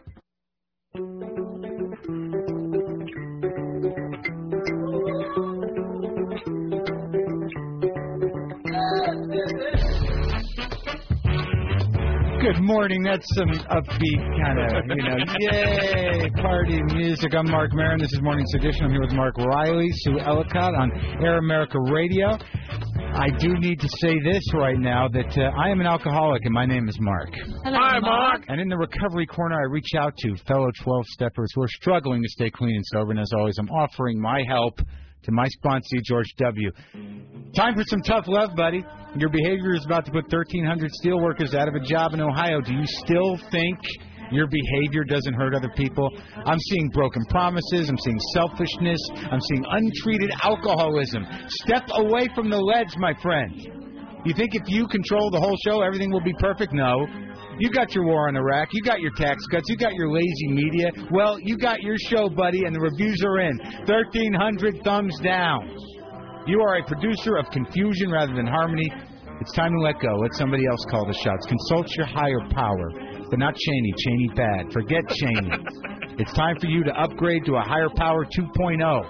Good morning. That's some upbeat kind of, you know, yay, party music. I'm Mark Maron. This is Morning's Edition. I'm here with Mark Riley, Sue Ellicott on Air America Radio. I do need to say this right now, that uh, I am an alcoholic, and my name is Mark. Hello, Hi, Mark. And in the recovery corner, I reach out to fellow twelve-steppers who are struggling to stay clean and sober. And as always, I'm offering my help to my sponsee, George W. Time for some tough love, buddy. Your behavior is about to put thirteen hundred steelworkers out of a job in Ohio. Do you still think your behavior doesn't hurt other people? I'm seeing broken promises. I'm seeing selfishness. I'm seeing untreated alcoholism. Step away from the ledge, my friend. You think if you control the whole show, everything will be perfect? No. You got your war on Iraq. You got your tax cuts. You got your lazy media. Well, you got your show, buddy, and the reviews are in. thirteen hundred thumbs down. You are a producer of confusion rather than harmony. It's time to let go. Let somebody else call the shots. Consult your higher power. But not Cheney. Cheney bad. Forget Cheney. It's time for you to upgrade to a higher power two point oh.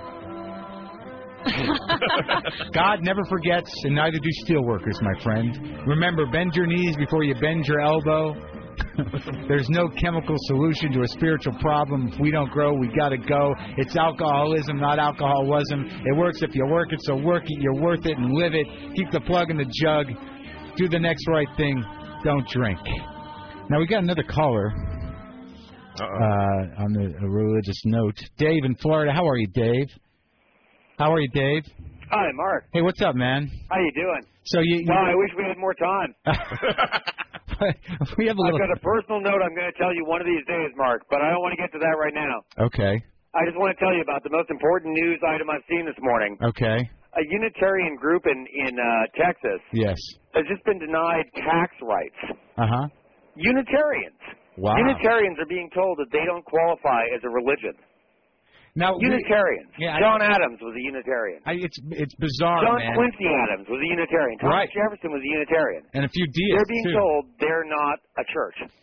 God never forgets, and neither do steelworkers, my friend. Remember, bend your knees before you bend your elbow. There's no chemical solution to a spiritual problem. If we don't grow, we gotta go. It's alcoholism, not alcoholism. It works if you work it, so work it. You're worth it and live it. Keep the plug in the jug. Do the next right thing. Don't drink. Now, we got another caller uh, on the a religious note. Dave in Florida. How are you, Dave? How are you, Dave? Hi, Mark. Hey, what's up, man? How you doing? So you, you Well, I wish we had more time. we have a little... I've got a personal note I'm going to tell you one of these days, Mark, but I don't want to get to that right now. Okay. I just want to tell you about the most important news item I've seen this morning. Okay. A Unitarian group in, in uh, Texas Yes. has just been denied tax rights. Uh-huh. Unitarians. Wow. Unitarians are being told that they don't qualify as a religion. Now, Unitarians. We, yeah, John I, Adams was a Unitarian. I, it's it's bizarre, John man. Quincy Adams was a Unitarian. Thomas Right. Jefferson was a Unitarian. And a few deists, They're being too. told they're not a church.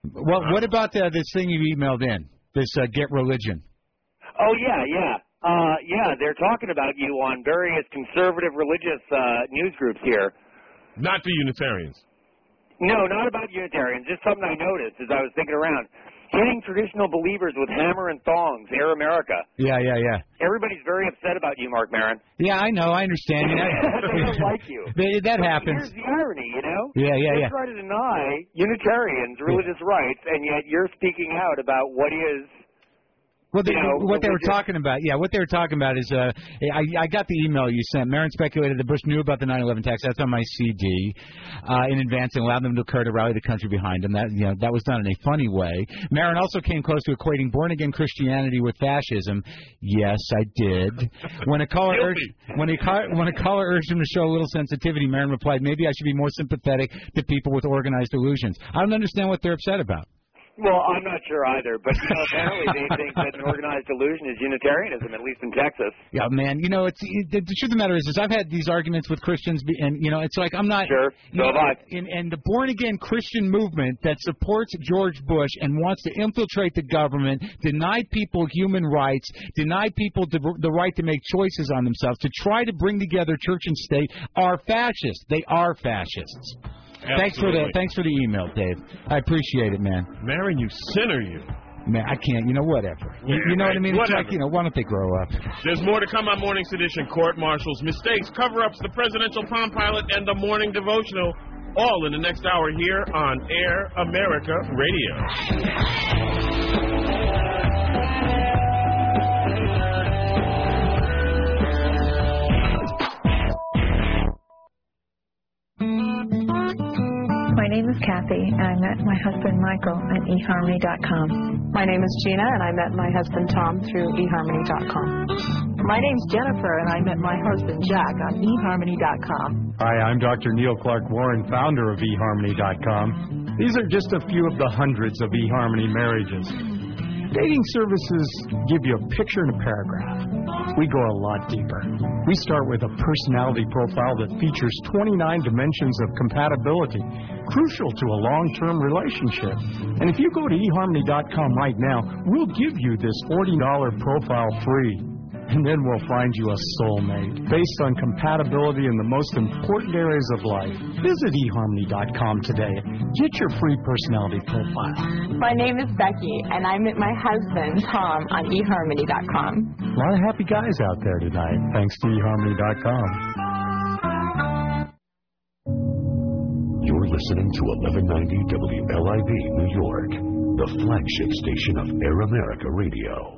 Well, what about uh, this thing you emailed in? This uh, Get Religion. Oh, yeah, yeah. Uh, yeah, they're talking about you on various conservative religious uh, news groups here. Not the Unitarians. No, not about Unitarians. Just something I noticed as I was thinking around. Hitting traditional believers with hammer and thongs, Air America. Yeah, yeah, yeah. Everybody's very upset about you, Mark Maron. Yeah, I know. I understand. You know, they don't like you. They, that but happens. Here's the irony, you know? Yeah, yeah, they yeah. try to deny Unitarians religious yeah. rights, and yet you're speaking out about what is... Well, they, you know, what they were religious. talking about, yeah, what they were talking about is, uh, I, I got the email you sent. Maron speculated that Bush knew about the nine eleven attacks. That's on my C D uh, in advance and allowed them to occur to rally the country behind him. That, you know, that was done in a funny way. Maron also came close to equating born-again Christianity with fascism. Yes, I did. When a caller urged, when a when a caller urged him to show a little sensitivity, Maron replied, "Maybe I should be more sympathetic to people with organized delusions." I don't understand what they're upset about. Well, I'm not sure either, but you know, apparently they think that an organized delusion is Unitarianism, at least in Texas. Yeah, man, you know, it's it, the truth of the matter is, is I've had these arguments with Christians, and you know, it's like I'm not. Sure, so have I. And, and the born-again Christian movement that supports George Bush and wants to infiltrate the government, deny people human rights, deny people the, the right to make choices on themselves, to try to bring together church and state, are fascists. They are fascists. Absolutely. Thanks for the thanks for the email, Dave. I appreciate it, man. Maron, you sinner, you. Man, I can't. You know, whatever. You, Yeah, you know right. what I mean? Whatever. It's like, you know, why don't they grow up? There's more to come on Morning Sedition. Court martials, mistakes, cover-ups, the presidential Palm Pilot, and the morning devotional, all in the next hour here on Air America Radio. My name is Kathy, and I met my husband Michael at e harmony dot com. My name is Gina, and I met my husband Tom through e harmony dot com. My name's Jennifer, and I met my husband Jack on e harmony dot com. Hi, I'm Doctor Neil Clark Warren, founder of e harmony dot com. These are just a few of the hundreds of eHarmony marriages. Dating services give you a picture and a paragraph. We go a lot deeper. We start with a personality profile that features twenty-nine dimensions of compatibility, crucial to a long-term relationship. And if you go to e harmony dot com right now, we'll give you this forty dollars profile free. And then we'll find you a soulmate based on compatibility in the most important areas of life. Visit e harmony dot com today. Get your free personality profile. My name is Becky, and I met my husband Tom on e harmony dot com. A lot of happy guys out there tonight, thanks to e harmony dot com. You're listening to eleven ninety W L I V New York, the flagship station of Air America Radio.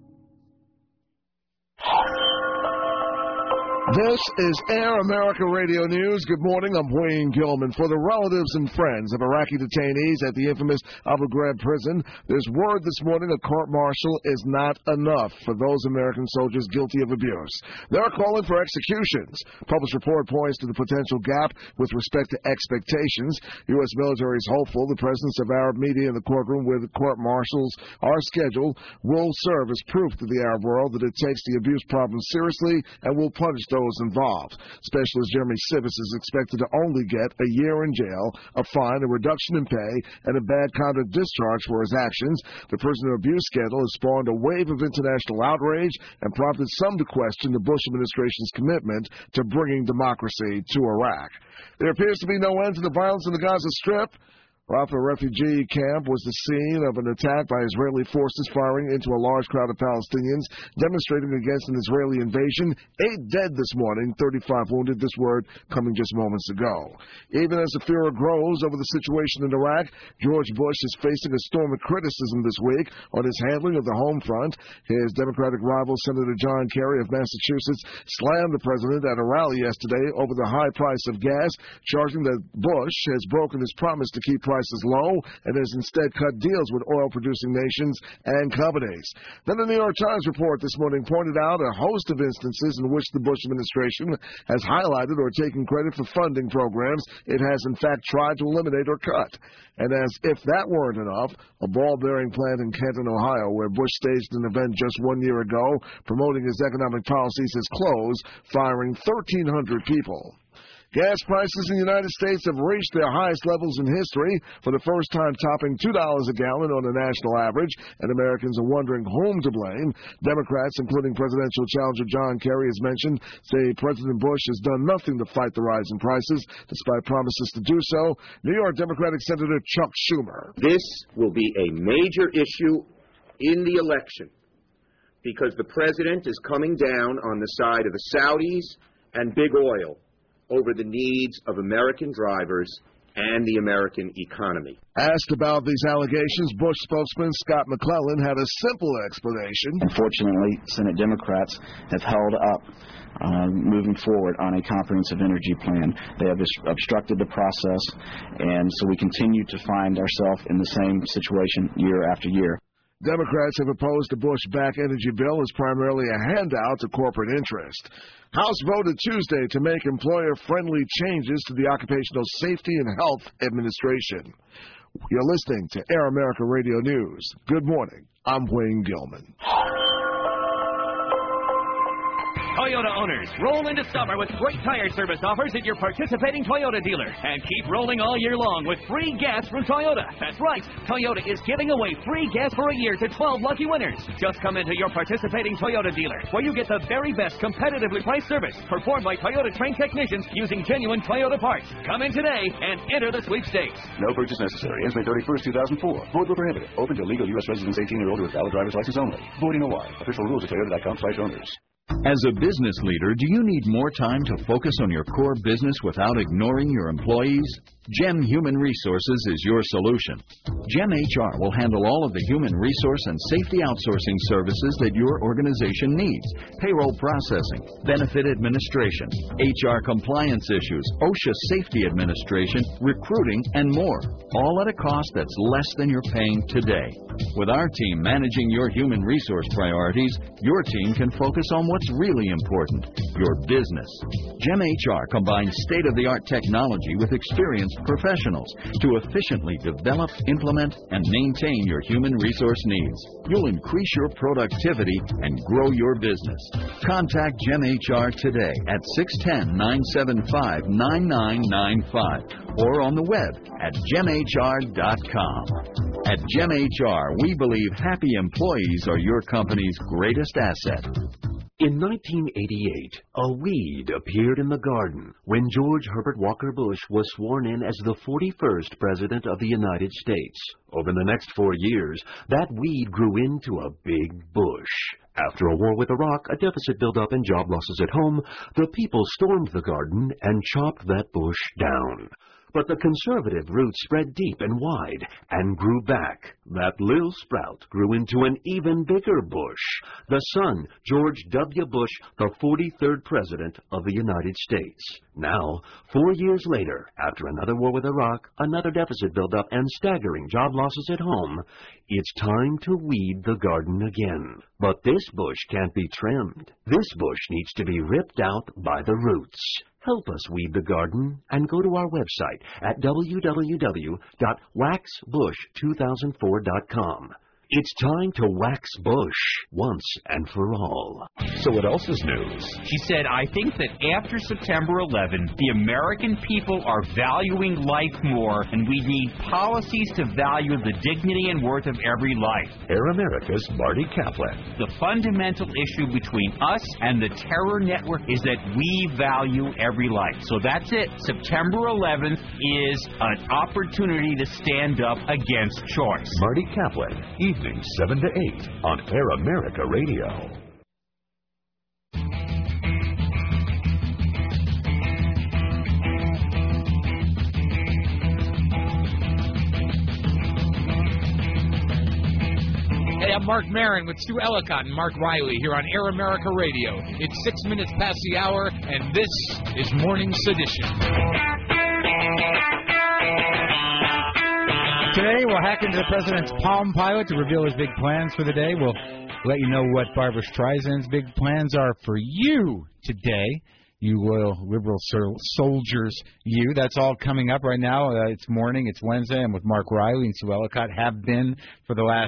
This is Air America Radio News. Good morning. I'm Wayne Gilman. For the relatives and friends of Iraqi detainees at the infamous Abu Ghraib prison, there's word this morning a court-martial is not enough for those American soldiers guilty of abuse. They're calling for executions. Published report points to the potential gap with respect to expectations. U S military is hopeful the presence of Arab media in the courtroom where the court-martials are scheduled will serve as proof to the Arab world that it takes the abuse problem seriously and will punish those involved. Specialist Jeremy Sivis is expected to only get a year in jail, a fine, a reduction in pay, and a bad conduct discharge for his actions. The prisoner abuse scandal has spawned a wave of international outrage and prompted some to question the Bush administration's commitment to bringing democracy to Iraq. There appears to be no end to the violence in the Gaza Strip. Rafah refugee camp was the scene of an attack by Israeli forces firing into a large crowd of Palestinians demonstrating against an Israeli invasion. Eight dead this morning, thirty-five wounded, this word coming just moments ago. Even as the furor grows over the situation in Iraq, George Bush is facing a storm of criticism this week on his handling of the home front. His Democratic rival, Senator John Kerry of Massachusetts, slammed the president at a rally yesterday over the high price of gas, charging that Bush has broken his promise to keep prices prices low and has instead cut deals with oil-producing nations and companies. Then the New York Times report this morning pointed out a host of instances in which the Bush administration has highlighted or taken credit for funding programs it has in fact tried to eliminate or cut. And as if that weren't enough, a ball-bearing plant in Canton, Ohio, where Bush staged an event just one year ago promoting his economic policies, has closed, firing thirteen hundred people. Gas prices in the United States have reached their highest levels in history, for the first time topping two dollars a gallon on a national average, and Americans are wondering whom to blame. Democrats, including presidential challenger John Kerry, as mentioned, say President Bush has done nothing to fight the rise in prices, despite promises to do so. New York Democratic Senator Chuck Schumer. This will be a major issue in the election because the president is coming down on the side of the Saudis and big oil over the needs of American drivers and the American economy. Asked about these allegations, Bush spokesman Scott McClellan had a simple explanation. Unfortunately, Senate Democrats have held up uh, moving forward on a comprehensive energy plan. They have obstructed the process, and so we continue to find ourselves in the same situation year after year. Democrats have opposed the Bush-backed energy bill as primarily a handout to corporate interest. House voted Tuesday to make employer-friendly changes to the Occupational Safety and Health Administration. You're listening to Air America Radio News. Good morning. I'm Wayne Gilman. Toyota owners, roll into summer with great tire service offers at your participating Toyota dealer. And keep rolling all year long with free gas from Toyota. That's right, Toyota is giving away free gas for a year to twelve lucky winners. Just come into your participating Toyota dealer, where you get the very best competitively priced service performed by Toyota-trained technicians using genuine Toyota parts. Come in today and enter the sweepstakes. No purchase necessary. Ends May thirty-first, two thousand four. Void where prohibited. Open to legal U S residents eighteen or older with valid driver's license only. Void in Hawaii. Official rules at Toyota dot com slash owners. As a business leader, do you need more time to focus on your core business without ignoring your employees? Gem Human Resources is your solution. Gem H R will handle all of the human resource and safety outsourcing services that your organization needs. Payroll processing, benefit administration, H R compliance issues, OSHA safety administration, recruiting, and more. All at a cost that's less than you're paying today. With our team managing your human resource priorities, your team can focus on what's really important, your business. Gem H R combines state-of-the-art technology with experienced professionals to efficiently develop, implement, and maintain your human resource needs. You'll increase your productivity and grow your business. Contact Gem H R today at six one zero, nine seven five, nine nine nine five or on the web at gem h r dot com. At Gem H R, we believe happy employees are your company's greatest asset. In nineteen eighty-eight, a weed appeared in the garden when George Herbert Walker Bush was sworn in as the forty-first President of the United States. Over the next four years, that weed grew into a big bush. After a war with Iraq, a deficit built up and job losses at home, the people stormed the garden and chopped that bush down. But the conservative roots spread deep and wide and grew back. That little sprout grew into an even bigger bush. The son, George W. Bush, the forty-third President of the United States. Now, four years later, after another war with Iraq, another deficit built up, and staggering job losses at home, it's time to weed the garden again. But this bush can't be trimmed. This bush needs to be ripped out by the roots. Help us weed the garden and go to our website at w w w dot wax bush two thousand four dot com. It's time to wax Bush once and for all. So what else is news? She said, I think that after September eleventh, the American people are valuing life more, and we need policies to value the dignity and worth of every life. Air America's Marty Kaplan. The fundamental issue between us and the terror network is that we value every life. So that's it. September eleventh is an opportunity to stand up against choice. Marty Kaplan. Evenings seven to eight on Air America Radio. Hey, I'm Mark Maron with Stu Ellicott and Mark Riley here on Air America Radio. It's six minutes past the hour, and this is Morning Sedition. Today, we'll hack into the president's Palm Pilot to reveal his big plans for the day. We'll let you know what Barbara Streisand's big plans are for you today, you loyal liberal soldiers, you. That's all coming up right now. Uh, it's morning. It's Wednesday. I'm with Mark Riley and Sue Ellicott, have been for the last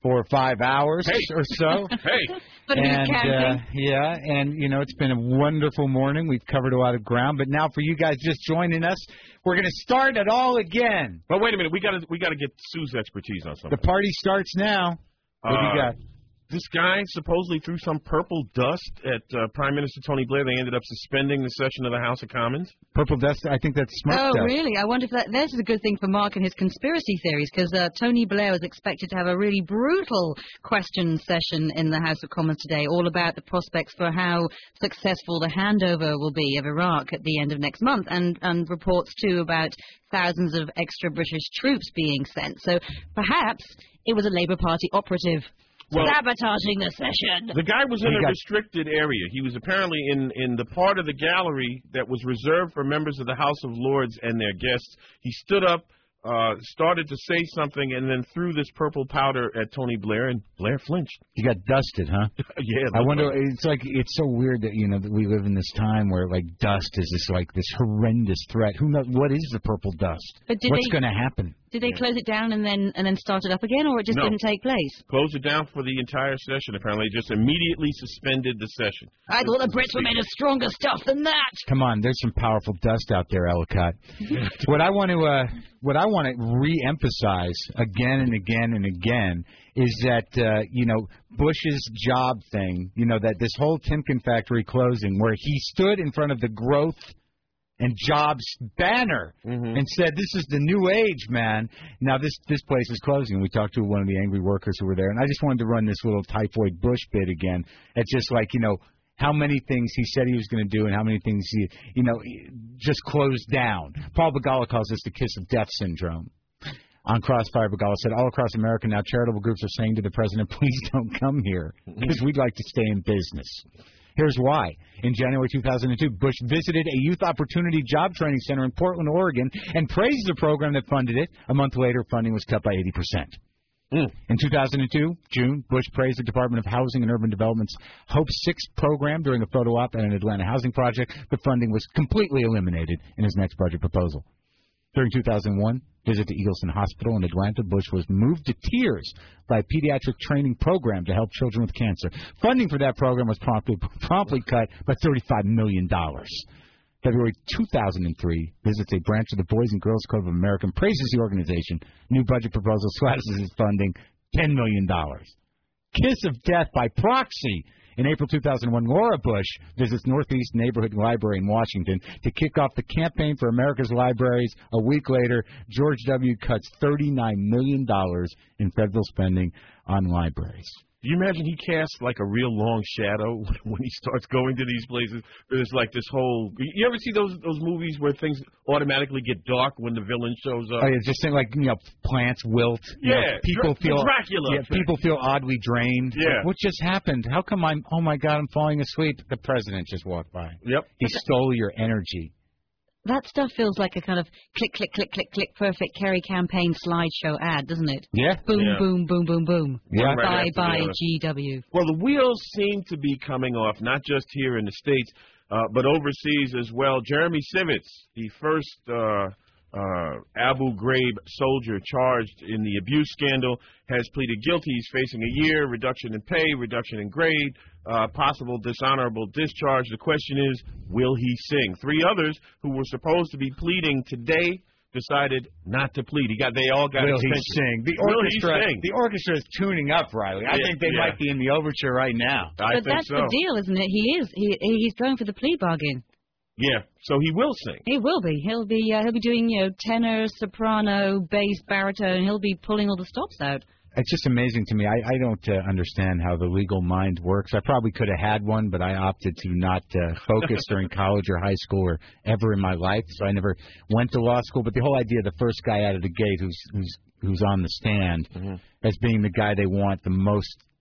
four or five hours Hey. or so. Hey. But he's and uh, camping. yeah, and you know, it's been a wonderful morning. We've covered a lot of ground, but now for you guys just joining us, we're going to start it all again. But wait a minute, we got to we got to get Sue's expertise on something. The party starts now. What do you Uh, got? This guy supposedly threw some purple dust at uh, Prime Minister Tony Blair. They ended up suspending the session of the House of Commons. Purple dust, I think that's smoke Oh, dust. really? I wonder if that this is a good thing for Mark and his conspiracy theories, because uh, Tony Blair was expected to have a really brutal question session in the House of Commons today, all about the prospects for how successful the handover will be of Iraq at the end of next month, and, and reports, too, about thousands of extra British troops being sent. So perhaps it was a Labour Party operative Well, sabotaging the session. The guy was in He a got- restricted area. He was apparently in, in the part of the gallery that was reserved for members of the House of Lords and their guests. He stood up, uh, started to say something, and then threw this purple powder at Tony Blair, and Blair flinched. You got dusted, huh? Yeah. I wonder. It's like it's so weird that you know that we live in this time where like dust is this like this horrendous threat. Who knows what is the purple dust? But did What's they- going to happen? Did they close it down and then and then start it up again, or it just No. didn't take place? Closed it down for the entire session, apparently. Just immediately suspended the session. I thought the Brits were made of stronger stuff than that. Come on, there's some powerful dust out there, Ellicott. what I want to uh, what I want to re-emphasize again and again and again is that uh, you know Bush's job thing, you know that this whole Timken factory closing, where he stood in front of the growth and jobs banner Mm-hmm. and said, "This is the new age, man." Now this this place is closing. We talked to one of the angry workers who were there, and I just wanted to run this little typhoid Bush bit again. It's just like you know. How many things he said he was going to do and how many things he, you know, just closed down. Paul Begala calls this the kiss of death syndrome. On Crossfire, Begala said, all across America now, charitable groups are saying to the president, please don't come here because we'd like to stay in business. Here's why. In January two thousand two, Bush visited a youth opportunity job training center in Portland, Oregon, and praised the program that funded it. A month later, funding was cut by eighty percent. Mm. In two thousand two, June, Bush praised the Department of Housing and Urban Development's Hope six program during a photo op at an Atlanta housing project, but funding was completely eliminated in his next budget proposal. During two thousand one, visit to Eagleson Hospital in Atlanta, Bush was moved to tears by a pediatric training program to help children with cancer. Funding for that program was promptly, promptly cut by thirty-five million dollars. February two thousand three, visits a branch of the Boys and Girls Club of America and praises the organization. New budget proposal slashes its funding ten million dollars. Kiss of death by proxy. In April two thousand one, Laura Bush visits Northeast Neighborhood Library in Washington to kick off the campaign for America's Libraries. A week later, George W. cuts thirty-nine million dollars in federal spending on libraries. Do you imagine he casts like a real long shadow when he starts going to these places? There's like this whole. You ever see those those movies where things automatically get dark when the villain shows up? Oh yeah, just think like you know plants wilt. You know, Yeah, people Dra- feel Dracula Yeah, effect. people feel oddly drained. Yeah. Like, what just happened? How come I'm? Oh my God, I'm falling asleep. The president just walked by. Yep. He stole your energy. That stuff feels like a kind of click, click, click, click, click, perfect Kerry campaign slideshow ad, doesn't it? Yeah. Boom, Yeah. boom, boom, boom, boom. Yeah. Right Bye, after the bye, other. G W. Well, the wheels seem to be coming off, not just here in the States, uh, but overseas as well. Jeremy Sivitz, the first uh, uh, Abu Ghraib soldier charged in the abuse scandal, has pleaded guilty. He's facing a year, reduction in pay, reduction in grade, uh, possible dishonorable discharge. The question is, will he sing? Three others who were supposed to be pleading today decided not to plead. He got. They all got Will he extensions. sing? The Will he orchestra. sing? The orchestra is tuning up, Riley. I Yeah, think they yeah. might be in the overture right now. I But think that's so. the deal, isn't it? He is. He he's going for the plea bargain. Yeah, so he will sing. He will be. He'll be. Uh, he'll be doing you know tenor, soprano, bass, baritone. He'll be pulling all the stops out. It's just amazing to me. I, I don't uh, understand how the legal mind works. I probably could have had one, but I opted to not uh, focus during college or high school or ever in my life. So I never went to law school. But the whole idea, the first guy out of the gate who's who's who's on the stand Mm-hmm. as being the guy they want the most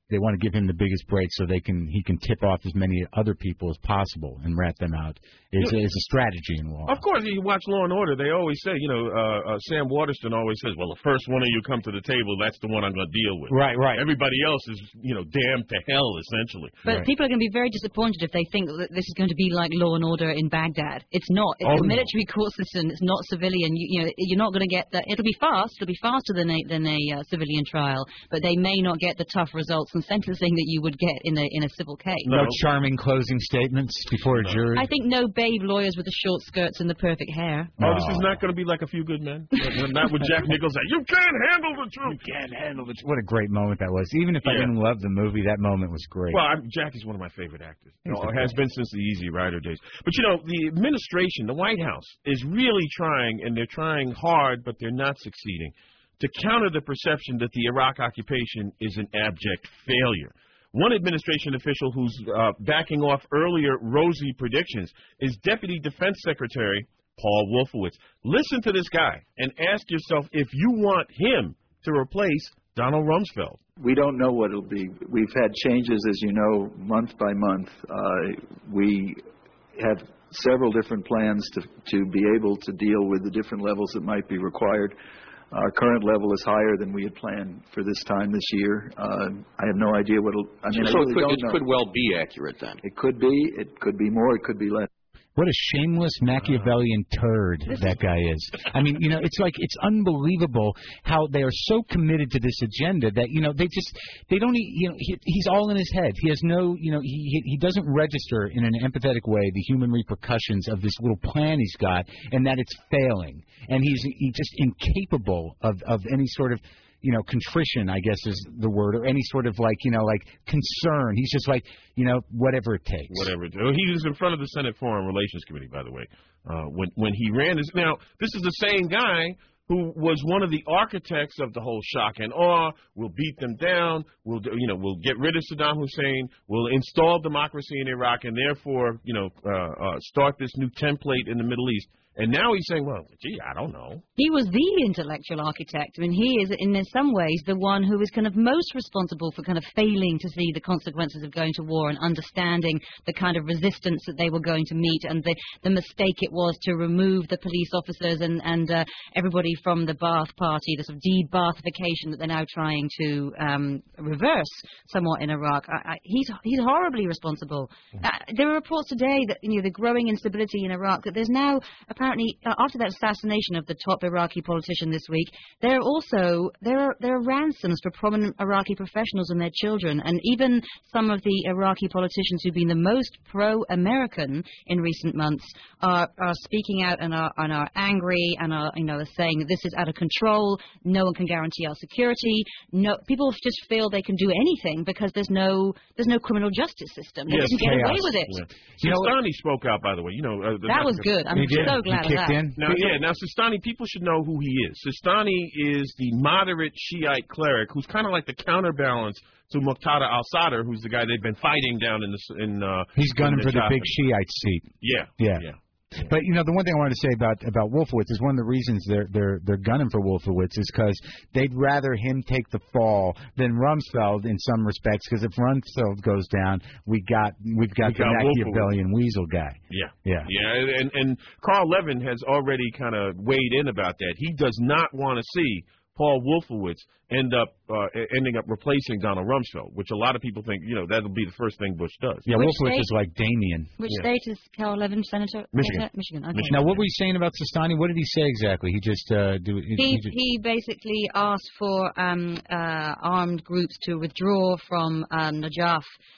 They want to give him the biggest break so they can he can tip off as many other people as possible and rat them out. It's, Yeah. it's a strategy in law. Of course, you watch Law and Order. They always say, you know, uh, uh, Sam Waterston always says, "Well, the first one of you come to the table, that's the one I'm going to deal with." Right, right. Everybody else is, you know, damned to hell essentially. But people are going to be very disappointed if they think that this is going to be like Law and Order in Baghdad. It's not. It's Oh, a no. military court system. It's not civilian. You, you know, you're not going to get that. It'll be fast. It'll be faster than a than a uh, civilian trial. But they may not get the tough results and sentencing that you would get in a in a civil case. No, charming closing statements before a jury. I think no babe lawyers with the short skirts and the perfect hair. Oh, this is not going to be like A Few Good Men. Not with Jack Nicholson. You can't handle the truth. You can't handle the truth. What a great moment that was. Even if I Yeah. didn't love the movie, that moment was great. Well, I'm, Jack is one of my favorite actors. You He's know, the has best. been since the Easy Rider days. But, you know, the administration, the White House, is really trying, and they're trying hard, but they're not succeeding, to counter the perception that the Iraq occupation is an abject failure. One administration official who's uh, backing off earlier rosy predictions is Deputy Defense Secretary Paul Wolfowitz. Listen to this guy and ask yourself if you want him to replace Donald Rumsfeld. We don't know what it'll be. We've had changes, as you know, month by month. Uh, we have several different plans to, to be able to deal with the different levels that might be required. Our current level is higher than we had planned for this time this year. Uh, I have no idea what it'll. I mean, so I really it, could, don't it know. could well be accurate then. It could be. It could be more. It could be less. What a shameless Machiavellian turd that guy is. I mean, you know, it's like, it's unbelievable how they are so committed to this agenda that, you know, they just, they don't, e- you know, he, he's all in his head. He has no, you know, he, he he doesn't register in an empathetic way the human repercussions of this little plan he's got and that it's failing. And he's, he's just incapable of, of any sort of, you know, contrition, I guess is the word, or any sort of like, you know, like concern. He's just like, you know, whatever it takes. Whatever. Well, he was in front of the Senate Foreign Relations Committee, by the way, uh, when when he ran this. Now, this is the same guy who was one of the architects of the whole shock and awe. We'll beat them down. We'll, do- you know, we'll get rid of Saddam Hussein. We'll install democracy in Iraq, and therefore, you know, uh, uh, start this new template in the Middle East. And now he's saying, well, gee, I don't know. He was the intellectual architect. I mean, he is, in some ways, the one who is kind of most responsible for kind of failing to see the consequences of going to war and understanding the kind of resistance that they were going to meet and the, the mistake it was to remove the police officers and, and uh, everybody from the Ba'ath Party, the sort of de-Baathification that they're now trying to um, reverse somewhat in Iraq. I, I, he's he's horribly responsible. Uh, there are reports today that, you know, the growing instability in Iraq, that there's now apparently, uh, after that assassination of the top Iraqi politician this week, there are also there are there are ransoms for prominent Iraqi professionals and their children, and even some of the Iraqi politicians who've been the most pro-American in recent months are are speaking out and are and are angry and are, you know, are saying that this is out of control. No one can guarantee our security. No, people just feel they can do anything because there's no there's no criminal justice system. They Yes, can get chaos. away with it. Yeah. You know, Sistani spoke out, by the way. You know, uh, the That was good. I'm He did. so glad He of kicked that. in? Now, yeah, now Sistani, people should know who he is. Sistani is the moderate Shiite cleric who's kind of like the counterbalance to Muqtada al-Sadr, who's the guy they've been fighting down in the in. Uh, He's gunning in for the Najaf. big Shiite seat. Yeah, Yeah. yeah. But, you know, the one thing I wanted to say about about Wolfowitz is one of the reasons they're they're they're gunning for Wolfowitz is because they'd rather him take the fall than Rumsfeld in some respects. Because if Rumsfeld goes down, we got we've got We the got Machiavellian weasel guy. Yeah. Yeah. Yeah, and, and Carl Levin has already kind of weighed in about that. He does not want to see Paul Wolfowitz end up uh, ending up replacing Donald Rumsfeld, which a lot of people think, you know, that'll be the first thing Bush does. Yeah, Which Wolfowitz state? is like Damien. Which Yeah. state is Carl Levin senator? Michigan. Senator? Michigan. Okay. Now, what were you saying about Sistani? What did he say exactly? He just uh, do. He, He, just, he basically asked for um, uh, armed groups to withdraw from um, Najaf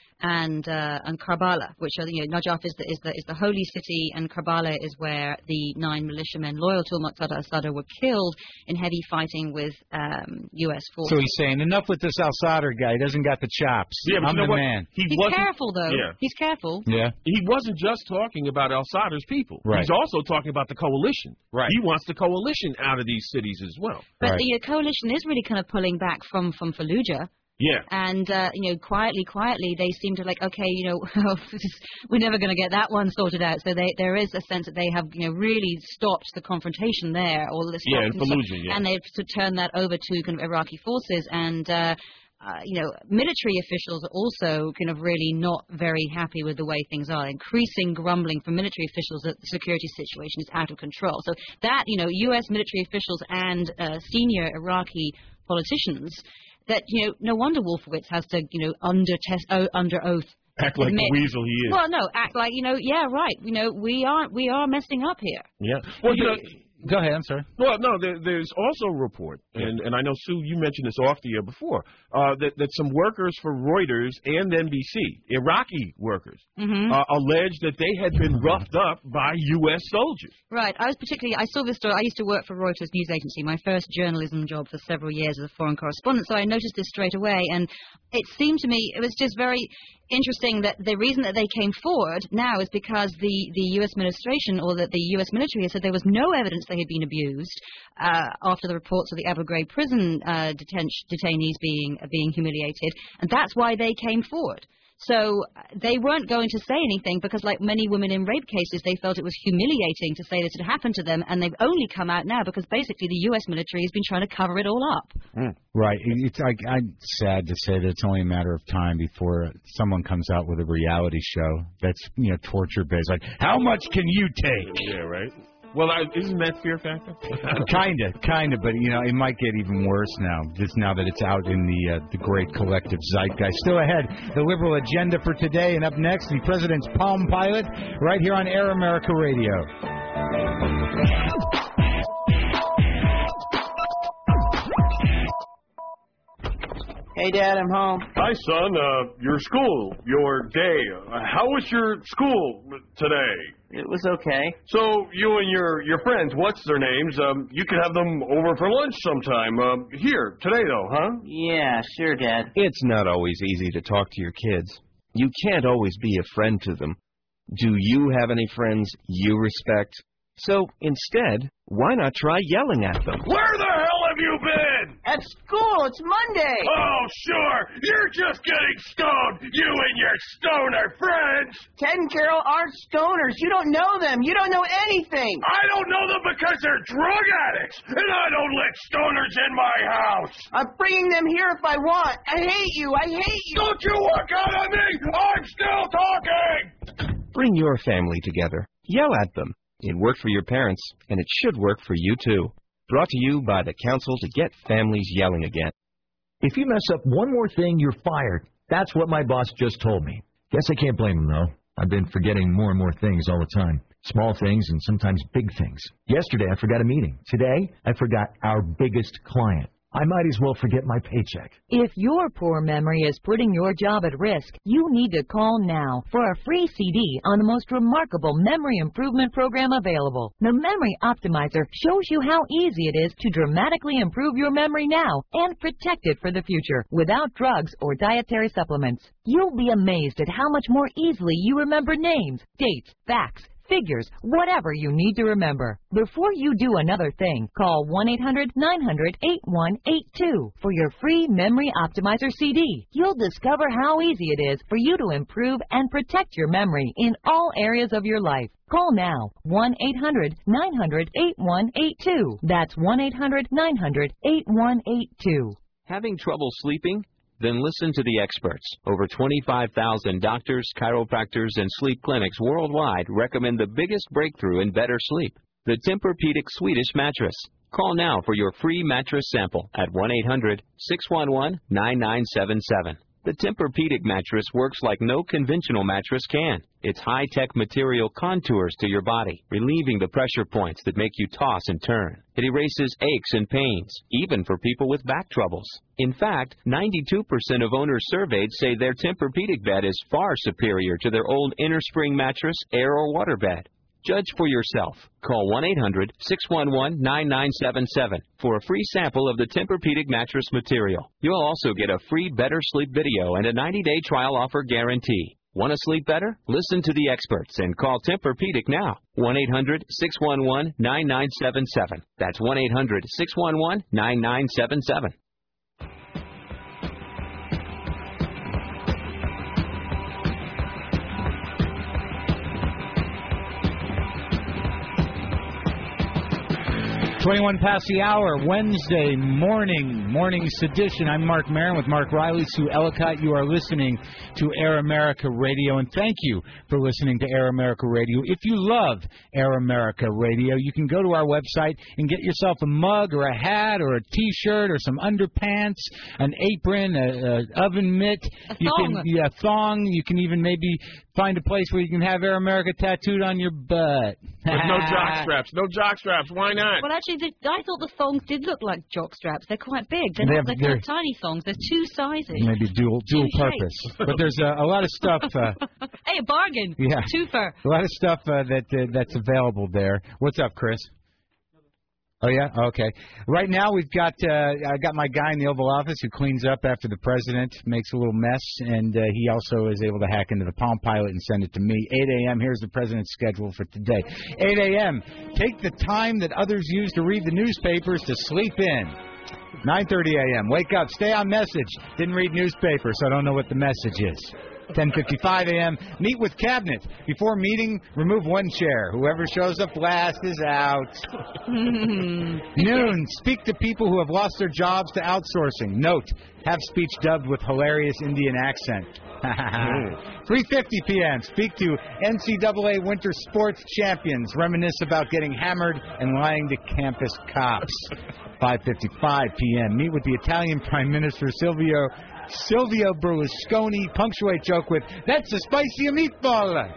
and uh, and Karbala, which are, you know, Najaf is the is the is the holy city, and Karbala is where the nine militiamen loyal to Muqtada al-Sadr were killed in heavy fighting with um, U S forces. so he's saying enough with this al-Sadr guy. He doesn't got the chops. Yeah, but I'm you know the what? man. He He's wasn't- careful though. Yeah. He's careful. Yeah. He wasn't just talking about al-Sadr's people. Right. He's also talking about the coalition. Right. He wants the coalition out of these cities as well. But the uh, coalition is really kind of pulling back from from Fallujah. Yeah. And, uh, you know, quietly, quietly, they seem to like, okay, you know, we're never going to get that one sorted out. So they, there is a sense that they have, you know, really stopped the confrontation there. Or the Yeah, in stopped- Fallujah, yeah. And they've to turn that over to kind of Iraqi forces. And uh, Uh, you know, military officials are also kind of really not very happy with the way things are. Increasing grumbling from military officials that the security situation is out of control. So that, you know, U S military officials and uh, senior Iraqi politicians, that, you know, no wonder Wolfowitz has to, you know, under test, oh, under oath. Act like admit, the weasel he is. Well, no, act like, you know, yeah, right. You know, we are we are messing up here. Yeah. Well, you know. Go ahead, I'm sorry. Well, no, there, there's also a report, and, and I know, Sue, you mentioned this off the air before, uh, that, that some workers for Reuters and N B C, Iraqi workers, Mm-hmm. uh, alleged that they had been roughed up by U S soldiers. Right. I was particularly, I saw this story. I used to work for Reuters news agency, my first journalism job for several years as a foreign correspondent, so I noticed this straight away, and it seemed to me, it was just very interesting that the reason that they came forward now is because the, the U S administration or that the U S military has said there was no evidence they had been abused uh, after the reports of the Abu Ghraib prison uh, deten- detainees being uh, being humiliated, and that's why they came forward. So they weren't going to say anything because, like many women in rape cases, they felt it was humiliating to say this had happened to them, and they've only come out now because basically the U S military has been trying to cover it all up. Mm. Right. It's I, I'm sad to say that it's only a matter of time before someone comes out with a reality show that's, you know, torture-based. Like, how much can you take? Yeah, right. Well, I, isn't that Fear Factor? kind of, kind of, but, you know, it might get even worse now, just now that it's out in the uh, the great collective zeitgeist. Still ahead, the liberal agenda for today, and up next, the president's Palm Pilot, right here on Air America Radio. Hey, Dad, I'm home. Hi, son. Uh, your school, your day. Uh, how was your school today? It was okay. So you and your, your friends, what's their names? Um, you could have them over for lunch sometime. Uh, here, today, though, huh? Yeah, sure, Dad. It's not always easy to talk to your kids. You can't always be a friend to them. Do you have any friends you respect? So instead, why not try yelling at them? Where the hell have you been? At school. It's Monday. Oh, sure. You're just getting stoned, you and your stoner friends. Ted and Carol aren't stoners. You don't know them. You don't know anything. I don't know them because they're drug addicts, and I don't let stoners in my house. I'm bringing them here if I want. I hate you. I hate you. Don't you walk out on me. I'm still talking. Bring your family together. Yell at them. It worked for your parents, and it should work for you, too. Brought to you by the Council to Get Families Yelling Again. If you mess up one more thing, you're fired. That's what my boss just told me. Guess I can't blame him, though. I've been forgetting more and more things all the time. Small things and sometimes big things. Yesterday, I forgot a meeting. Today, I forgot our biggest client. I might as well forget my paycheck. If your poor memory is putting your job at risk, you need to call now for a free C D on the most remarkable memory improvement program available. The Memory Optimizer shows you how easy it is to dramatically improve your memory now and protect it for the future without drugs or dietary supplements. You'll be amazed at how much more easily you remember names, dates, facts, figures, whatever you need to remember. Before you do another thing, call one eight hundred nine hundred eighty-one eighty-two for your free Memory Optimizer C D. You'll discover how easy it is for you to improve and protect your memory in all areas of your life. Call now, one eight hundred nine hundred eighty-one eighty-two. That's one eight hundred nine hundred eighty-one eighty-two. Having trouble sleeping? Then listen to the experts. Over twenty-five thousand doctors, chiropractors, and sleep clinics worldwide recommend the biggest breakthrough in better sleep, the Tempur-Pedic Swedish mattress. Call now for your free mattress sample at one eight hundred six one one nine nine seven seven. The Tempur-Pedic mattress works like no conventional mattress can. Its high-tech material contours to your body, relieving the pressure points that make you toss and turn. It erases aches and pains, even for people with back troubles. In fact, ninety-two percent of owners surveyed say their Tempur-Pedic bed is far superior to their old innerspring mattress, air or water bed. Judge for yourself. Call one eight hundred six one one nine nine seven seven for a free sample of the Tempur-Pedic mattress material. You'll also get a free Better Sleep video and a ninety-day trial offer guarantee. Want to sleep better? Listen to the experts and call Tempur-Pedic now. one eight hundred six one one nine nine seven seven. That's one eight hundred six one one nine nine seven seven. twenty-one past the hour, Wednesday morning, morning sedition. I'm Mark Maron with Mark Riley, Sue Ellicott. You are listening to Air America Radio, and thank you for listening to Air America Radio. If you love Air America Radio, you can go to our website and get yourself a mug or a hat or a T-shirt or some underpants, an apron, a, a oven mitt. A you thong. can, yeah, thong. You can even maybe find a place where you can have Air America tattooed on your butt. But no jock straps. No jock straps. Why not? Well, actually, the, I thought the thongs did look like jock straps. They're quite big. They're, They not, have- they're kind they're- of tiny thongs. They're two sizes. Maybe dual dual Two purpose. shapes. But there's a, a lot of stuff. Uh, Hey, a bargain. Yeah. Twofer. A lot of stuff uh, that uh, that's available there. What's up, Chris? Oh yeah, okay. Right now we've got uh, I got my guy in the Oval Office who cleans up after the president makes a little mess, and uh, he also is able to hack into the Palm Pilot and send it to me. eight a.m. Here's the president's schedule for today. eight a.m. Take the time that others use to read the newspapers to sleep in. nine thirty a.m. Wake up, stay on message. Didn't read newspaper, so I don't know what the message is. ten fifty-five a.m. Meet with cabinet. Before meeting, remove one chair. Whoever shows up last is out. Noon. Speak to people who have lost their jobs to outsourcing. Note, have speech dubbed with hilarious Indian accent. three fifty p.m. Speak to N C double A winter sports champions. Reminisce about getting hammered and lying to campus cops. five fifty-five p.m. Meet with the Italian Prime Minister Silvio Silvio Berlusconi. Punctuate joke with, "That's a spicy meatball."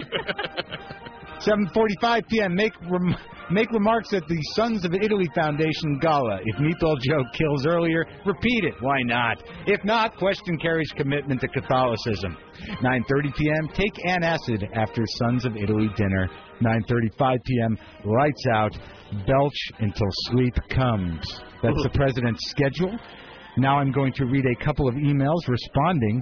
seven forty-five p.m. Make rem- make remarks at the Sons of Italy Foundation Gala. If meatball joke kills earlier, repeat it. Why not? If not, question Kerry's commitment to Catholicism. nine thirty p.m. Take antacid after Sons of Italy dinner. nine thirty-five p.m. Lights out. Belch until sleep comes. That's the president's schedule. Now I'm going to read a couple of emails responding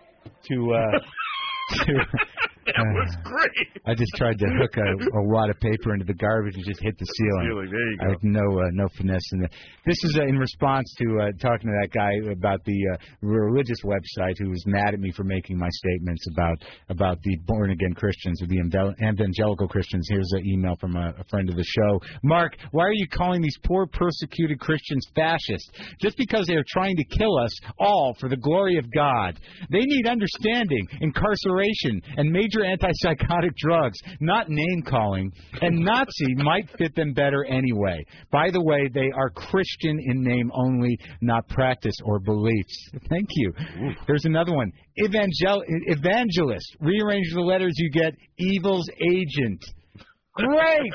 to uh, to. That was great. I just tried to hook a, a wad of paper into the garbage and just hit the ceiling. Ceiling, there you go. I have no uh, no finesse in that. This is uh, in response to uh, talking to that guy about the uh, religious website who was mad at me for making my statements about about the born again Christians or the evan- evangelical Christians. Here's an email from a, a friend of the show. Mark, why are you calling these poor persecuted Christians fascists? Just because they are trying to kill us all for the glory of God. They need understanding, incarceration, and major antipsychotic drugs, not name-calling, and Nazi might fit them better anyway. By the way, they are Christian in name only, not practice or beliefs. Thank you. Ooh. There's another one. Evangel- evangelist. Rearrange the letters, you get evil's agent. Great!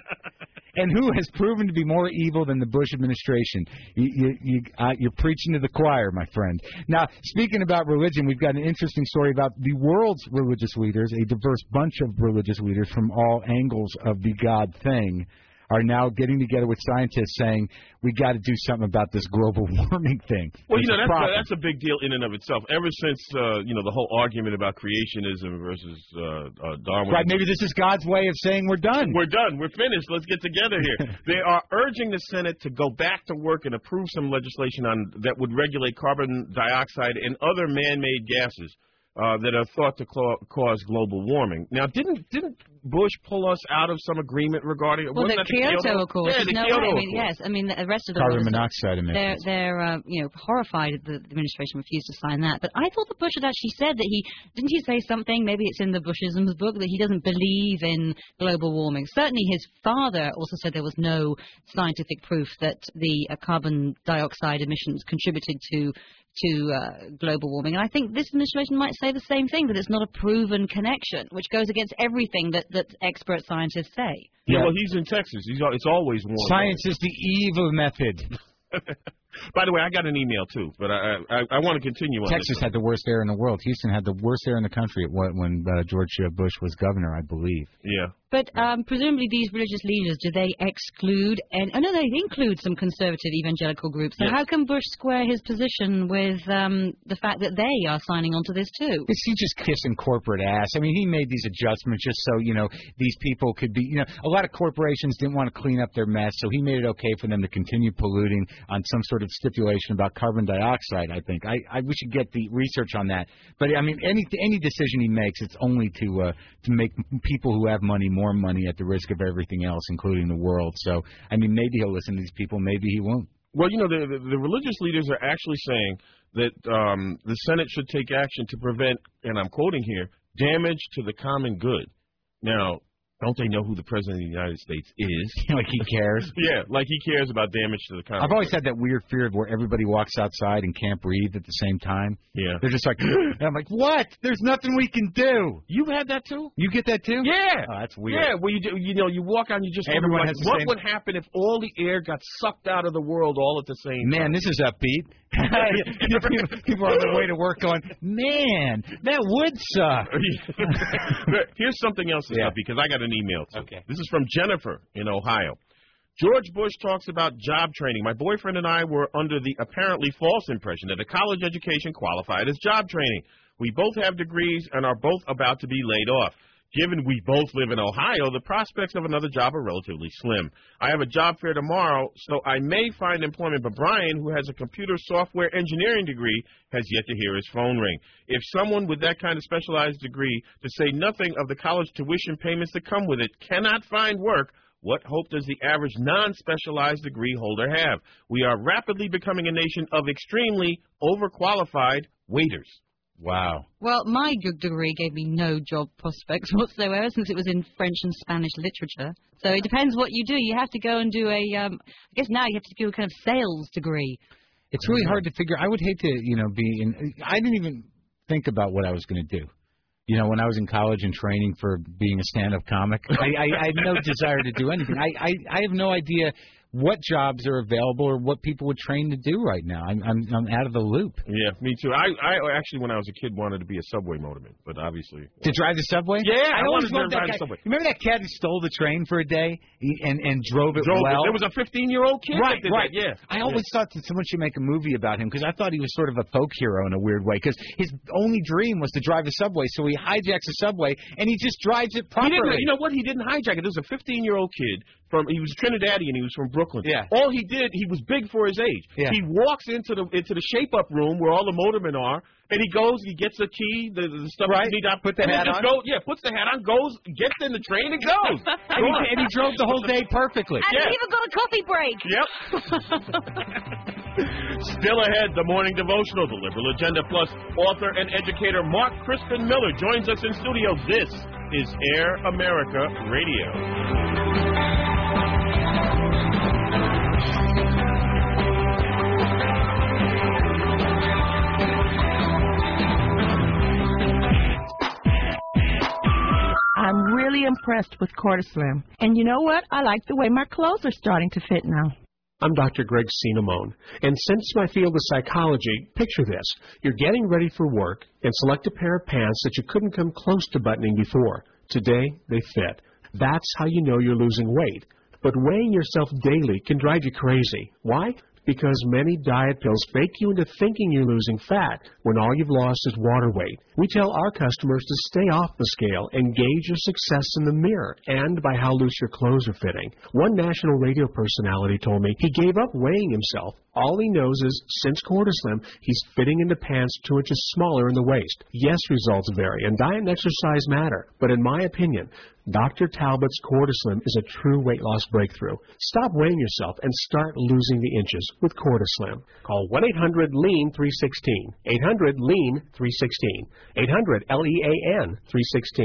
And who has proven to be more evil than the Bush administration? You, you, you, uh, you're preaching to the choir, my friend. Now, speaking about religion, we've got an interesting story about the world's religious leaders, a diverse bunch of religious leaders from all angles of the God thing, are now getting together with scientists saying, we got to do something about this global warming thing. Well, There's you know, a that's a, problem. that's a big deal in and of itself. Ever since, uh, you know, the whole argument about creationism versus uh, uh, Darwinism. Right, maybe this is God's way of saying we're done. We're done. We're finished. Let's get together here. They are urging the Senate to go back to work and approve some legislation on that would regulate carbon dioxide and other man-made gases uh, that are thought to cla- cause global warming. Now, didn't didn't Bush pull us out of some agreement regarding Well, wasn't the that the Kyoto Accord. Yeah, the no Kyoto way. I mean, Accord. yes. I mean, the rest of the Carbon world is- monoxide They're emissions. they're uh, you know horrified that the administration refused to sign that. But I thought that Bush had actually said that he didn't he say something? Maybe it's in the Bushisms book that he doesn't believe in global warming. Certainly, his father also said there was no scientific proof that the uh, carbon dioxide emissions contributed to. to uh, global warming. And I think this administration might say the same thing, that it's not a proven connection, which goes against everything that, that expert scientists say. Yeah, well, he's in Texas. He's al- it's always warm. Science is the evil method. By the way, I got an email too, but I I, I want to continue on. Texas this. had the worst air in the world. Houston had the worst air in the country at what, when uh, George uh, Bush was governor, I believe. Yeah. But um, presumably these religious leaders, do they exclude, and oh no, they include some conservative evangelical groups. So Yes. how can Bush square his position with um, the fact that they are signing on to this too? Is he just kissing corporate ass? I mean, he made these adjustments just so, you know, these people could be, you know, a lot of corporations didn't want to clean up their mess, so he made it okay for them to continue polluting on some sort of sort of stipulation about carbon dioxide. I think I, I we should get the research on that. But I mean, any any decision he makes, it's only to uh, to make people who have money more money at the risk of everything else, including the world. So I mean, maybe he'll listen to these people, maybe he won't. Well, you know, the, the, the religious leaders are actually saying that um, the Senate should take action to prevent, and I'm quoting here, damage to the common good. Now, don't they know who the President of the United States is? Like he cares? Yeah, like he cares about damage to the common I've always good. had that weird fear of where everybody walks outside and can't breathe at the same time. Yeah. They're just like, and I'm like, what? There's nothing we can do. You've had that too? You get that too? Yeah. Oh, that's weird. Yeah, well, you do, you know, you walk out and you just wonder, Everyone like, has the what same- would happen if all the air got sucked out of the world all at the same time? Man, this is upbeat. people, people are on their way to work going, man, that would suck. Here's something else that's Yeah. up because I got an email too. Okay. This is from Jennifer in Ohio. George Bush talks about job training. My boyfriend and I were under the apparently false impression that a college education qualified as job training. We both have degrees and are both about to be laid off. Given we both live in Ohio, the prospects of another job are relatively slim. I have a job fair tomorrow, so I may find employment, but Brian, who has a computer software engineering degree, has yet to hear his phone ring. If someone with that kind of specialized degree, to say nothing of the college tuition payments that come with it, cannot find work, what hope does the average non-specialized degree holder have? We are rapidly becoming a nation of extremely overqualified waiters. Wow. Well, my good degree gave me no job prospects whatsoever since it was in French and Spanish literature. So it depends what you do. You have to go and do a, um, I guess now you have to do a kind of sales degree. It's really hard to figure. I would hate to, you know, be in. I didn't even think about what I was going to do. You know, when I was in college and training for being a stand-up comic, I, I, I had no desire to do anything. I, I, I have no idea what jobs are available or what people would train to do right now. I'm I'm, I'm out of the loop. Yeah, me too. I, I actually, when I was a kid, wanted to be a subway motorman, but obviously To drive the subway? Yeah, I I always wanted to loved ride that the guy. subway. Remember that cat who stole the train for a day He- and and drove it Drove it. well? There was a fifteen-year-old kid Right, that did right. that, yeah. I always Yeah. thought that someone should make a movie about him because I thought he was sort of a folk hero in a weird way. Because his only dream was to drive a subway, so he hijacks a subway and he just drives it He properly. didn't, you know what? He didn't hijack it. There was a fifteen-year-old kid from. He was Trinidadian. He was from Brooklyn. Yeah. All he did, he was big for his age. Yeah. He walks into the into the shape-up room where all the motormen are, and he goes. He gets the key, the, the stuff. Right. You need to Put the and then hat just on. Go, yeah, puts the hat on, goes, gets in the train, and goes. and, he, and he drove the whole day perfectly. And Yeah. he even got a coffee break. Yep. Still ahead, the morning devotional, the Liberal Agenda Plus author and educator Mark Crispin Miller joins us in studio. This is Air America Radio. I'm really impressed with Cortislim. And you know what? I like the way my clothes are starting to fit now. I'm Doctor Greg Cinnamone, and since my field is psychology, picture this. You're getting ready for work and select a pair of pants that you couldn't come close to buttoning before. Today, they fit. That's how you know you're losing weight. But weighing yourself daily can drive you crazy. Why? Because many diet pills fake you into thinking you're losing fat when all you've lost is water weight. We tell our customers to stay off the scale and gauge your success in the mirror and by how loose your clothes are fitting. One national radio personality told me he gave up weighing himself. All he knows is since Cortislim, he's fitting into pants two inches smaller in the waist. Yes, results vary, and diet and exercise matter. But in my opinion, Doctor Talbot's Cortislim is a true weight loss breakthrough. Stop weighing yourself and start losing the inches with Cortislim. Call one eight hundred lean three one six. eight hundred lean three one six. eight hundred L E A N three one six.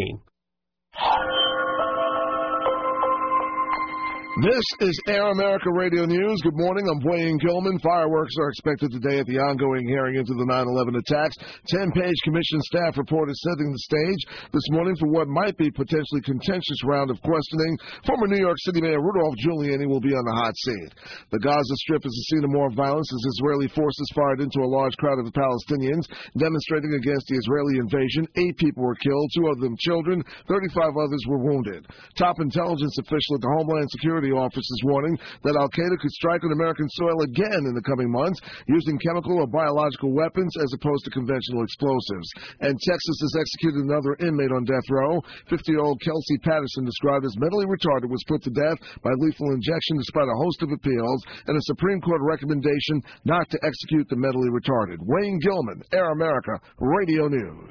This is Air America Radio News. Good morning. I'm Wayne Gilman. Fireworks are expected today at the ongoing hearing into the nine eleven attacks. Ten-page commission staff report is setting the stage this morning for what might be potentially contentious round of questioning. Former New York City Mayor Rudolph Giuliani will be on the hot seat. The Gaza Strip is a scene of more violence as Israeli forces fired into a large crowd of Palestinians demonstrating against the Israeli invasion. Eight people were killed, two of them children. thirty-five others were wounded. Top intelligence official at the Homeland Security Security Office is warning that Al-Qaeda could strike on American soil again in the coming months using chemical or biological weapons as opposed to conventional explosives. And Texas has executed another inmate on death row. fifty-year-old Kelsey Patterson, described as mentally retarded, was put to death by lethal injection despite a host of appeals and a Supreme Court recommendation not to execute the mentally retarded. Wayne Gilman, Air America Radio News.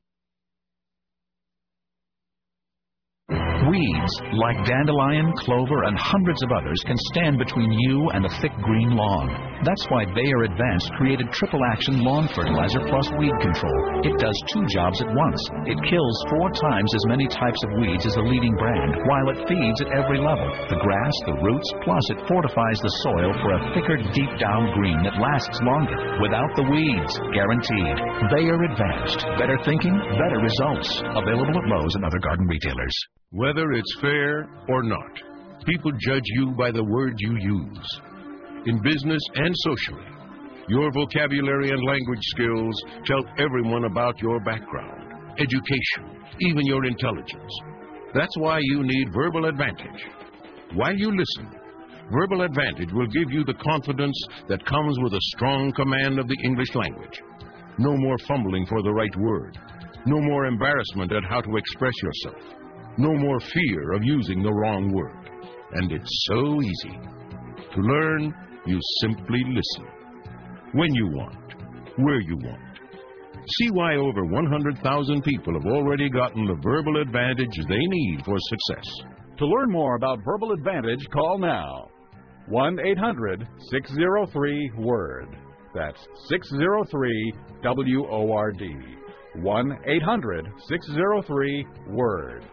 Weeds like dandelion, clover, and hundreds of others can stand between you and a thick green lawn. That's why Bayer Advanced created Triple Action Lawn Fertilizer plus Weed Control. It does two jobs at once. It kills four times as many types of weeds as the leading brand, while it feeds at every level. The grass, the roots, plus it fortifies the soil for a thicker, deep-down green that lasts longer, without the weeds. Guaranteed. Bayer Advanced. Better thinking, better results. Available at Lowe's and other garden retailers. Whether it's fair or not, people judge you by the words you use. In business and socially, your vocabulary and language skills tell everyone about your background, education, even your intelligence. That's why you need Verbal Advantage. While you listen, Verbal Advantage will give you the confidence that comes with a strong command of the English language. No more fumbling for the right word. No more embarrassment at how to express yourself. No more fear of using the wrong word. And it's so easy. To learn, you simply listen. When you want. Where you want. See why over one hundred thousand people have already gotten the verbal advantage they need for success. To learn more about Verbal Advantage, call now. one eight hundred six oh three WORD. That's six oh three W O R D. one eight hundred six oh three WORD.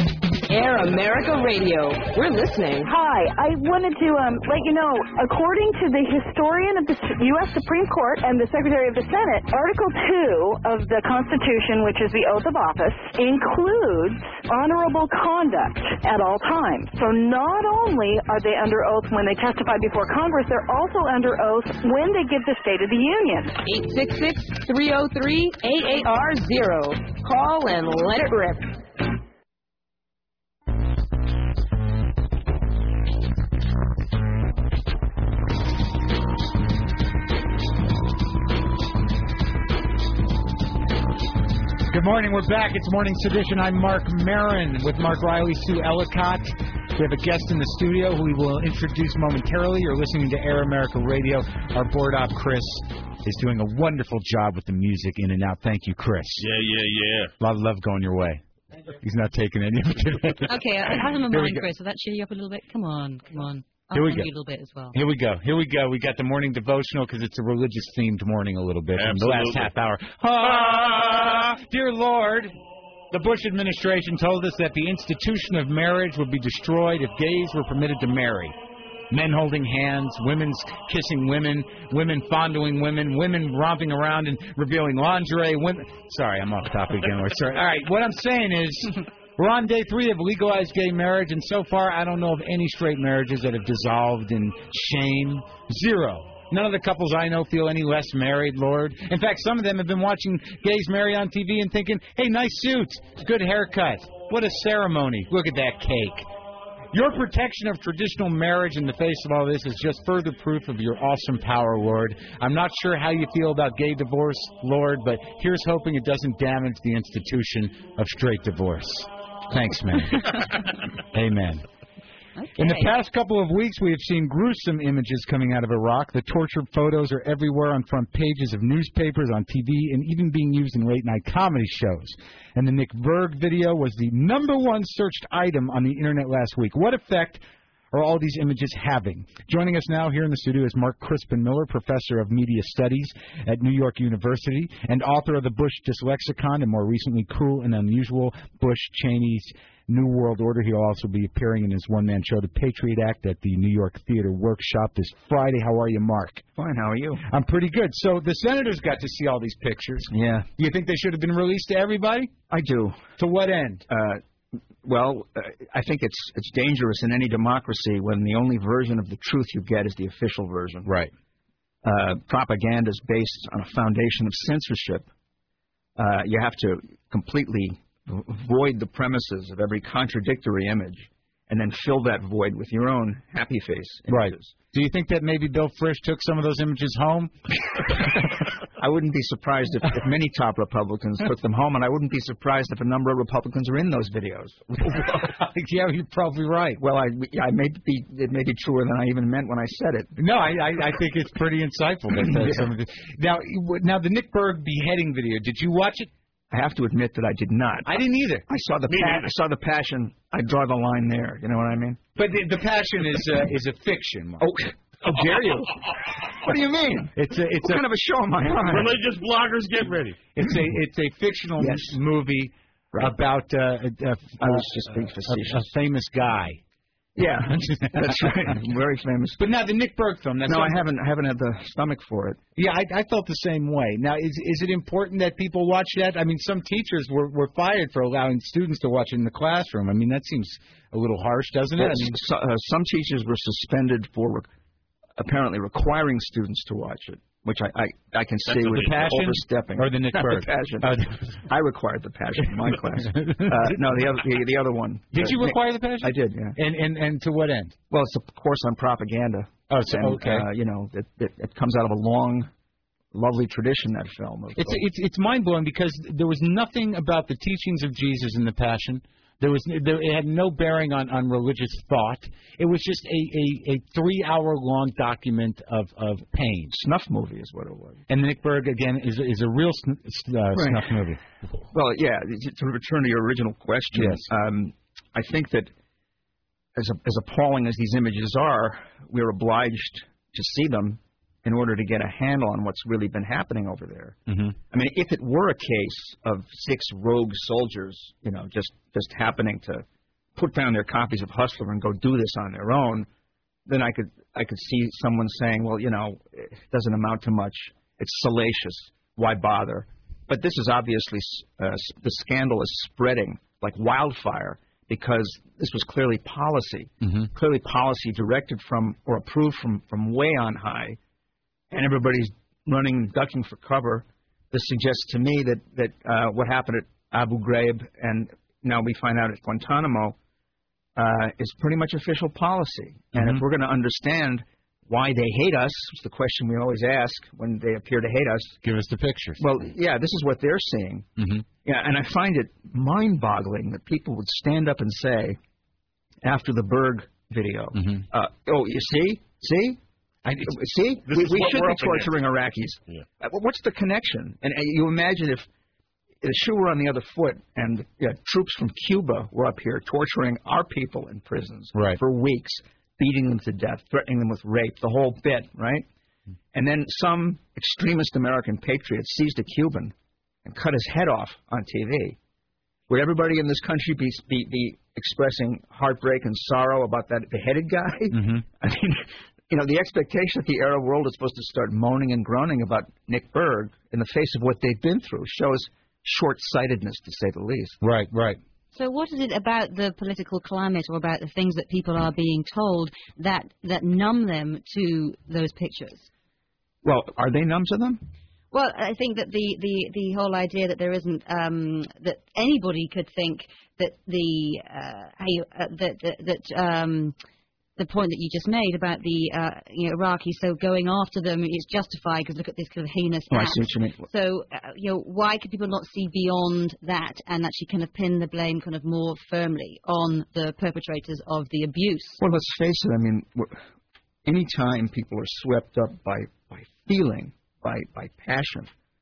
Air America Radio. We're listening. Hi, I wanted to um, let you know, according to the historian of the U S Supreme Court and the Secretary of the Senate, Article two of the Constitution, which is the oath of office, includes honorable conduct at all times. So not only are they under oath when they testify before Congress, they're also under oath when they give the State of the Union. eight six six, three oh three, A A R zero. Call and let it rip. Good morning. We're back. It's Morning Sedition. I'm Mark Marin with Mark Riley, Sue Ellicott. We have a guest in the studio who we will introduce momentarily. You're listening to Air America Radio. Our board op, Chris, is doing a wonderful job with the music in and out. Thank you, Chris. Yeah, yeah, yeah. A lot of love going your way. He's not taking any of it. Okay, I have him in mind, Chris. Will that cheer you up a little bit? Come on, come on. I'll Here we run go. you a little bit as well. Here we go. Here we go. We got the morning devotional because it's a religious-themed morning a little bit. In the last half hour. Ah, dear Lord, the Bush administration told us that the institution of marriage would be destroyed if gays were permitted to marry. Men holding hands, women kissing women, women fondling women, women romping around and revealing lingerie. Women. Sorry, I'm off topic again. We're sorry. All right, what I'm saying is, we're on day three of legalized gay marriage, and so far I don't know of any straight marriages that have dissolved in shame. Zero. None of the couples I know feel any less married, Lord. In fact, some of them have been watching gays marry on T V and thinking, hey, nice suit, good haircut, what a ceremony, look at that cake. Your protection of traditional marriage in the face of all this is just further proof of your awesome power, Lord. I'm not sure how you feel about gay divorce, Lord, but here's hoping it doesn't damage the institution of straight divorce. Thanks, man. Amen. Okay. In the past couple of weeks, we have seen gruesome images coming out of Iraq. The tortured photos are everywhere on front pages of newspapers, on T V, and even being used in late-night comedy shows. And the Nick Berg video was the number one searched item on the Internet last week. What effect are all these images having? Joining us now here in the studio is Mark Crispin Miller, professor of media studies at New York University and author of the Bush Dyslexicon and more recently Cruel and Unusual, Bush Cheney's New World Order. He'll also be appearing in his one-man show, The Patriot Act, at the New York Theater Workshop this Friday. How are you, Mark? Fine. How are you? I'm pretty good. So the senators got to see all these pictures. Yeah. You think they should have been released to everybody? I do. To what end? Uh, well, uh, I think it's it's dangerous in any democracy when the only version of the truth you get is the official version. Right. Uh, propaganda is based on a foundation of censorship. Uh, you have to completely void the premises of every contradictory image and then fill that void with your own happy face images. Right. Do you think that maybe Bill Frisch took some of those images home? I wouldn't be surprised if, if many top Republicans took them home, and I wouldn't be surprised if a number of Republicans are in those videos. Yeah, you're probably right. Well, I, I may be, it may be truer than I even meant when I said it. No, I, I, I think it's pretty insightful. That, that Yeah. some of the, now, now, the Nick Berg beheading video, did you watch it? I have to admit that I did not. I didn't either. I saw the Me pa- neither. I saw the passion. I draw the line there. You know what I mean? But the, the passion is uh, is a fiction. Mark. Oh, how dare you? What do you mean? It's a it's what a, kind of a show am I on? Religious bloggers, get ready. It's a it's a fictional Yes. movie Right. about uh, a, a, I was just being a, facetious. a famous guy. Yeah, that's right. Very famous. But now the Nick Berg film. That's No, I something- haven't. I haven't had the stomach for it. Yeah, I, I felt the same way. Now, is is it important that people watch that? I mean, some teachers were, were fired for allowing students to watch it in the classroom. I mean, that seems a little harsh, doesn't it? I mean, so, uh, some teachers were suspended for re- apparently requiring students to watch it, which I I, I can That's see the was Passion overstepping. or the Nick Not Berg? The passion. Uh, I required the passion in my class. Uh, no, the other the, the other one. did Uh, you Nick- require the passion? I did. Yeah. And and and to what end? Well, it's a course on propaganda. Oh, so, and, okay. Uh, you know, it, it it comes out of a long, lovely tradition. That film. Of, It's of- it's it's mind blowing because there was nothing about the teachings of Jesus in the Passion. There was there, it had no bearing on, on religious thought. It was just a, a, a three hour long document of, of pain. Snuff movie is what it was. And Nick Berg again is is a real sn- uh, Right. snuff movie. Well, yeah. To return to your original question, Yes. um, I think that as as appalling as these images are, we're obliged to see them in order to get a handle on what's really been happening over there. Mm-hmm. I mean, if it were a case of six rogue soldiers, you know, just just happening to put down their copies of Hustler and go do this on their own, then I could I could see someone saying, well, you know, it doesn't amount to much. It's salacious. Why bother? But this is obviously uh, the scandal is spreading like wildfire because this was clearly policy, Mm-hmm. clearly policy directed from or approved from from way on high. And everybody's running, ducking for cover. This suggests to me that that uh, what happened at Abu Ghraib and now we find out at Guantanamo uh, is pretty much official policy. And Mm-hmm. if we're going to understand why they hate us, it's the question we always ask when they appear to hate us. Give us the pictures. Well, yeah, this is what they're seeing. Mm-hmm. Yeah, and I find it mind-boggling that people would stand up and say, after the Berg video, Mm-hmm. uh, "Oh, you see, see." I, See, This we, is we what should we're be up against. torturing Iraqis. Yeah. Uh, well, What's the connection? And uh, you imagine if the shoe were on the other foot and yeah, troops from Cuba were up here torturing our people in prisons Right. for weeks, beating them to death, threatening them with rape, the whole bit, right? And then some extremist American patriot seized a Cuban and cut his head off on T V. Would everybody in this country be be, be expressing heartbreak and sorrow about that beheaded guy? Mm-hmm. I mean, you know, the expectation that the Arab world is supposed to start moaning and groaning about Nick Berg in the face of what they've been through shows short-sightedness, to say the least. Right, right. So what is it about the political climate or about the things that people are being told that, that numb them to those pictures? Well, are they numb to them? Well, I think that the, the, the whole idea that there isn't um, that anybody could think that the uh, how you, uh, that that, that um, the point that you just made about the uh, you know, Iraqis, so going after them is justified because look at this kind of heinous Oh, I act. see what you mean. So uh, you know, why could people not see beyond that and actually kind of pin the blame kind of more firmly on the perpetrators of the abuse? Well, let's face it. I mean, any time people are swept up by, by feeling, by by passion,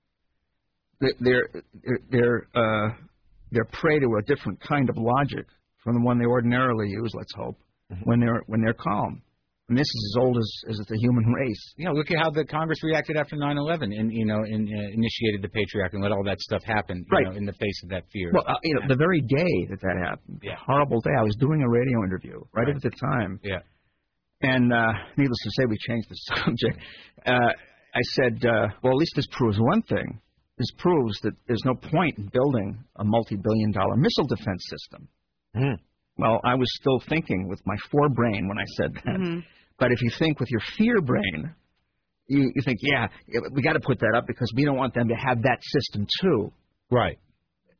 they're they're they're, uh, they're prey to a different kind of logic from the one they ordinarily use. Let's hope mm-hmm. when they're when they're calm. And this is as old as as the human race. You know, look at how the Congress reacted after nine eleven, and you know, and, uh, initiated the Patriot Act and let all that stuff happen. You Right. know, in the face of that fear. Well, uh, you know, the very day that that happened, Yeah. horrible day. I was doing a radio interview right, Right. at the time. Yeah. And uh, needless to say, we changed the subject. Uh, I said, uh, well, at least this proves one thing. This proves that there's no point in building a multi-billion dollar missile defense system. Mm. Well, I was still thinking with my forebrain when I said that. Mm-hmm. But if you think with your fear brain, you, you think, yeah, we got to put that up because we don't want them to have that system too. Right.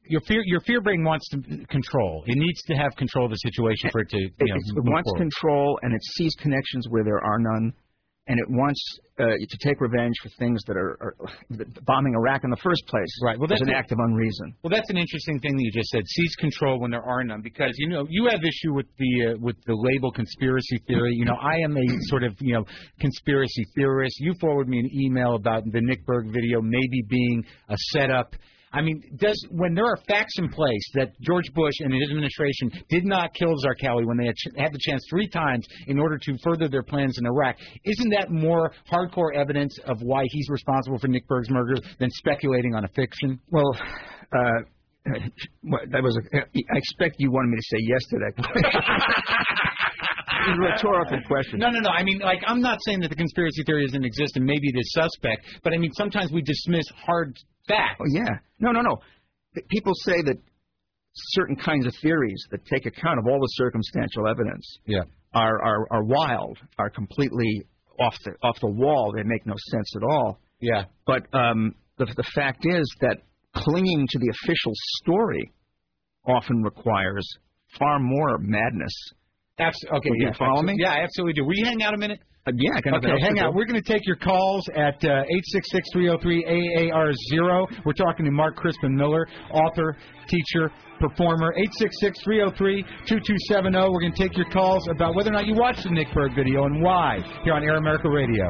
your fear your fear brain wants to control. It needs to have control of the situation for it to you It, know, it move wants forward. control, and it sees connections where there are none, and it wants uh, to take revenge for things that are, are bombing Iraq in the first place. Right. Well, that's as an a- act of unreason. Well, that's an interesting thing that you just said. Seize control when there are none, because you know you have issue with the uh, with the label conspiracy theory. You know, I am a sort of you know conspiracy theorist. You forward me an email about the Nick Berg video maybe being a setup. I mean, does when there are facts in place that George Bush and his administration did not kill Zarqawi when they had, ch- had the chance three times in order to further their plans in Iraq, isn't that more hardcore evidence of why he's responsible for Nick Berg's murder than speculating on a fiction? Well, uh, that was. A, I expect you wanted me to say yes to that question. It's a rhetorical question. No, no, no. I mean, like, I'm not saying that the conspiracy theory doesn't exist and maybe it is suspect, but I mean, sometimes we dismiss hard facts. Oh, yeah. No, no, no. People say that certain kinds of theories that take account of all the circumstantial evidence yeah. are, are, are wild, are completely off the off the wall. They make no sense at all. Yeah. But um, the, the fact is that clinging to the official story often requires far more madness. Abs- okay, Would you yeah, follow me? Yeah, I absolutely do. Will you hang out a minute? Uh, yeah, I can. Okay, hang out. We're going to take your calls at uh, eight six six, three oh three, A A R zero. We're talking to Mark Crispin Miller, author, teacher, performer. eight six six, three oh three, two two seven oh. We're going to take your calls about whether or not you watched the Nick Berg video and why here on Air America Radio.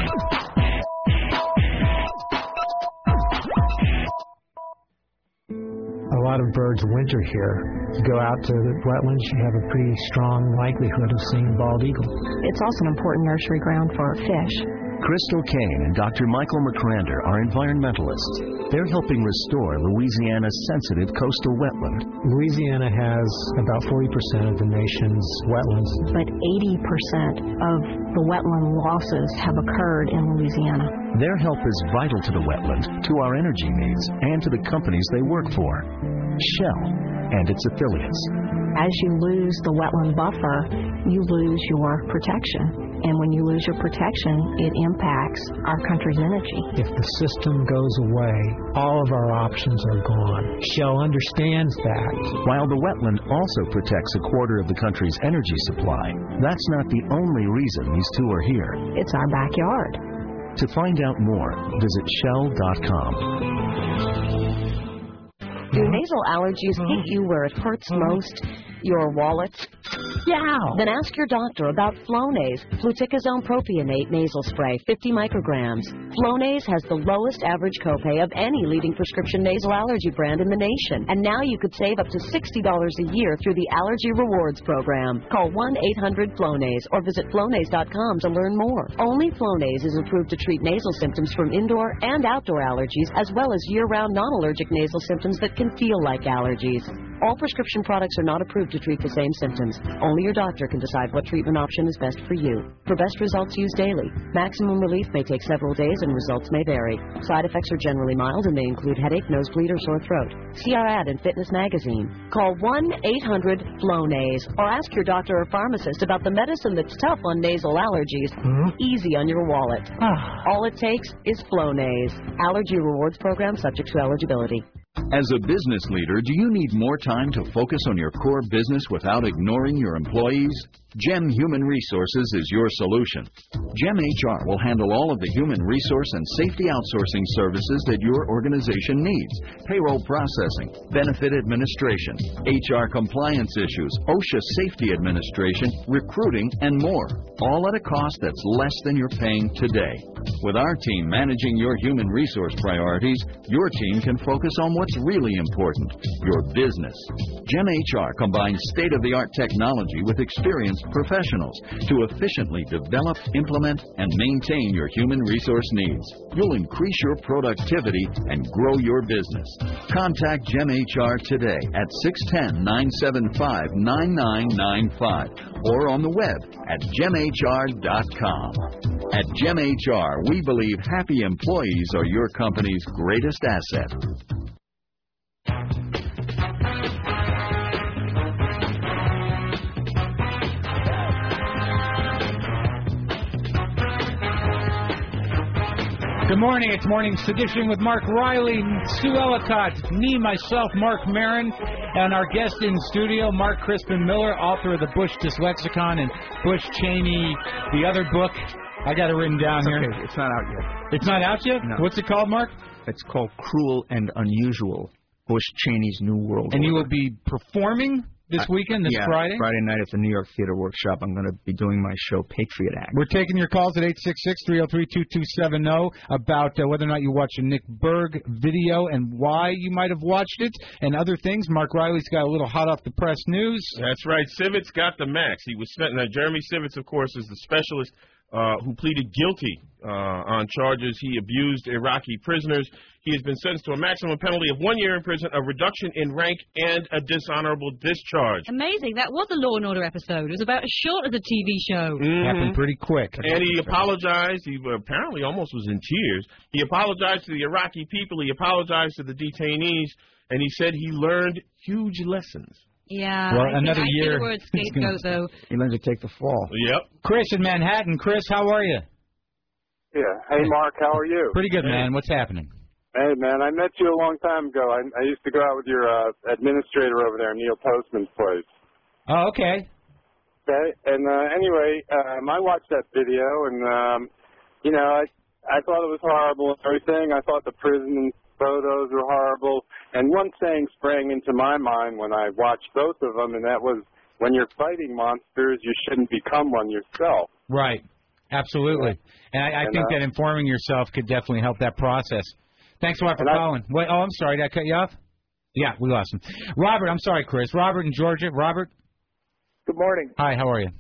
A lot of birds winter here. You go out to the wetlands, you have a pretty strong likelihood of seeing bald eagle. It's also an important nursery ground for fish. Crystal Kane and Doctor Michael McCrander are environmentalists. They're helping restore Louisiana's sensitive coastal wetland. Louisiana has about forty percent of the nation's wetlands. But eighty percent of the wetland losses have occurred in Louisiana. Their help is vital to the wetland, to our energy needs, and to the companies they work for. Shell and its affiliates. As you lose the wetland buffer, you lose your protection. And when you lose your protection, it impacts our country's energy. If the system goes away, all of our options are gone. Shell understands that. While the wetland also protects a quarter of the country's energy supply, that's not the only reason these two are here. It's our backyard. To find out more, visit shell dot com. Do nasal allergies hit you where it hurts most? Your wallet? Yeah. Then ask your doctor about Flonase, fluticasone propionate nasal spray, fifty micrograms. Flonase has the lowest average copay of any leading prescription nasal allergy brand in the nation. And now you could save up to sixty dollars a year through the Allergy Rewards program. Call one eight hundred Flonase or visit Flonase dot com to learn more. Only Flonase is approved to treat nasal symptoms from indoor and outdoor allergies, as well as year-round non-allergic nasal symptoms that can feel like allergies. All prescription products are not approved to treat the same symptoms. Only your doctor can decide what treatment option is best for you. For best results, use daily. Maximum relief may take several days and results may vary. Side effects are generally mild and may include headache, nosebleed, or sore throat. See our ad in Fitness Magazine. Call one eight hundred Flonase or ask your doctor or pharmacist about the medicine that's tough on nasal allergies, Hmm? easy on your wallet. All it takes is Flonase. Allergy Rewards program subject to eligibility. As a business leader, do you need more time to focus on your core business without ignoring your employees? Gem Human Resources is your solution. Gem H R will handle all of the human resource and safety outsourcing services that your organization needs. Payroll processing, benefit administration, H R compliance issues, OSHA safety administration, recruiting, and more. All at a cost that's less than you're paying today. With our team managing your human resource priorities, your team can focus on what's really important, your business. Gem H R combines state-of-the-art technology with experienced professionals to efficiently develop, implement, and maintain your human resource needs. You'll increase your productivity and grow your business. Contact Gem H R today at six one zero, nine seven five, nine nine nine five or on the web at gem h r dot com. At Gem H R, we believe happy employees are your company's greatest asset. Good morning. It's Morning Sedition with Mark Riley, Sue Ellicott, me, myself, Mark Marin, and our guest in studio, Mark Crispin Miller, author of the Bush Dyslexicon and Bush Cheney, the other book. I got it written down It's here. okay. It's not out yet. It's not out yet? No. What's it called, Mark? It's called Cruel and Unusual, Bush Cheney's New World And Order. you will be performing this weekend, this yeah, Friday? Friday night at the New York Theater Workshop. I'm going to be doing my show, Patriot Act. We're taking your calls at eight six six, three oh three, two two seven oh about uh, whether or not you watched a Nick Berg video and why you might have watched it and other things. Mark Riley's got a little hot off the press news. That's right. Sivitz got the max. He was sent. Now, Jeremy Sivitz, of course, is the specialist uh, who pleaded guilty uh, on charges he abused Iraqi prisoners. He has been sentenced to a maximum penalty of one year in prison, a reduction in rank, and a dishonorable discharge. Amazing. That was a Law and Order episode. It was about as short as a T V show. Mhm. Happened pretty quick. And he apologized. He apparently almost was in tears. He apologized to the Iraqi people. He apologized to the detainees. And he said he learned huge lessons. Yeah. Well, I think another I see year. the word scapegoat, though. He learned to take the fall. Yep. Chris in Manhattan. Chris, how are you? Yeah. Hey, Mark, how are you? Pretty good, man. What's happening? Hey, man, I met you a long time ago. I, I used to go out with your uh, administrator over there, Neil Postman's place. Oh, okay. Okay. And uh, anyway, um, I watched that video, and um, you know, I I thought it was horrible and everything. I thought the prison photos were horrible. And one saying sprang into my mind when I watched both of them, and that was, when you're fighting monsters, you shouldn't become one yourself. Right. Absolutely. And I, I And, think uh, that informing yourself could definitely help that process. Thanks a lot for And I- calling. Wait, oh, I'm sorry. Did I cut you off? Yeah, we lost him. Robert, I'm sorry, Chris. Robert in Georgia. Robert. Good morning. Hi, how are you?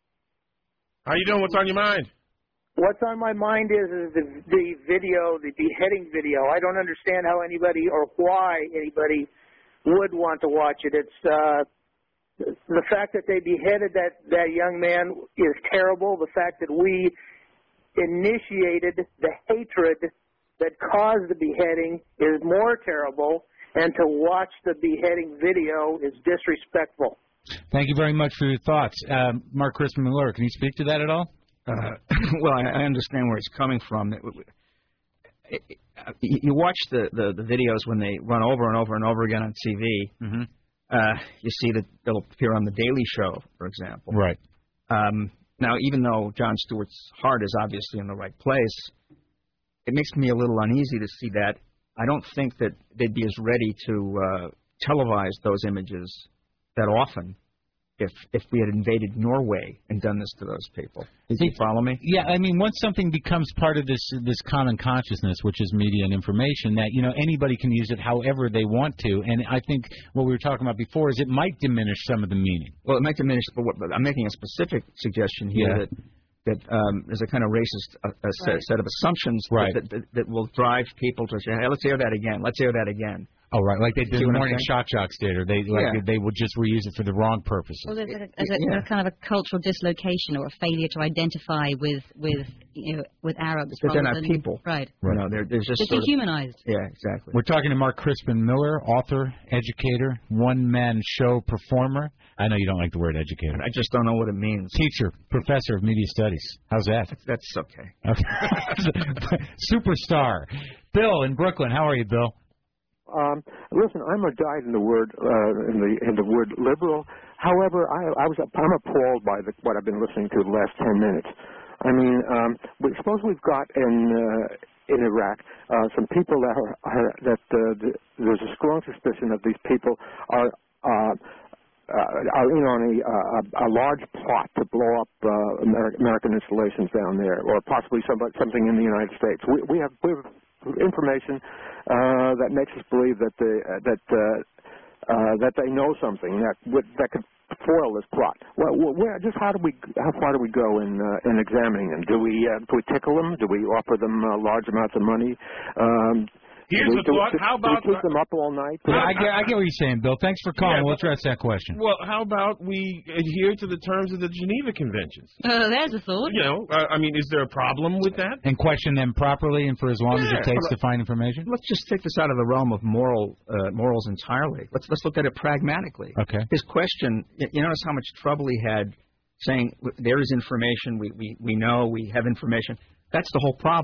How you doing? What's on your mind? What's on my mind is, is the, the video, the beheading video. I don't understand how anybody or why anybody would want to watch it. It's uh, the fact that they beheaded that, that young man is terrible. The fact that we initiated the hatred that caused the beheading is more terrible. And to watch the beheading video is disrespectful. Thank you very much for your thoughts. Um, Mark Crispin Miller, can you speak to that at all? Uh, well, I, I understand where it's coming from. It, it, it, you watch the, the, the videos when they run over and over and over again on T V. Mm-hmm. Uh, you see that they'll appear on The Daily Show, for example. Right. Um, now, even though Jon Stewart's heart is obviously in the right place, it makes me a little uneasy to see that. I don't think that they'd be as ready to uh, televise those images that often if if we had invaded Norway and done this to those people. Did you follow me? Yeah, I mean, once something becomes part of this this common consciousness, which is media and information, that, you know, anybody can use it however they want to. And I think what we were talking about before is it might diminish some of the meaning. Well, it might diminish, but, what, but I'm making a specific suggestion here Yeah. that that um, there's a kind of racist uh, a set, Right. set of assumptions Right. that, that, that will drive people to say, hey, let's hear that again. Let's hear that again. Oh, right, like they did See the what I'm morning saying? shock jocks did, or they like Yeah. they, they would just reuse it for the wrong purposes. Well, there's a, there's a, there's kind of a cultural dislocation or a failure to identify with with you know, with Arabs. But they're rather not than- people. Right. You know, they're, they're just They're sort of- dehumanized. Yeah, exactly. We're talking to Mark Crispin Miller, author, educator, one-man show performer. I know you don't like the word educator. I just don't know what it means. Teacher, professor of media studies. How's that? That's, that's okay. Superstar. Bill in Brooklyn. How are you, Bill? Um, listen, I'm a dyed in the word uh, in the in the word liberal. However, I, I was I'm appalled by the, what I've been listening to the last ten minutes. I mean, um, we, suppose we've got in uh, in Iraq uh, some people that are, are that uh, the, there's a strong suspicion that these people are. Uh, Uh, are in on a, uh, a large plot to blow up uh, Ameri- American installations down there, or possibly somebody, something in the United States. We, we have we have information uh, that makes us believe that the uh, that uh, uh, that they know something that would, that could foil this plot. Well, where, just how do we how far do we go in uh, in examining them? Do we uh, do we tickle them? Do we offer them uh, large amounts of money? Um, Here's do we, a do we thought. keep- How do we about- keep them up all night? I get, I get what you're saying, Bill. Thanks for calling. Yeah, we'll but- address that question. Well, how about we adhere to the terms of the Geneva Conventions? Oh, there's a thought. You know, uh, I mean, is there a problem with that? And question them properly and for as long as Yeah. it takes Well, to find information? Let's just take this out of the realm of moral uh, morals entirely. Let's let's look at it pragmatically. Okay. His question, y- you notice how much trouble he had saying there is information, we, we, we know, we have information. That's the whole problem.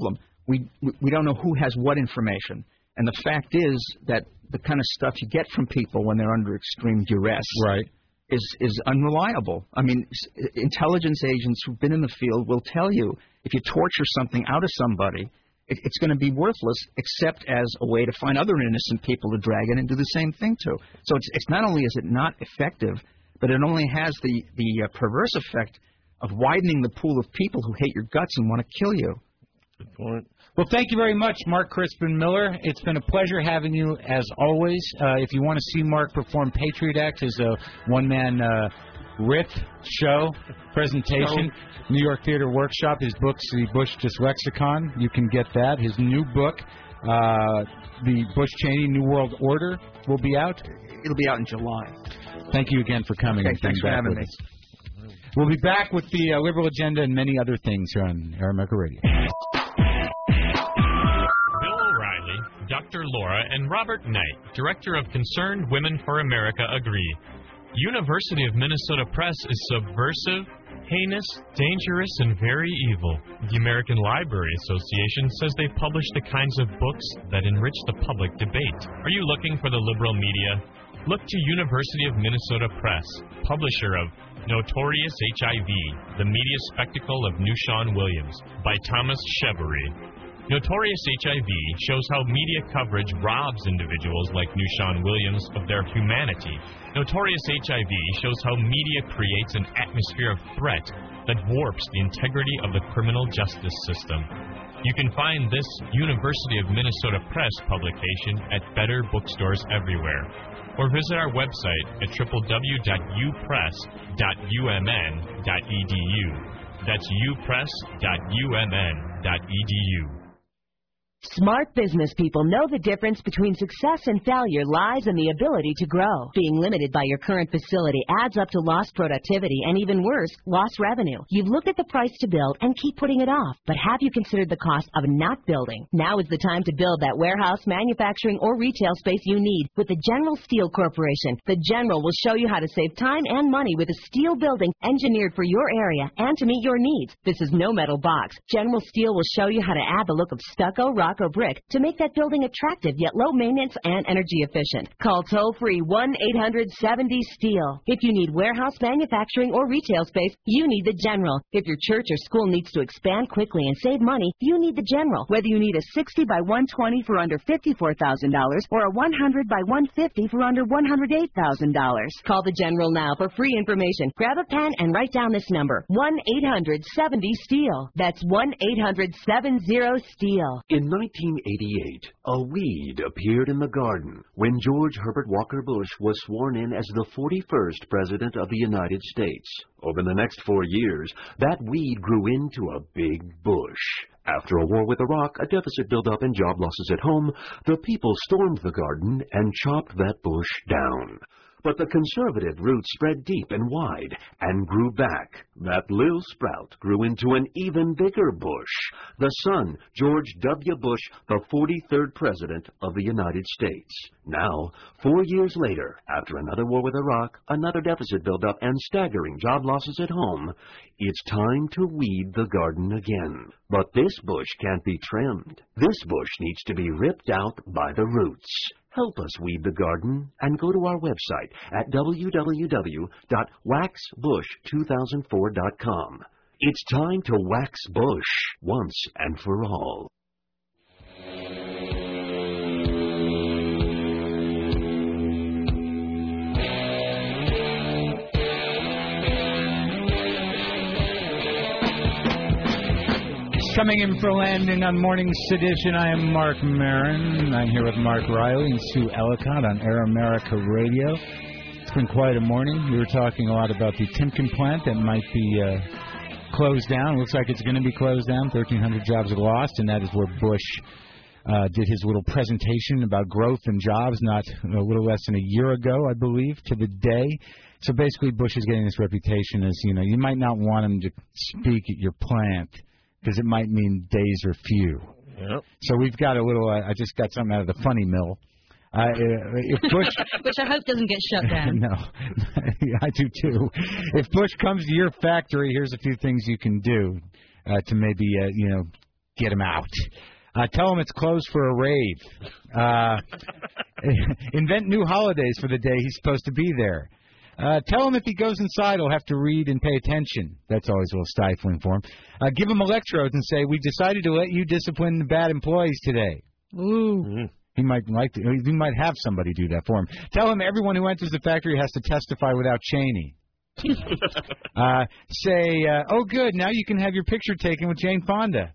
we we don't know who has what information. And the fact is that the kind of stuff you get from people when they're under extreme duress right. is is unreliable. I mean, intelligence agents who've been in the field will tell you if you torture something out of somebody, it, it's going to be worthless, except as a way to find other innocent people to drag in and do the same thing to. So it's it's not only is it not effective, but it only has the the uh, perverse effect of widening the pool of people who hate your guts and want to kill you. Good point. Well, thank you very much, Mark Crispin Miller. It's been a pleasure having you, as always. Uh, if you want to see Mark perform Patriot Act as a one-man uh, riff show presentation, show. New York Theater Workshop, his book's the Bush Dyslexicon. You can get that. His new book, uh, the Bush-Cheney New World Order, will be out. It'll be out in July. Thank you again for coming. Okay, and thanks for back having with me. us. We'll be back with the uh, Liberal Agenda and many other things here on Air America Radio. Bill O'Reilly, Doctor Laura, and Robert Knight, Director of Concerned Women for America, agree. University of Minnesota Press is subversive, heinous, dangerous, and very evil. The American Library Association says they publish the kinds of books that enrich the public debate. Are you looking for the liberal media? Look to University of Minnesota Press, publisher of Notorious H I V, The Media Spectacle of Newshawn Williams, by Thomas Chevery. Notorious H I V shows how media coverage robs individuals like Newshawn Williams of their humanity. Notorious H I V shows how media creates an atmosphere of threat that warps the integrity of the criminal justice system. You can find this University of Minnesota Press publication at better bookstores everywhere, or visit our website at w w w dot u press dot u m n dot e d u. That's u press dot u m n dot e d u. Smart business people know the difference between success and failure lies in the ability to grow. Being limited by your current facility adds up to lost productivity and, even worse, lost revenue. You've looked at the price to build and keep putting it off, but have you considered the cost of not building? Now is the time to build that warehouse, manufacturing, or retail space you need with the General Steel Corporation. The General will show you how to save time and money with a steel building engineered for your area and to meet your needs. This is no metal box. General Steel will show you how to add the look of stucco, rock, or brick to make that building attractive yet low maintenance and energy efficient. Call toll free one eight hundred seventy steel. If you need warehouse, manufacturing, or retail space, you need the General. If your church or school needs to expand quickly and save money, you need the General. Whether you need a sixty by one twenty for under fifty-four thousand dollars or a one hundred by one fifty for under one hundred eight thousand dollars. Call the General now for free information. Grab a pen and write down this number, one eight hundred seventy steel. That's one eight hundred seventy steel. In nineteen eighty-eight, a weed appeared in the garden when George Herbert Walker Bush was sworn in as the forty-first President of the United States. Over the next four years, that weed grew into a big bush. After a war with Iraq, a deficit built up and job losses at home, the people stormed the garden and chopped that bush down. But the conservative roots spread deep and wide and grew back. That little sprout grew into an even bigger bush. The son, George W. Bush, the forty-third President of the United States. Now, four years later, after another war with Iraq, another deficit built up, and staggering job losses at home, it's time to weed the garden again. But this bush can't be trimmed. This bush needs to be ripped out by the roots. Help us weed the garden and go to our website at w w w dot wax bush two thousand four dot com. It's time to wax bush once and for all. Coming in for landing on Morning Sedition, I am Mark Maron. I'm here with Mark Riley and Sue Ellicott on Air America Radio. It's been quite a morning. We were talking a lot about the Timken plant that might be uh, closed down. Looks like it's going to be closed down. thirteen hundred jobs are lost, and that is where Bush uh, did his little presentation about growth and jobs not a little less than a year ago, I believe, to the day. So basically, Bush is getting this reputation as, you know, you might not want him to speak at your plant, because it might mean days are few. Yep. So we've got a little, uh, I just got something out of the funny mill. Uh, if Bush, Which I hope doesn't get shut down. No, I do too. If Bush comes to your factory, here's a few things you can do uh, to maybe, uh, you know, get him out. Uh, tell him it's closed for a rave. Uh, invent new holidays for the day he's supposed to be there. Uh, tell him if he goes inside, he'll have to read and pay attention. That's always a little stifling for him. Uh, give him electrodes and say, we decided to let you discipline the bad employees today. Ooh. Mm-hmm. He might like to, he might have somebody do that for him. Tell him everyone who enters the factory has to testify without Cheney. uh, say, uh, oh, good, now you can have your picture taken with Jane Fonda.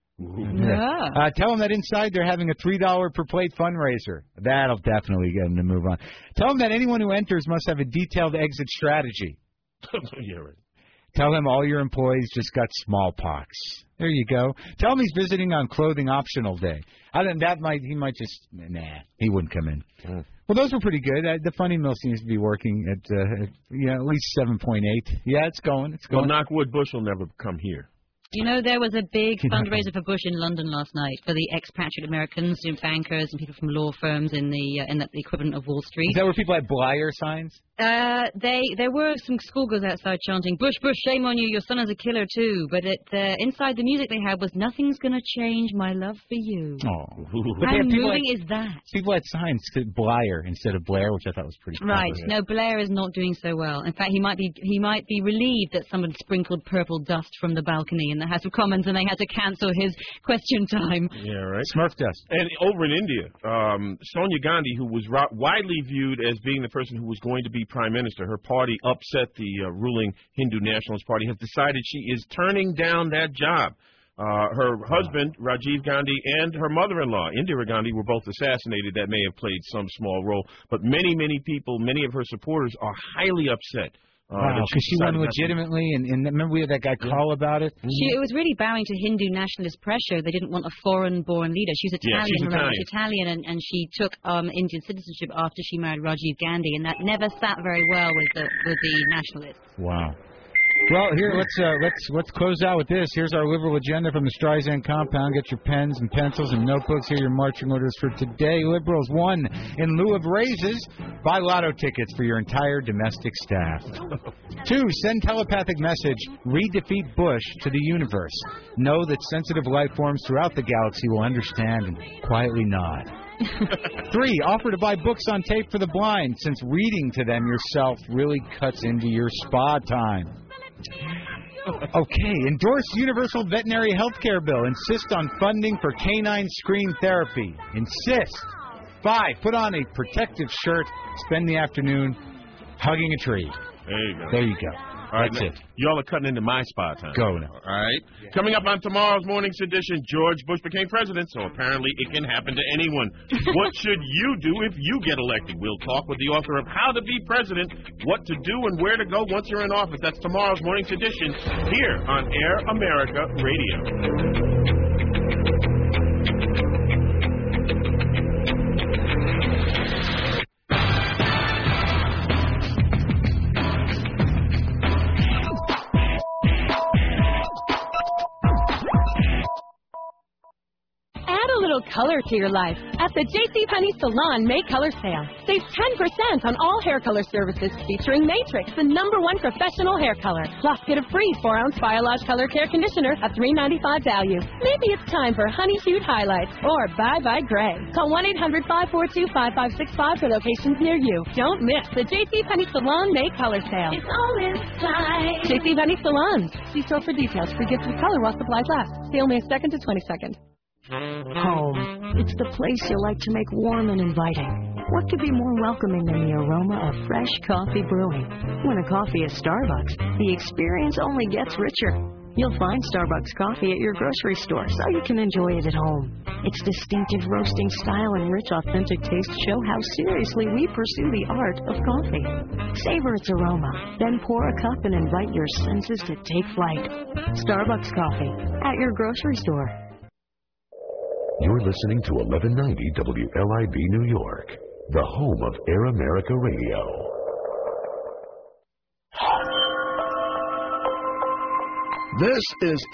Yeah. Uh, tell them that inside they're having a three dollar per plate fundraiser. That'll definitely get them to move on. Tell them that anyone who enters must have a detailed exit strategy. Yeah, right. Tell them all your employees just got smallpox. There you go. Tell him he's visiting on clothing optional day. I think that might he might just nah he wouldn't come in. Mm. Well, those were pretty good. Uh, the funny mill seems to be working at uh, you know, at least seven point eight. Yeah, it's going. It's going. Well, knock wood, Bush will never come here. You know, there was a big fundraiser for Bush in London last night for the expatriate Americans, and bankers and people from law firms in the uh, in the equivalent of Wall Street. Is that where people had Blyer signs? Uh, they there were some schoolgirls outside chanting, "Bush, Bush, shame on you! Your son is a killer too." But it, uh, inside the music they had was "Nothing's gonna change my love for you." Oh, how moving is that? People had signs to Blyer instead of Blair, which I thought was pretty cool. Right. No, Blair is not doing so well. In fact, he might be he might be relieved that someone sprinkled purple dust from the balcony in the House of Commons, and they had to cancel his question time. Yeah, right. Smurf dust. And over in India, um, Sonia Gandhi, who was ro- widely viewed as being the person who was going to be prime minister, her party upset the uh, ruling Hindu Nationalist Party, has decided she is turning down that job. Uh, her wow. husband, Rajiv Gandhi, and her mother-in-law, Indira Gandhi, were both assassinated. That may have played some small role. But many, many people, many of her supporters are highly upset. Uh, wow, because she, she won legitimately, and, and remember we had that guy call yeah. about it? She it was really bowing to Hindu nationalist pressure. They didn't want a foreign-born leader. She's Italian, yeah, she's remember, Italian. she's Italian, and, and she took um, Indian citizenship after she married Rajiv Gandhi, and that never sat very well with the with the nationalists. Wow. Well, here let's uh, let's let's close out with this. Here's our liberal agenda from the Streisand compound. Get your pens and pencils and notebooks. Here are your marching orders for today. Liberals, one, in lieu of raises, buy lotto tickets for your entire domestic staff. Two, send telepathic message, re-defeat Bush to the universe. Know that sensitive life forms throughout the galaxy will understand and quietly nod. Three, offer to buy books on tape for the blind, since reading to them yourself really cuts into your spa time. Okay, endorse universal veterinary health care bill. Insist on funding for canine screen therapy. Insist. Five, put on a protective shirt. Spend the afternoon hugging a tree. There you go. There you go. All right, That's now, it. Y'all are cutting into my spot time. Go now. All right. Yeah. Coming up on tomorrow's morning's edition, George Bush became president, so apparently it can happen to anyone. What should you do if you get elected? We'll talk with the author of How to Be President, what to do and where to go once you're in office. That's tomorrow's morning's edition here on Air America Radio. Color to your life at the JCPenney Salon May Color Sale. Save ten percent on all hair color services featuring Matrix, the number one professional hair color. Plus, get a free four ounce Biolage Color Care Conditioner at three ninety-five value. Maybe it's time for honey hued highlights or bye bye gray. Call one eight hundred five four two five five six five for locations near you. Don't miss the JCPenney Salon May Color Sale. It's all inside. JCPenney Salons. See store for details. Free gifts with color while supplies last. Sale May second to twenty-second. Home. It's the place you like to make warm and inviting. What could be more welcoming than the aroma of fresh coffee brewing? When a coffee is Starbucks, the experience only gets richer. You'll find Starbucks coffee at your grocery store, so you can enjoy it at home. Its distinctive roasting style and rich, authentic taste show how seriously we pursue the art of coffee. Savor its aroma, then pour a cup and invite your senses to take flight. Starbucks coffee at your grocery store. You're listening to eleven ninety W L I B New York, the home of Air America Radio. This is